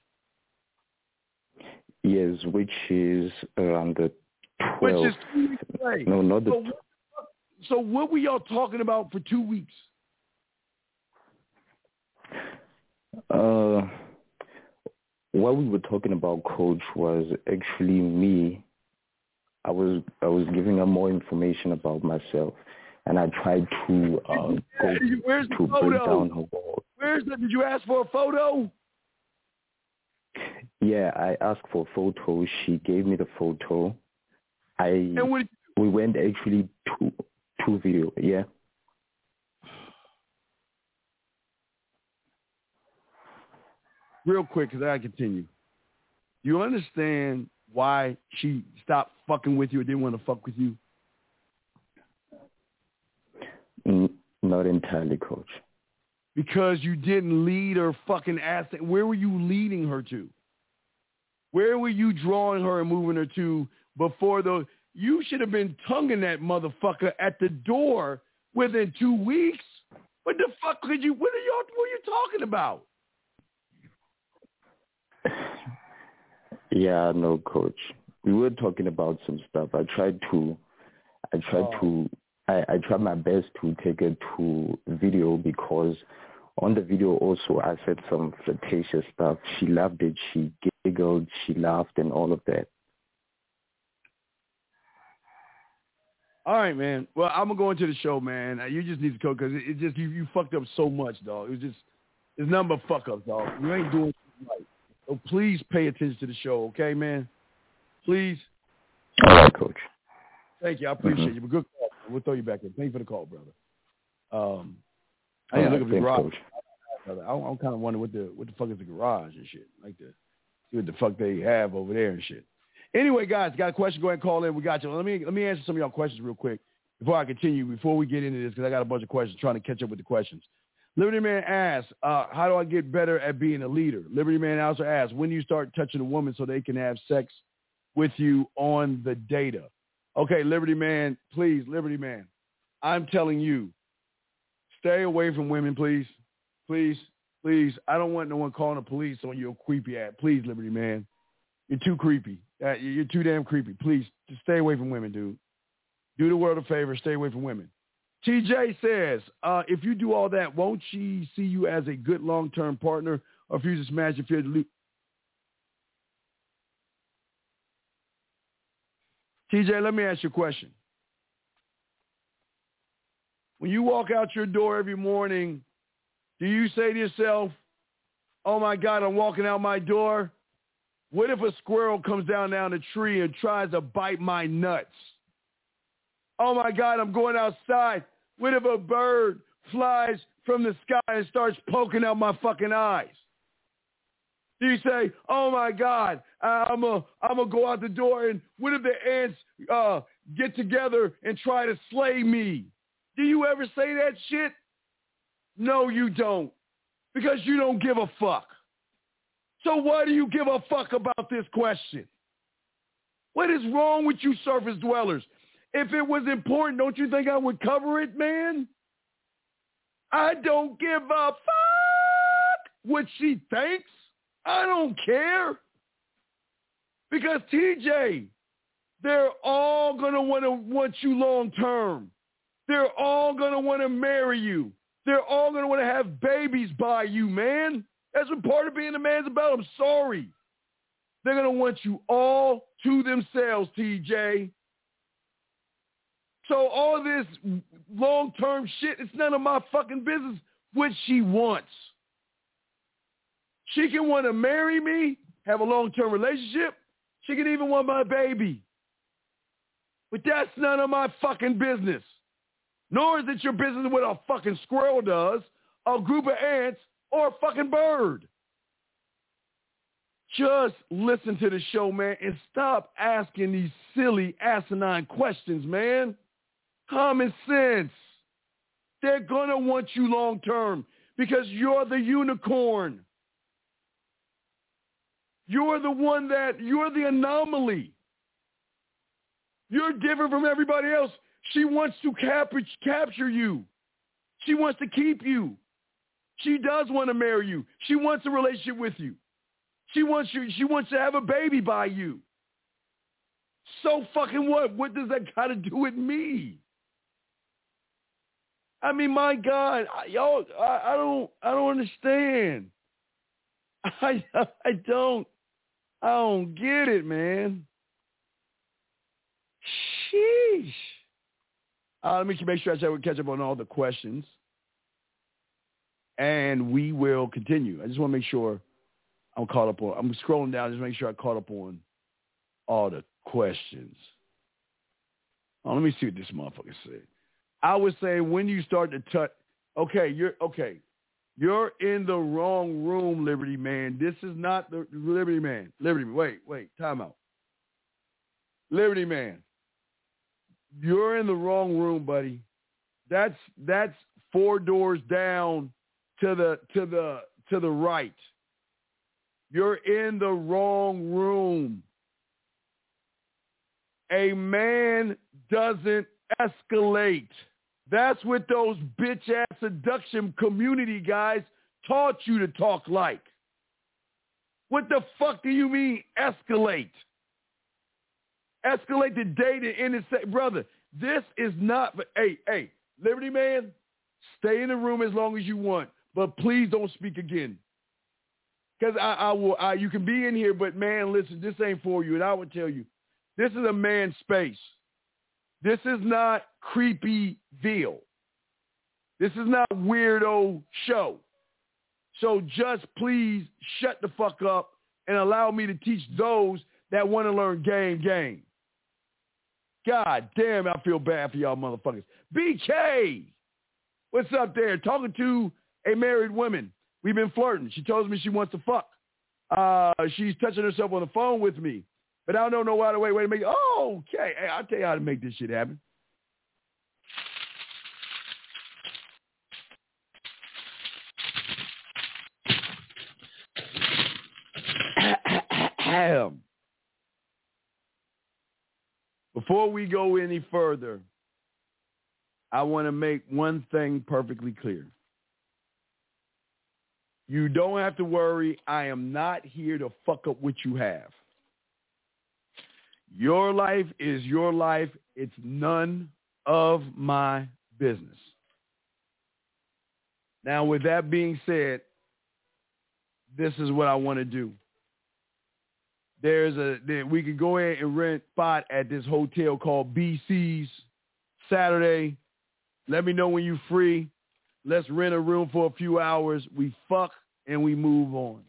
Yes, which is around the twelfth. Which is two weeks away. No, not the... So, so what were y'all talking about for two weeks? Uh, what we were talking about, Coach, was actually me. I was I was giving her more information about myself. And I tried to uh, go Where's the to photo? break down her wall. Where's the? Did you ask for a photo? Yeah, I asked for a photo. She gave me the photo. I and what, we went actually to to video. Yeah. Real quick, because I gotta continue. You understand why she stopped fucking with you or didn't want to fuck with you? Not entirely, Coach. Because you didn't lead her fucking ass. Where were you leading her to? Where were you drawing her and moving her to before the? You should have been tonguing that motherfucker at the door within two weeks. What the fuck could you? What are y'all? What are you talking about? Yeah, no, Coach. We were talking about some stuff. I tried to. I tried oh. to. I, I tried my best to take it to video because on the video also I said some flirtatious stuff. She loved it. She giggled. She laughed and all of that. All right, man. Well, I'm going to go into the show, man. You just need to go because it, it just, you, you fucked up so much, dog. It was just, it's nothing but fuck ups, dog. You ain't doing shit right. So please pay attention to the show, okay, man? Please. All right, Coach. Thank you. I appreciate mm-hmm. you. But good call. We'll throw you back in. Thank you for the call, brother. Um, I All didn't right, look at the garage. Coach. I'm, I'm kind of wondering what the what the fuck is the garage and shit. Like the see what the fuck they have over there and shit. Anyway, guys, got a question? Go ahead and call in. We got you. Let me let me answer some of y'all questions real quick before I continue. Before we get into this, because I got a bunch of questions trying to catch up with the questions. Liberty Man asks, uh, how do I get better at being a leader? Liberty Man also asks, when do you start touching a woman so they can have sex with you on the data? Okay, Liberty Man, please, Liberty Man, I'm telling you, stay away from women, please. Please, please. I don't want no one calling the police on your creepy ass. Please, Liberty Man. You're too creepy. Uh, you're too damn creepy. Please, just stay away from women, dude. Do the world a favor. Stay away from women. T J says, uh, if you do all that, won't she see you as a good long-term partner? Or if you just imagine if you're the T J, let me ask you a question. When you walk out your door every morning, do you say to yourself, oh, my God, I'm walking out my door? What if a squirrel comes down down the tree and tries to bite my nuts? Oh, my God, I'm going outside. What if a bird flies from the sky and starts poking out my fucking eyes? Do you say, oh, my God, I'm going I'm to go out the door, and what if the ants uh, get together and try to slay me? Do you ever say that shit? No, you don't, because you don't give a fuck. So why do you give a fuck about this question? What is wrong with you surface dwellers? If it was important, don't you think I would cover it, man? I don't give a fuck what she thinks. I don't care. Because T J, they're all going to want to want you long term. They're all going to want to marry you. They're all going to want to have babies by you, man. That's what part of being a man's about. I'm sorry. They're going to want you all to themselves, T J. So all this long-term shit, it's none of my fucking business what she wants. She can want to marry me, have a long-term relationship. She can even want my baby. But that's none of my fucking business. Nor is it your business what a fucking squirrel does, a group of ants, or a fucking bird. Just listen to the show, man, and stop asking these silly, asinine questions, man. Common sense. They're going to want you long term because you're the unicorn. You're the one that, you're the anomaly. You're different from everybody else. She wants to cap- capture you. She wants to keep you. She does want to marry you. She wants a relationship with you. She wants you. She wants to have a baby by you. So fucking what? What does that got to do with me? I mean, my God, I, y'all, I, I don't, I don't understand. I, I don't, I don't get it, man. Sheesh. Uh, let me make sure I catch up on all the questions, and we will continue. I just want to make sure I'm caught up on. I'm scrolling down just to make sure I caught up on all the questions. Oh, let me see what this motherfucker said. I was saying when you start to touch, okay, you're okay. You're in the wrong room, Liberty Man. This is not the Liberty Man. Liberty Man. Wait, wait, time out. Liberty Man. You're in the wrong room, buddy. That's that's four doors down to the to the to the right. You're in the wrong room. A man doesn't escalate. That's what those bitch-ass seduction community guys taught you to talk like. What the fuck do you mean escalate? Escalate the date and end it. Brother, this is not, hey, hey, Liberty Man, stay in the room as long as you want, but please don't speak again. Because I, I will, I, you can be in here, but man, listen, this ain't for you. And I would tell you, this is a man's space. This is not Creepyville. This is not weirdo show. So just please shut the fuck up and allow me to teach those that want to learn game game. God damn, I feel bad for y'all motherfuckers. B K, what's up there? Talking to a married woman. We've been flirting. She tells me she wants to fuck. Uh, she's touching herself on the phone with me. But I don't know how to wait, wait to make it. Oh, okay. Hey, I'll tell you how to make this shit happen. Before we go any further, I want to make one thing perfectly clear. You don't have to worry. I am not here to fuck up what you have. Your life is your life. It's none of my business. Now, with that being said, this is what I want to do. There's a there, we could go ahead and rent a spot at this hotel called B C's Saturday. Let me know when you're free. Let's rent a room for a few hours. We fuck and we move on.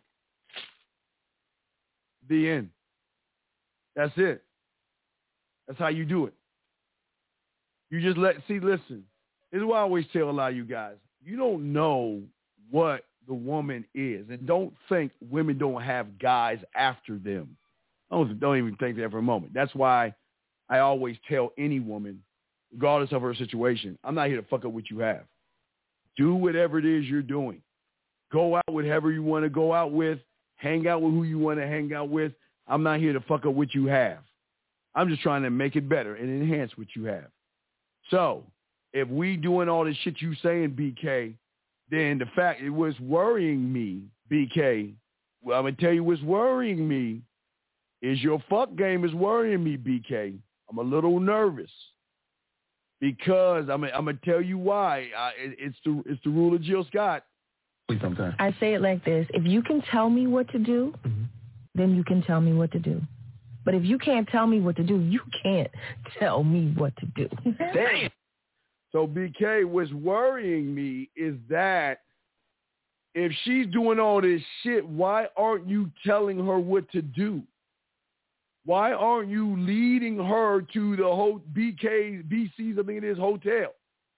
The end. That's it. That's how you do it. You just let, see, listen, this is what I always tell a lot of you guys. You don't know what the woman is. And don't think women don't have guys after them. Don't, don't even think that for a moment. That's why I always tell any woman, regardless of her situation, I'm not here to fuck up what you have. Do whatever it is you're doing. Go out with whoever you want to go out with. Hang out with who you want to hang out with. I'm not here to fuck up what you have. I'm just trying to make it better and enhance what you have. So if we doing all this shit you saying, B K, then the fact it was worrying me, B K, well, I'm going to tell you what's worrying me is your fuck game is worrying me, B K. I'm a little nervous because I'm, I'm going to tell you why. I, it, it's the it's the rule of Jill Scott. I say it like this. If you can tell me what to do, mm-hmm. then you can tell me what to do. But if you can't tell me what to do, you can't tell me what to do. Damn. So, B K, what's worrying me is that if she's doing all this shit, why aren't you telling her what to do? Why aren't you leading her to the whole B K, B C's, I think it is, hotel?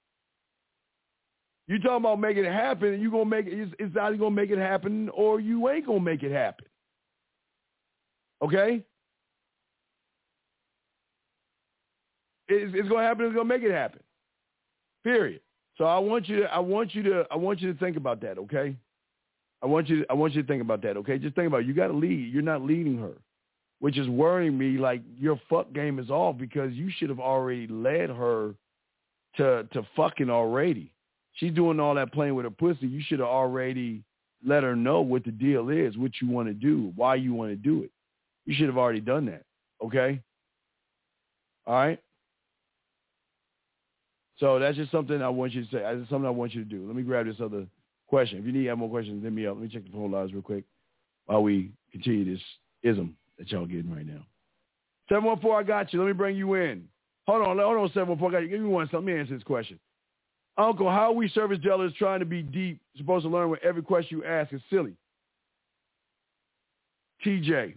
You talking about making it happen, and you gonna make it. It's, it's either gonna make it happen or you ain't gonna make it happen. Okay? It's, it's gonna happen. It's gonna make it happen. Period. So I want you to. I want you to. I want you to think about that. Okay? I want you. To, I want you to think about that. Okay? Just think about it. You got to lead. You're not leading her, which is worrying me. Like your fuck game is off because you should have already led her to to fucking already. She's doing all that playing with her pussy. You should have already let her know what the deal is, what you want to do, why you want to do it. You should have already done that. Okay? All right? So that's just something I want you to say. That's just something I want you to do. Let me grab this other question. If you need to have more questions, hit me up. Let me check the phone lines real quick while we continue this ism that y'all getting right now. seven one four, I got you. Let me bring you in. Hold on. Hold on, seven one four. I got you. Give me one second. Let me answer this question. Uncle, how are we service dealers trying to be deep? You're supposed to learn when every question you ask is silly. T J,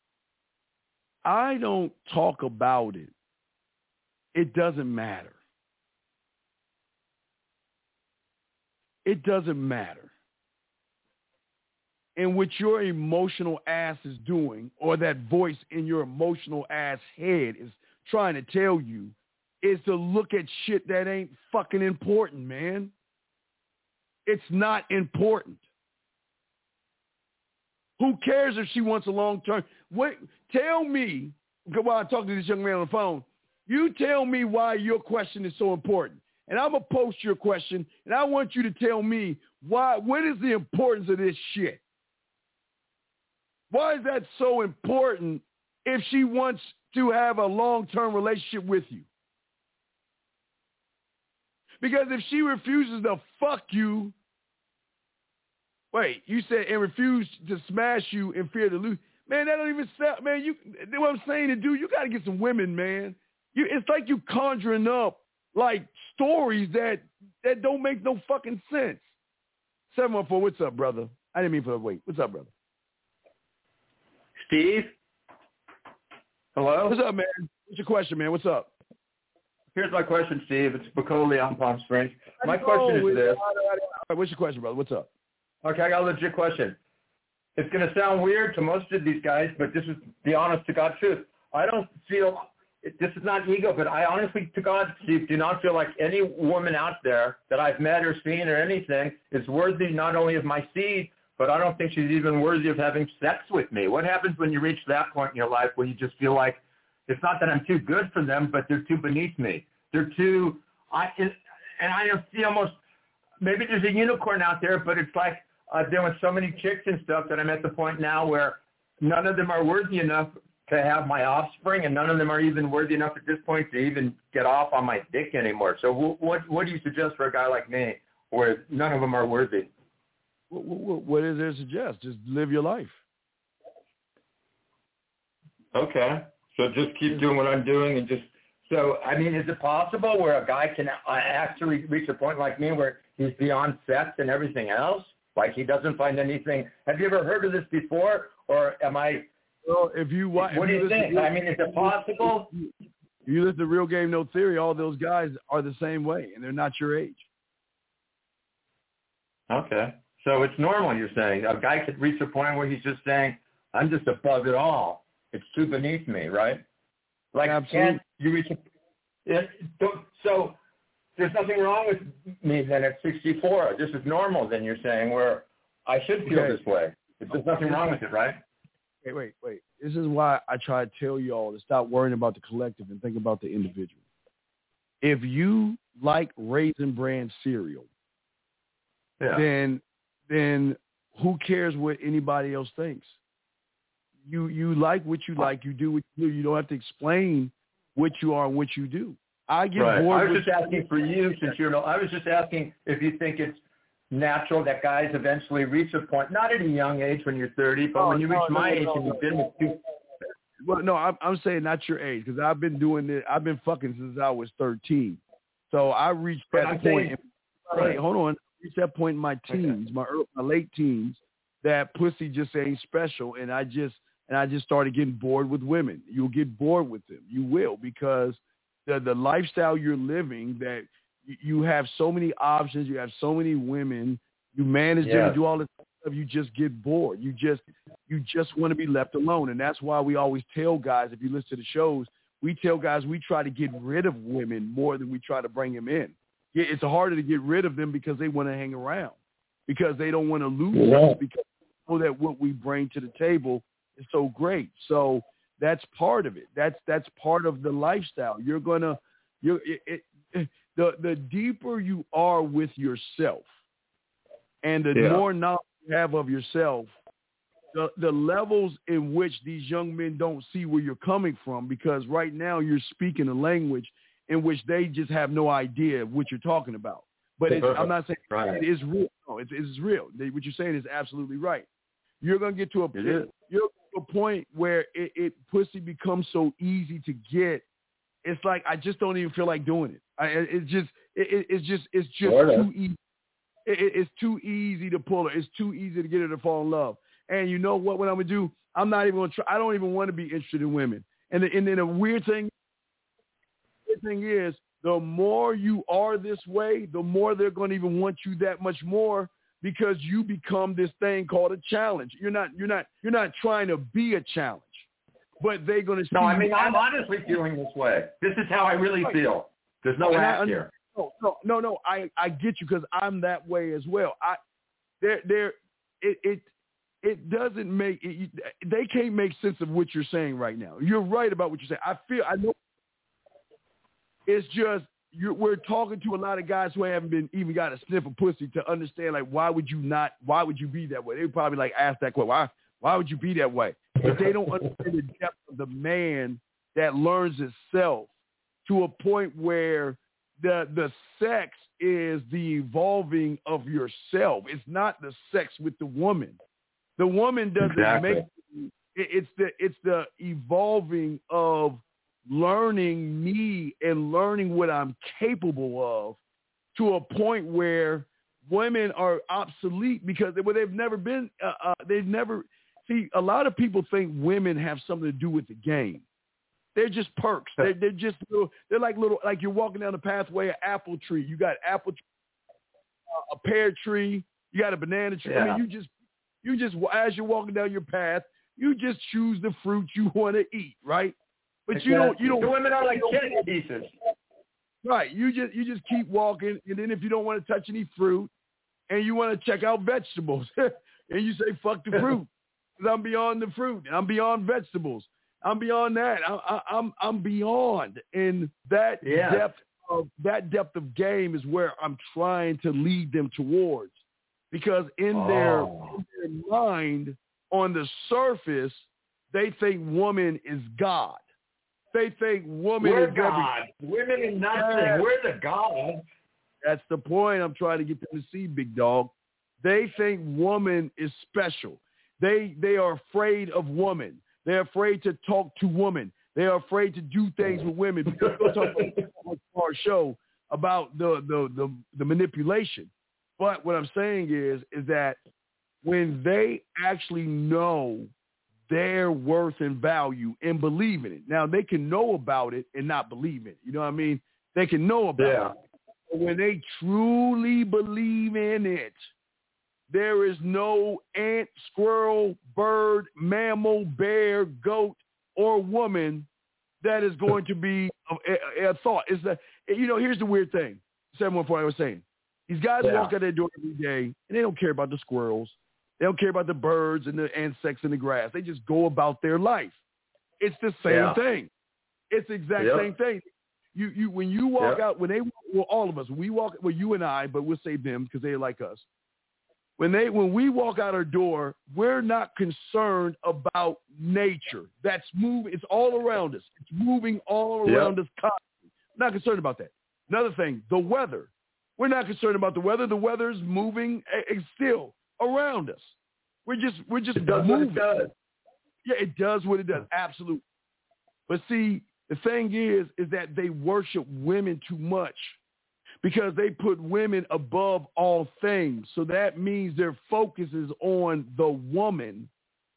I don't talk about it. It doesn't matter. It doesn't matter. And what your emotional ass is doing, or that voice in your emotional ass head is trying to tell you, is to look at shit that ain't fucking important, man. It's not important. Who cares if she wants a long term? Wait, tell me, while I'm talking to this young man on the phone, you tell me why your question is so important. And I'm going to post your question, and I want you to tell me why. What is the importance of this shit? Why is that so important if she wants to have a long-term relationship with you? Because if she refuses to fuck you, wait, you said and refuse to smash you in fear to lose. Man, that don't even sound, man, you, what I'm saying to do, you got to get some women, man. You, it's like you conjuring up, like, stories that, that don't make no fucking sense. seven one four, what's up, brother? I didn't mean for the wait. What's up, brother? Steve? Hello? What's up, man? What's your question, man? What's up? Here's my question, Steve. It's Bacoli on Palm Springs. My question is this. What's your question, brother? What's up? Okay, I got a legit question. It's going to sound weird to most of these guys, but this is the honest to God truth. I don't feel, this is not ego, but I honestly to God, Steve, do not feel like any woman out there that I've met or seen or anything is worthy not only of my seed, but I don't think she's even worthy of having sex with me. What happens when you reach that point in your life where you just feel like, it's not that I'm too good for them, but they're too beneath me. They're too, I and I see almost, maybe there's a unicorn out there, but it's like I've been with so many chicks and stuff that I'm at the point now where none of them are worthy enough to have my offspring, and none of them are even worthy enough at this point to even get off on my dick anymore. So w- what what do you suggest for a guy like me where none of them are worthy? What, what, what is there to suggest? Just live your life. Okay. So just keep doing what I'm doing and just – so, I mean, is it possible where a guy can actually reach a point like me where he's beyond sex and everything else? Like he doesn't find anything – have you ever heard of this before, or am I – Well, if you what do you think? I mean, is it possible? If you listen to Real Game No Theory, all those guys are the same way, and they're not your age. Okay. So it's normal, you're saying. A guy could reach a point where he's just saying, I'm just above it all. It's too beneath me, right? Like, Absolutely. Can't you reach a it, so there's nothing wrong with me then at sixty-four. This is normal then, you're saying, where I should feel Okay. this way. There's nothing wrong with it, right? Wait, wait, wait. This is why I try to tell you all to stop worrying about the collective and think about the individual. If you like Raisin Bran cereal, Yeah. then then who cares what anybody else thinks? You you like what you like. You do what you do. You don't have to explain what you are and what you do. I get Right. bored I was with just asking for you, since you're no. I was just asking if you think it's natural that guys eventually reach a point, not at a young age when you're thirty, but No, when you no, reach my no, age no, and no. you've been with two. Well, no, I'm, I'm saying not your age, because I've been doing this. I've been fucking since I was thirteen. So I reached But that I'm point. saying- in, right. Wait, hold on. I reached that point in my teens, my early, my late teens, that pussy just ain't special, and I just and I just started getting bored with women. You'll get bored with them. You will, because the the lifestyle you're living, that you, you have so many options, you have so many women, you manage them Yes. and do all this stuff. You just get bored. You just you just want to be left alone. And that's why we always tell guys, if you listen to the shows, we tell guys we try to get rid of women more than we try to bring them in. Yeah, it's harder to get rid of them because they want to hang around, because they don't want to lose Yeah. us, because they know that what we bring to the table is so great. So that's part of it. That's that's part of the lifestyle. You're gonna you're it, it, the the deeper you are with yourself, and the Yeah. more knowledge you have of yourself, the the levels in which these young men don't see where you're coming from, because right now you're speaking a language in which they just have no idea of what you're talking about. But it's, I'm not saying Right. it is real. No, it's, it's real. They, what you're saying is absolutely right. You're gonna get to a It is. you're to a point where it, it pussy becomes so easy to get. It's like I just don't even feel like doing it. I, it's just it, it, it's just it's just Sort of. too easy. It, it, it's too easy to pull her. It's too easy to get her to fall in love. And you know what? What I'm gonna do? I'm not even gonna try. I don't even want to be interested in women. And the, and then the weird thing, weird thing is, the more you are this way, the more they're gonna even want you that much more, because you become this thing called a challenge. You're not. You're not. You're not trying to be a challenge, but they're gonna. No, see I mean, you I'm as- honestly feeling this way. This is how I really Right. feel. There's no And I act under- here. No, no, no, no. I, I get you, because I'm that way as well. I, there, there, it, it, it doesn't make it, you- they can't make sense of what you're saying right now. You're right about what you're saying. I feel, I know. It's just you're, we're talking to a lot of guys who haven't been even got a sniff of pussy to understand, like, why would you not? Why would you be that way? They would probably like ask that question. Why? Why would you be that way? If they don't understand the depth of the man that learns itself to a point where the the sex is the evolving of yourself. It's not the sex with the woman. The woman doesn't Exactly. make it, it's the it's the evolving of learning me and learning what I'm capable of, to a point where women are obsolete because they, well, they've never been uh, uh, they've never see a lot of people think women have something to do with the game. They're just perks. They're, they're just little, they're like little, like you're walking down the pathway, an apple tree. You got apple tree, uh, a pear tree. You got a banana tree. I Yeah. mean, you just, you just, as you're walking down your path, you just choose the fruit you want to eat, right? But you don't, you don't. The women are like you don't- chess pieces. Right. You just, you just keep walking, and then if you don't want to touch any fruit, and you want to check out vegetables, and you say, "Fuck the fruit," because I'm beyond the fruit, and I'm beyond vegetables. I'm beyond that. I, I, I'm I'm beyond, and that Yeah. depth of that depth of game is where I'm trying to lead them towards, because in their Oh. in their mind, on the surface, They think woman is God. They think woman We're is God. Women are nothing. Yeah. We're the God. That's the point I'm trying to get them to see, big dog. They think woman is special. They they are afraid of woman. They're afraid to talk to women. They are afraid to do things with women. Because we'll talk about our show about the, the the the manipulation. But what I'm saying is is that when they actually know their worth and value and believe in it. Now, they can know about it and not believe in it. You know what I mean? They can know about Yeah. it. But when they truly believe in it, there is no ant, squirrel, bird, mammal, bear, goat, or woman that is going to be a, a, a thought. Is that, you know, here's the weird thing. seven one four, I was saying. These guys Yeah. walk out their door every day, and they don't care about the squirrels. They don't care about the birds and the insects in the grass. They just go about their life. It's the same Yeah. thing. It's the exact Yep. same thing. You, you, when you walk Yep. out, when they, well, all of us, we walk, well, you and I, but we'll say them because they're like us. When they, when we walk out our door, we're not concerned about nature. That's moving. It's all around us. It's moving all Yep. around us constantly. Not concerned about that. Another thing, the weather. We're not concerned about the weather. The weather's moving uh, still around us. We're just, we're just It does moving. what it does. Yeah, it does what it does. Absolutely. But see, the thing is, is that they worship women too much because they put women above all things. So that means their focus is on the woman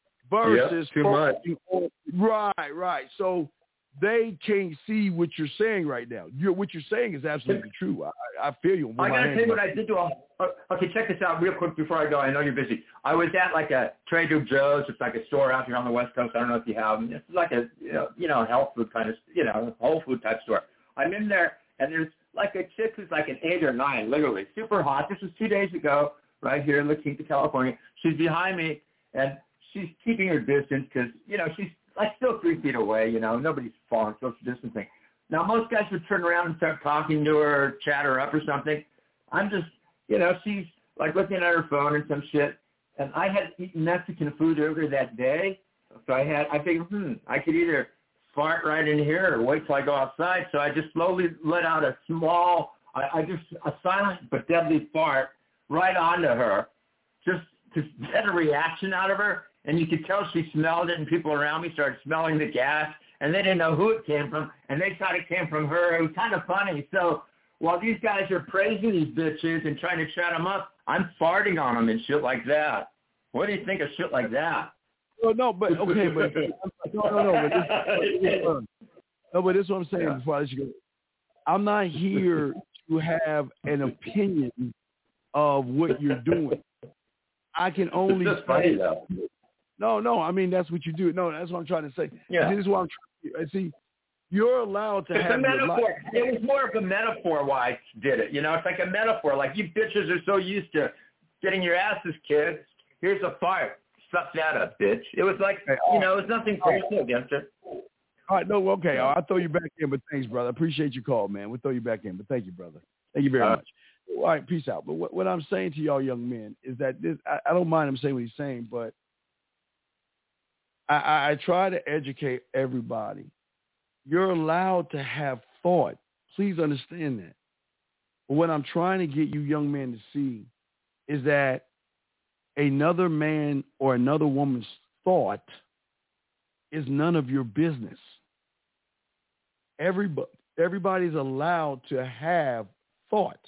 versus Yep, too much. focusing on, right, right. So they can't see what you're saying right now. You're, what you're saying is absolutely true. I, I feel you. I got to tell you what I did to a, okay, check this out real quick before I go. I know you're busy. I was at like a Trader Joe's. It's like a store out here on the West Coast. I don't know if you have them. It's like a, you know, you know, health food kind of, you know, whole food type store. I'm in there, and there's like a chick who's like an eight or nine, literally, super hot. This was two days ago, right here in La Quinta, California. She's behind me, and she's keeping her distance because, you know, she's like still three feet away, you know. Nobody's following social distancing. Now, most guys would turn around and start talking to her, or chat her up or something. I'm just, you know, she's like looking at her phone and some shit. And I had eaten Mexican food earlier that day. So I had, I figured, hmm, I could either fart right in here or wait till I go outside. So I just slowly let out a small, I, I just, a silent but deadly fart right onto her, just to get a reaction out of her. And you could tell she smelled it, and people around me started smelling the gas, and they didn't know who it came from, and they thought it came from her. It was kind of funny. So while these guys are praising these bitches and trying to chat them up, I'm farting on them and shit like that. What do you think of shit like that? Well, no, but okay, but no, no, no, but this, this, uh, no, but this is what I'm saying Yeah. before I let you go. I'm not here to have an opinion of what you're doing. I can only It's just funny, say, though. no, no. I mean, that's what you do. No, that's what I'm trying to say. Yeah. This is what I'm trying to see. You're allowed to It's have a your life. metaphor. It was more of a metaphor why I did it. You know, it's like a metaphor. Like, you bitches are so used to getting your asses kicked. Here's a fart. Suck that up, bitch. It was like, you know, it was nothing personal against it. All right, no, okay. I'll throw you back in, but thanks, brother. I appreciate your call, man. We'll throw you back in, but thank you, brother. Thank you very Uh, much. All right, peace out. But what, what I'm saying to y'all young men is that this, I, I don't mind him saying what he's saying, but I, I, I try to educate everybody. You're allowed to have thought. Please understand that. But what I'm trying to get you young men to see is that another man or another woman's thought is none of your business. Everybody, everybody's allowed to have thought.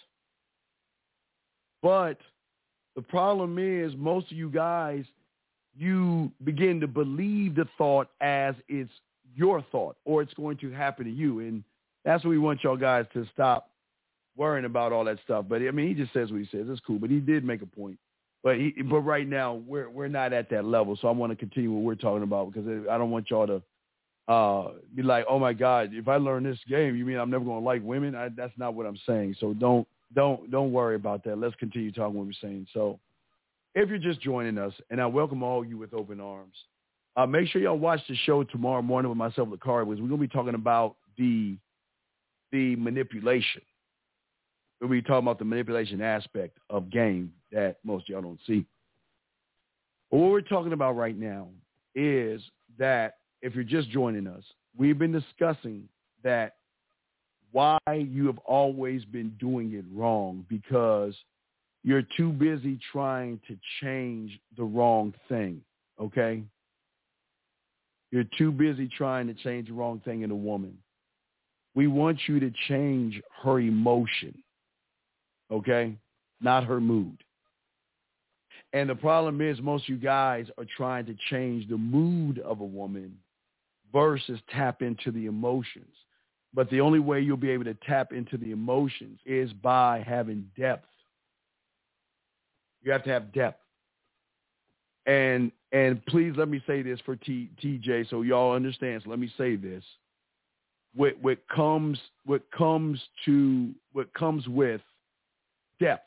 But the problem is most of you guys, you begin to believe the thought as it's your thought or it's going to happen to you. And that's what we want y'all guys to stop worrying about all that stuff. But, I mean, he just says what he says. It's cool. But he did make a point. But he, but right now, we're we're not at that level. So I want to continue what we're talking about because I don't want y'all to uh, be like, oh, my God, if I learn this game, you mean I'm never going to like women? I, that's not what I'm saying. So don't don't don't worry about that. Let's continue talking what we're saying. So if you're just joining us, and I welcome all you with open arms, uh, make sure y'all watch the show tomorrow morning with myself, Lakari, because we're going to be talking about the the manipulation. We'll be talking about the manipulation aspect of game that most of y'all don't see. But what we're talking about right now is that if you're just joining us, we've been discussing that why you have always been doing it wrong because you're too busy trying to change the wrong thing, okay? You're too busy trying to change the wrong thing in a woman. We want you to change her emotion, okay? Not her mood. And the problem is most of you guys are trying to change the mood of a woman versus tap into the emotions. But the only way you'll be able to tap into the emotions is by having depth. You have to have depth. And and please let me say this for T, TJ so y'all understand. So let me say this. What what comes what comes to what comes with depth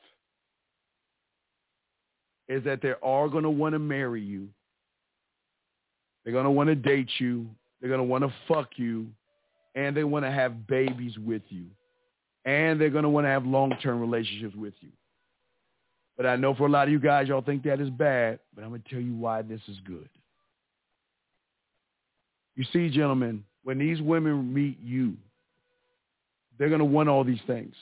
is that they are going to want to marry you. They're going to want to date you. They're going to want to fuck you. And they want to have babies with you. And they're going to want to have long-term relationships with you. But I know for a lot of you guys, y'all think that is bad, but I'm going to tell you why this is good. You see, gentlemen, when these women meet you, they're going to want all these things.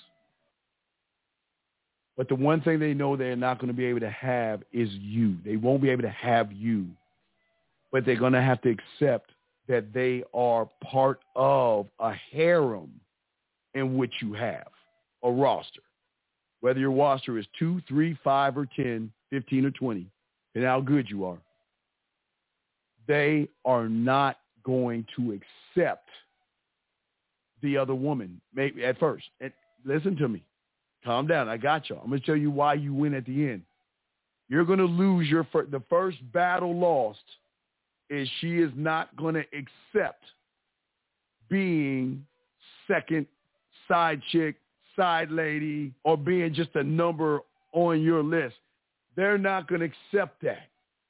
But the one thing they know they're not going to be able to have is you. They won't be able to have you. But they're going to have to accept that they are part of a harem in which you have a roster. Whether your roster is two, three, five, or ten, fifteen, or twenty, and how good you are, they are not going to accept the other woman maybe at first. And listen to me. Calm down. I got you. I'm going to tell you why you win at the end. You're going to lose your fir- the first battle lost is she is not going to accept being second side chick, side lady, or being just a number on your list. They're not going to accept that.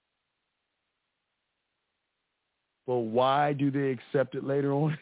But why do they accept it later on?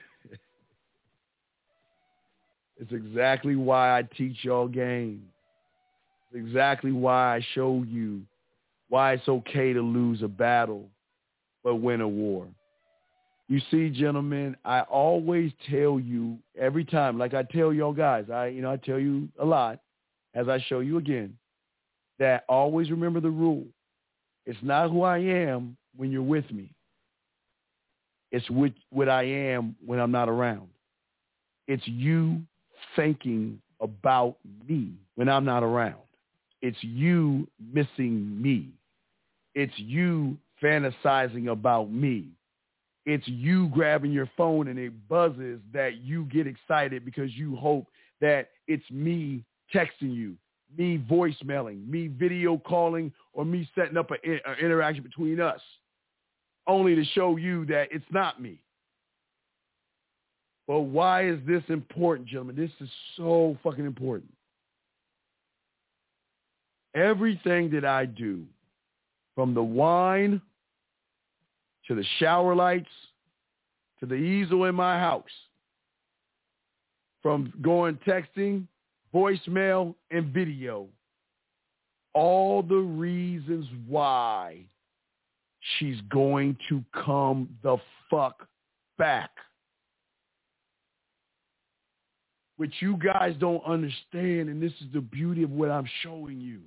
It's exactly why I teach y'all game. It's exactly why I show you why it's okay to lose a battle but win a war. You see, gentlemen, I always tell you every time, like I tell y'all guys, I you know I tell you a lot, as I show you again, that always remember the rule. It's not who I am when you're with me. It's what, what I am when I'm not around. It's you thinking about me when I'm not around. It's you missing me. It's you fantasizing about me. It's you grabbing your phone and it buzzes that you get excited because you hope that it's me texting you, me voicemailing, me video calling, or me setting up an interaction between us, only to show you that it's not me. But why is this important, gentlemen? This is so fucking important. Everything that I do, from the wine to the shower lights to the easel in my house, from going texting, voicemail, and video, all the reasons why she's going to come the fuck back. Which you guys don't understand, and this is the beauty of what I'm showing you.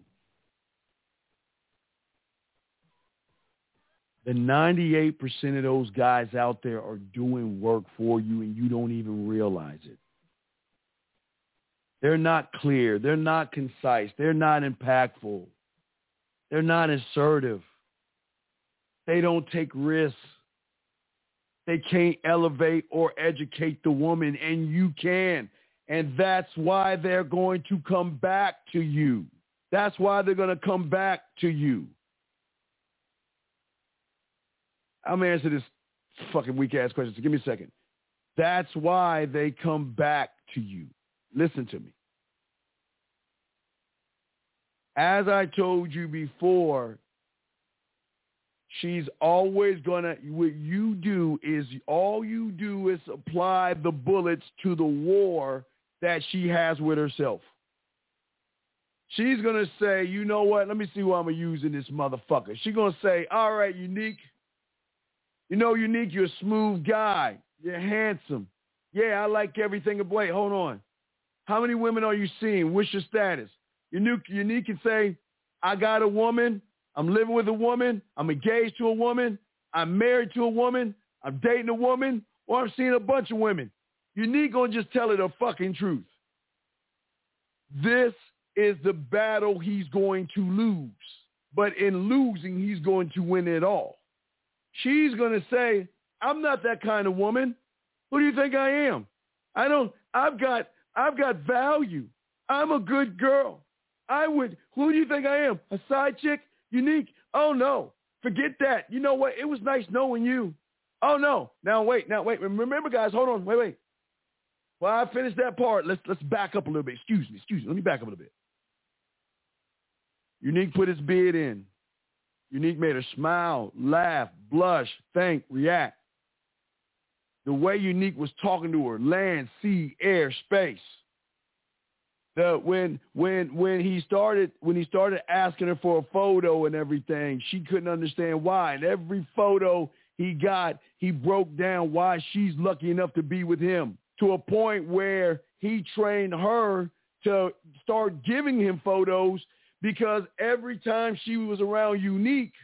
The ninety-eight percent of those guys out there are doing work for you, and you don't even realize it. They're not clear. They're not concise. They're not impactful. They're not assertive. They don't take risks. They can't elevate or educate the woman, and you can. And that's why they're going to come back to you. That's why they're going to come back to you. I'm going to answer this fucking weak-ass question, so give me a second. That's why they come back to you. Listen to me. As I told you before, she's always going to, what you do is, all you do is apply the bullets to the war that she has with herself. She's going to say, you know what, let me see who I'm going to use in this motherfucker. She's going to say, all right, Unique, You know, Unique, you're a smooth guy. You're handsome. Yeah, I like everything. Wait, hold on. How many women are you seeing? What's your status? Unique, Unique can say, I got a woman. I'm living with a woman. I'm engaged to a woman. I'm married to a woman. I'm dating a woman. Or I'm seeing a bunch of women. Unique gonna just tell her the fucking truth. This is the battle he's going to lose. But in losing, he's going to win it all. She's going to say, I'm not that kind of woman. Who do you think I am? I don't, I've got, I've got value. I'm a good girl. I would, who do you think I am? A side chick? Unique? Oh no, forget that. You know what? It was nice knowing you. Oh no. Now wait, now wait. Remember guys, hold on, wait, wait. Well, I finished that part. Let's, let's back up a little bit. Excuse me, excuse me. Let me back up a little bit. Unique put his bid in. Unique made her smile, laugh, blush, think, react. The way Unique was talking to her, land, sea, air, space. The when when when he started when he started asking her for a photo and everything, she couldn't understand why. And every photo he got, he broke down why she's lucky enough to be with him, to a point where he trained her to start giving him photos, because every time she was around Unique,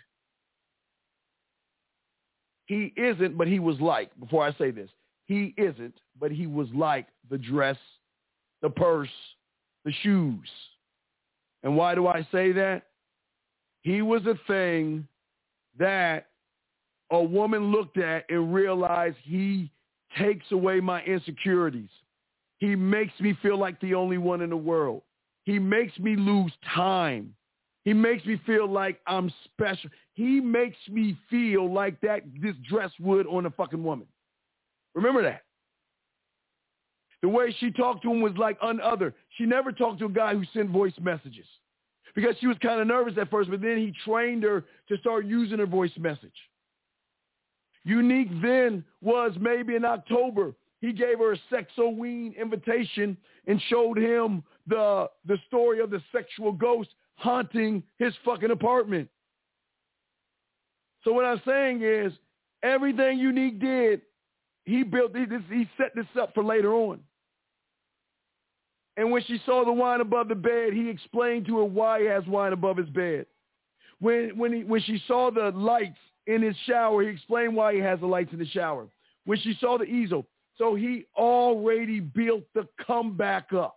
he isn't, but he was like, before I say this, he isn't, but he was like the dress, the purse, the shoes. And why do I say that? He was a thing that a woman looked at and realized he takes away my insecurities. He makes me feel like the only one in the world. He makes me lose time. He makes me feel like I'm special. He makes me feel like that this dress would on a fucking woman. Remember that. The way she talked to him was like unother. She never talked to a guy who sent voice messages because she was kind of nervous at first, but then he trained her to start using her voice message. Unique then was maybe in October. He gave her a Sexoween invitation and showed him the the story of the sexual ghost haunting his fucking apartment. So what I'm saying is, everything Unique did, he built this, he set this up for later on. And when she saw the wine above the bed, he explained to her why he has wine above his bed. When when he when she saw the lights in his shower, he explained why he has the lights in the shower. When she saw the easel, so he already built the comeback up.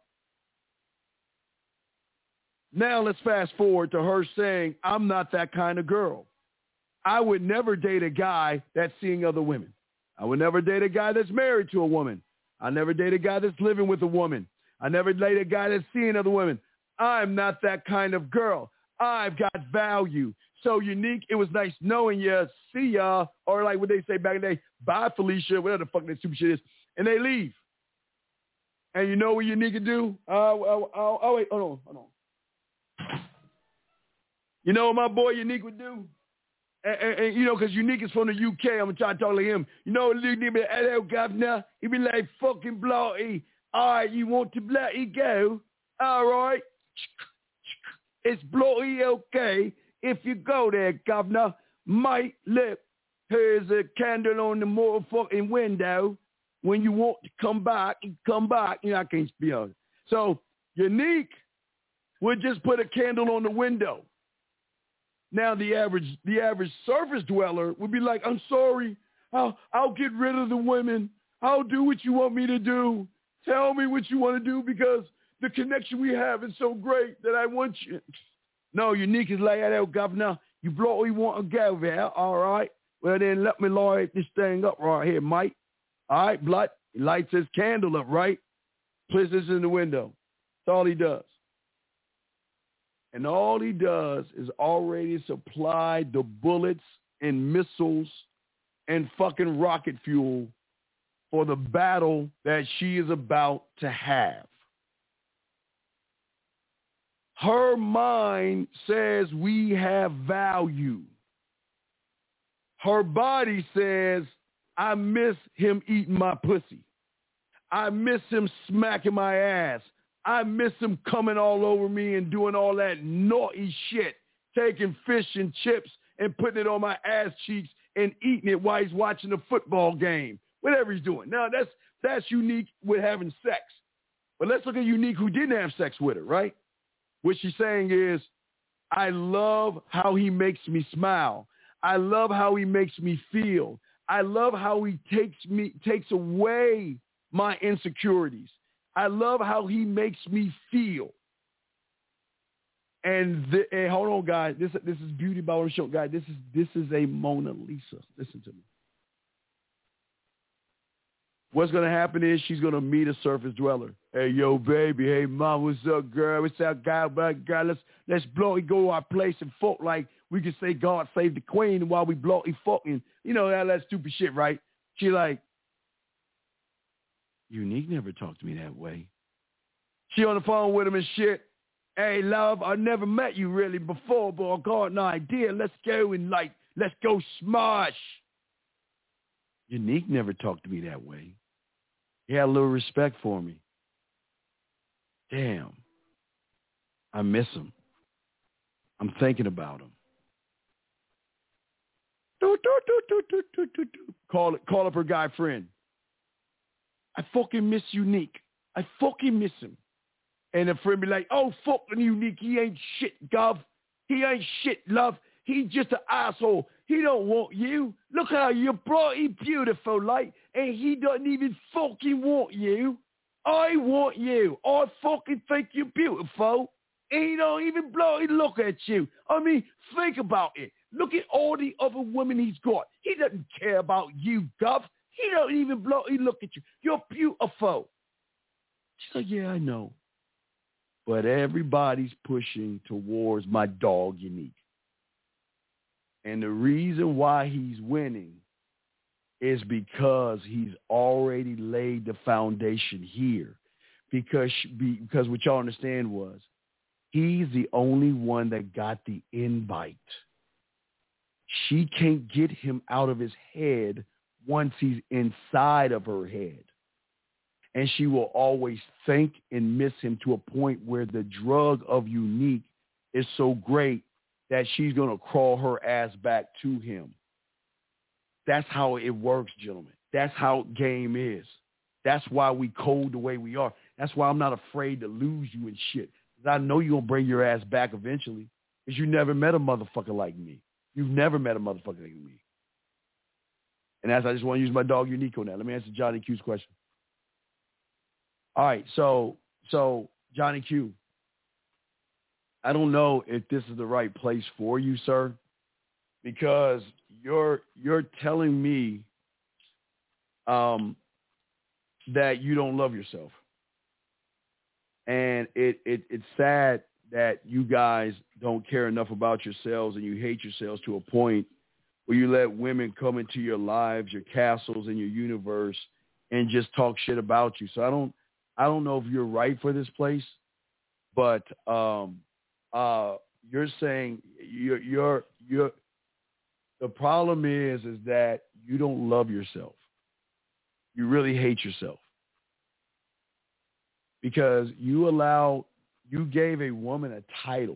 Now let's fast forward to her saying, I'm not that kind of girl. I would never date a guy that's seeing other women. I would never date a guy that's married to a woman. I never date a guy that's living with a woman. I never date a guy that's seeing other women. I'm not that kind of girl. I've got value. So Unique, it was nice knowing you. See ya. Or like what they say back in the day, bye Felicia, whatever the fuck that stupid shit is. And they leave. And you know what Unique can do? Oh, oh, oh, oh wait, hold on, hold on. You know what my boy Unique would do? And, and, and you know, because Unique is from the U K, I'm going to try to talk to him. You know what Unique be like, hello, governor? He be like, fucking bloody. All right, you want to bloody go? All right. It's bloody okay if you go there, governor. Mate, look, here's a candle on the motherfucking window. When you want to come back, you come back. You know, I can't speak on it. So Unique would just put a candle on the window. Now the average the average surface dweller would be like, I'm sorry, I'll, I'll get rid of the women. I'll do what you want me to do. Tell me what you want to do because the connection we have is so great that I want you. No, Unique is like, hello, governor, you bloody want to go there, all right? Well, then let me light this thing up right here, mate. All right, blood. He lights his candle up, right? Puts this in the window. That's all he does. And all he does is already supply the bullets and missiles and fucking rocket fuel for the battle that she is about to have. Her mind says we have value. Her body says, I miss him eating my pussy. I miss him smacking my ass. I miss him coming all over me and doing all that naughty shit, taking fish and chips and putting it on my ass cheeks and eating it while he's watching a football game, whatever he's doing. Now, that's that's Unique with having sex. But let's look at Unique who didn't have sex with her, right? What she's saying is, I love how he makes me smile. I love how he makes me feel. I love how he takes me takes away my insecurities. I love how he makes me feel. And, the, and hold on, guys. This this is Beauty About the Show, guys. This is this is a Mona Lisa. Listen to me. What's gonna happen is she's gonna meet a surface dweller. Hey, yo, baby. Hey, mom. What's up, girl? What's up, guy? But guy, let's let's blow. We go to our place and fuck like we can say God save the queen while we blow. He fucking. You know that that stupid shit, right? She like, Unique never talked to me that way. She on the phone with him and shit. Hey, love, I never met you really before, but I got an idea. Let's go and, like, let's go smosh. Unique never talked to me that way. He had a little respect for me. Damn. I miss him. I'm thinking about him. Do, do, do, do, do, do, do, do. Call, call up her guy friend. I fucking miss Unique. I fucking miss him. And the friend be like, oh, fucking Unique. He ain't shit, Gov. He ain't shit, love. He just an asshole. He don't want you. Look how you're bright, he beautiful, like, and he doesn't even fucking want you. I want you. I fucking think you're beautiful. And he don't even bloody look at you. I mean, think about it. Look at all the other women he's got. He doesn't care about you, Gov. He don't even bloody look at you. You're beautiful. She's like, yeah, I know. But everybody's pushing towards my dog, Unique. And the reason why he's winning is because he's already laid the foundation here. Because, because what y'all understand was, he's the only one that got the invite. She can't get him out of his head once he's inside of her head. And she will always think and miss him to a point where the drug of Unique is so great that she's going to crawl her ass back to him. That's how it works, gentlemen. That's how game is. That's why we cold the way we are. That's why I'm not afraid to lose you and shit. Because I know you're going to bring your ass back eventually. Because you never met a motherfucker like me. You've never met a motherfucker like me. And as I just want to use my dog Unique on that. Let me answer Johnny Q's question. All right, so so Johnny Q, I don't know if this is the right place for you, sir, because you're you're telling me um, that you don't love yourself, and it, it it's sad that you guys don't care enough about yourselves and you hate yourselves to a point where you let women come into your lives, your castles, and your universe, and just talk shit about you. So I don't. I don't know if you're right for this place, but um, uh, you're saying you're, you're, you're, the problem is, is that you don't love yourself. You really hate yourself because you allow, you gave a woman a title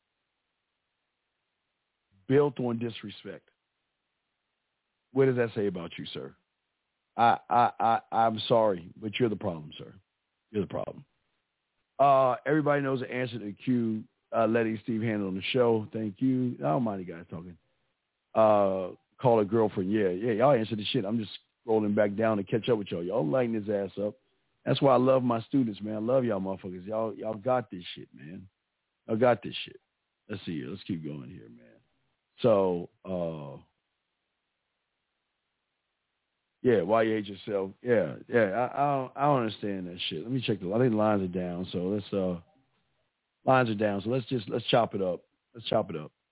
built on disrespect. What does that say about you, sir? I, I, I, I'm sorry, but you're the problem, sir. You're the problem. Uh, everybody knows the answer to Q, uh, letting Steve handle on the show. Thank you. I don't mind you guys talking. Uh, call a girlfriend. Yeah, yeah, y'all answer the shit. I'm just scrolling back down to catch up with y'all. Y'all lighting his ass up. That's why I love my students, man. I love y'all motherfuckers. Y'all, y'all got this shit, man. Y'all got this shit. Let's see here. Let's keep going here, man. So, uh, yeah, why you hate yourself? Yeah, yeah. I, I don't, I don't understand that shit. Let me check the. I think the lines are down. So let's uh, lines are down. So let's just let's chop it up. Let's chop it up.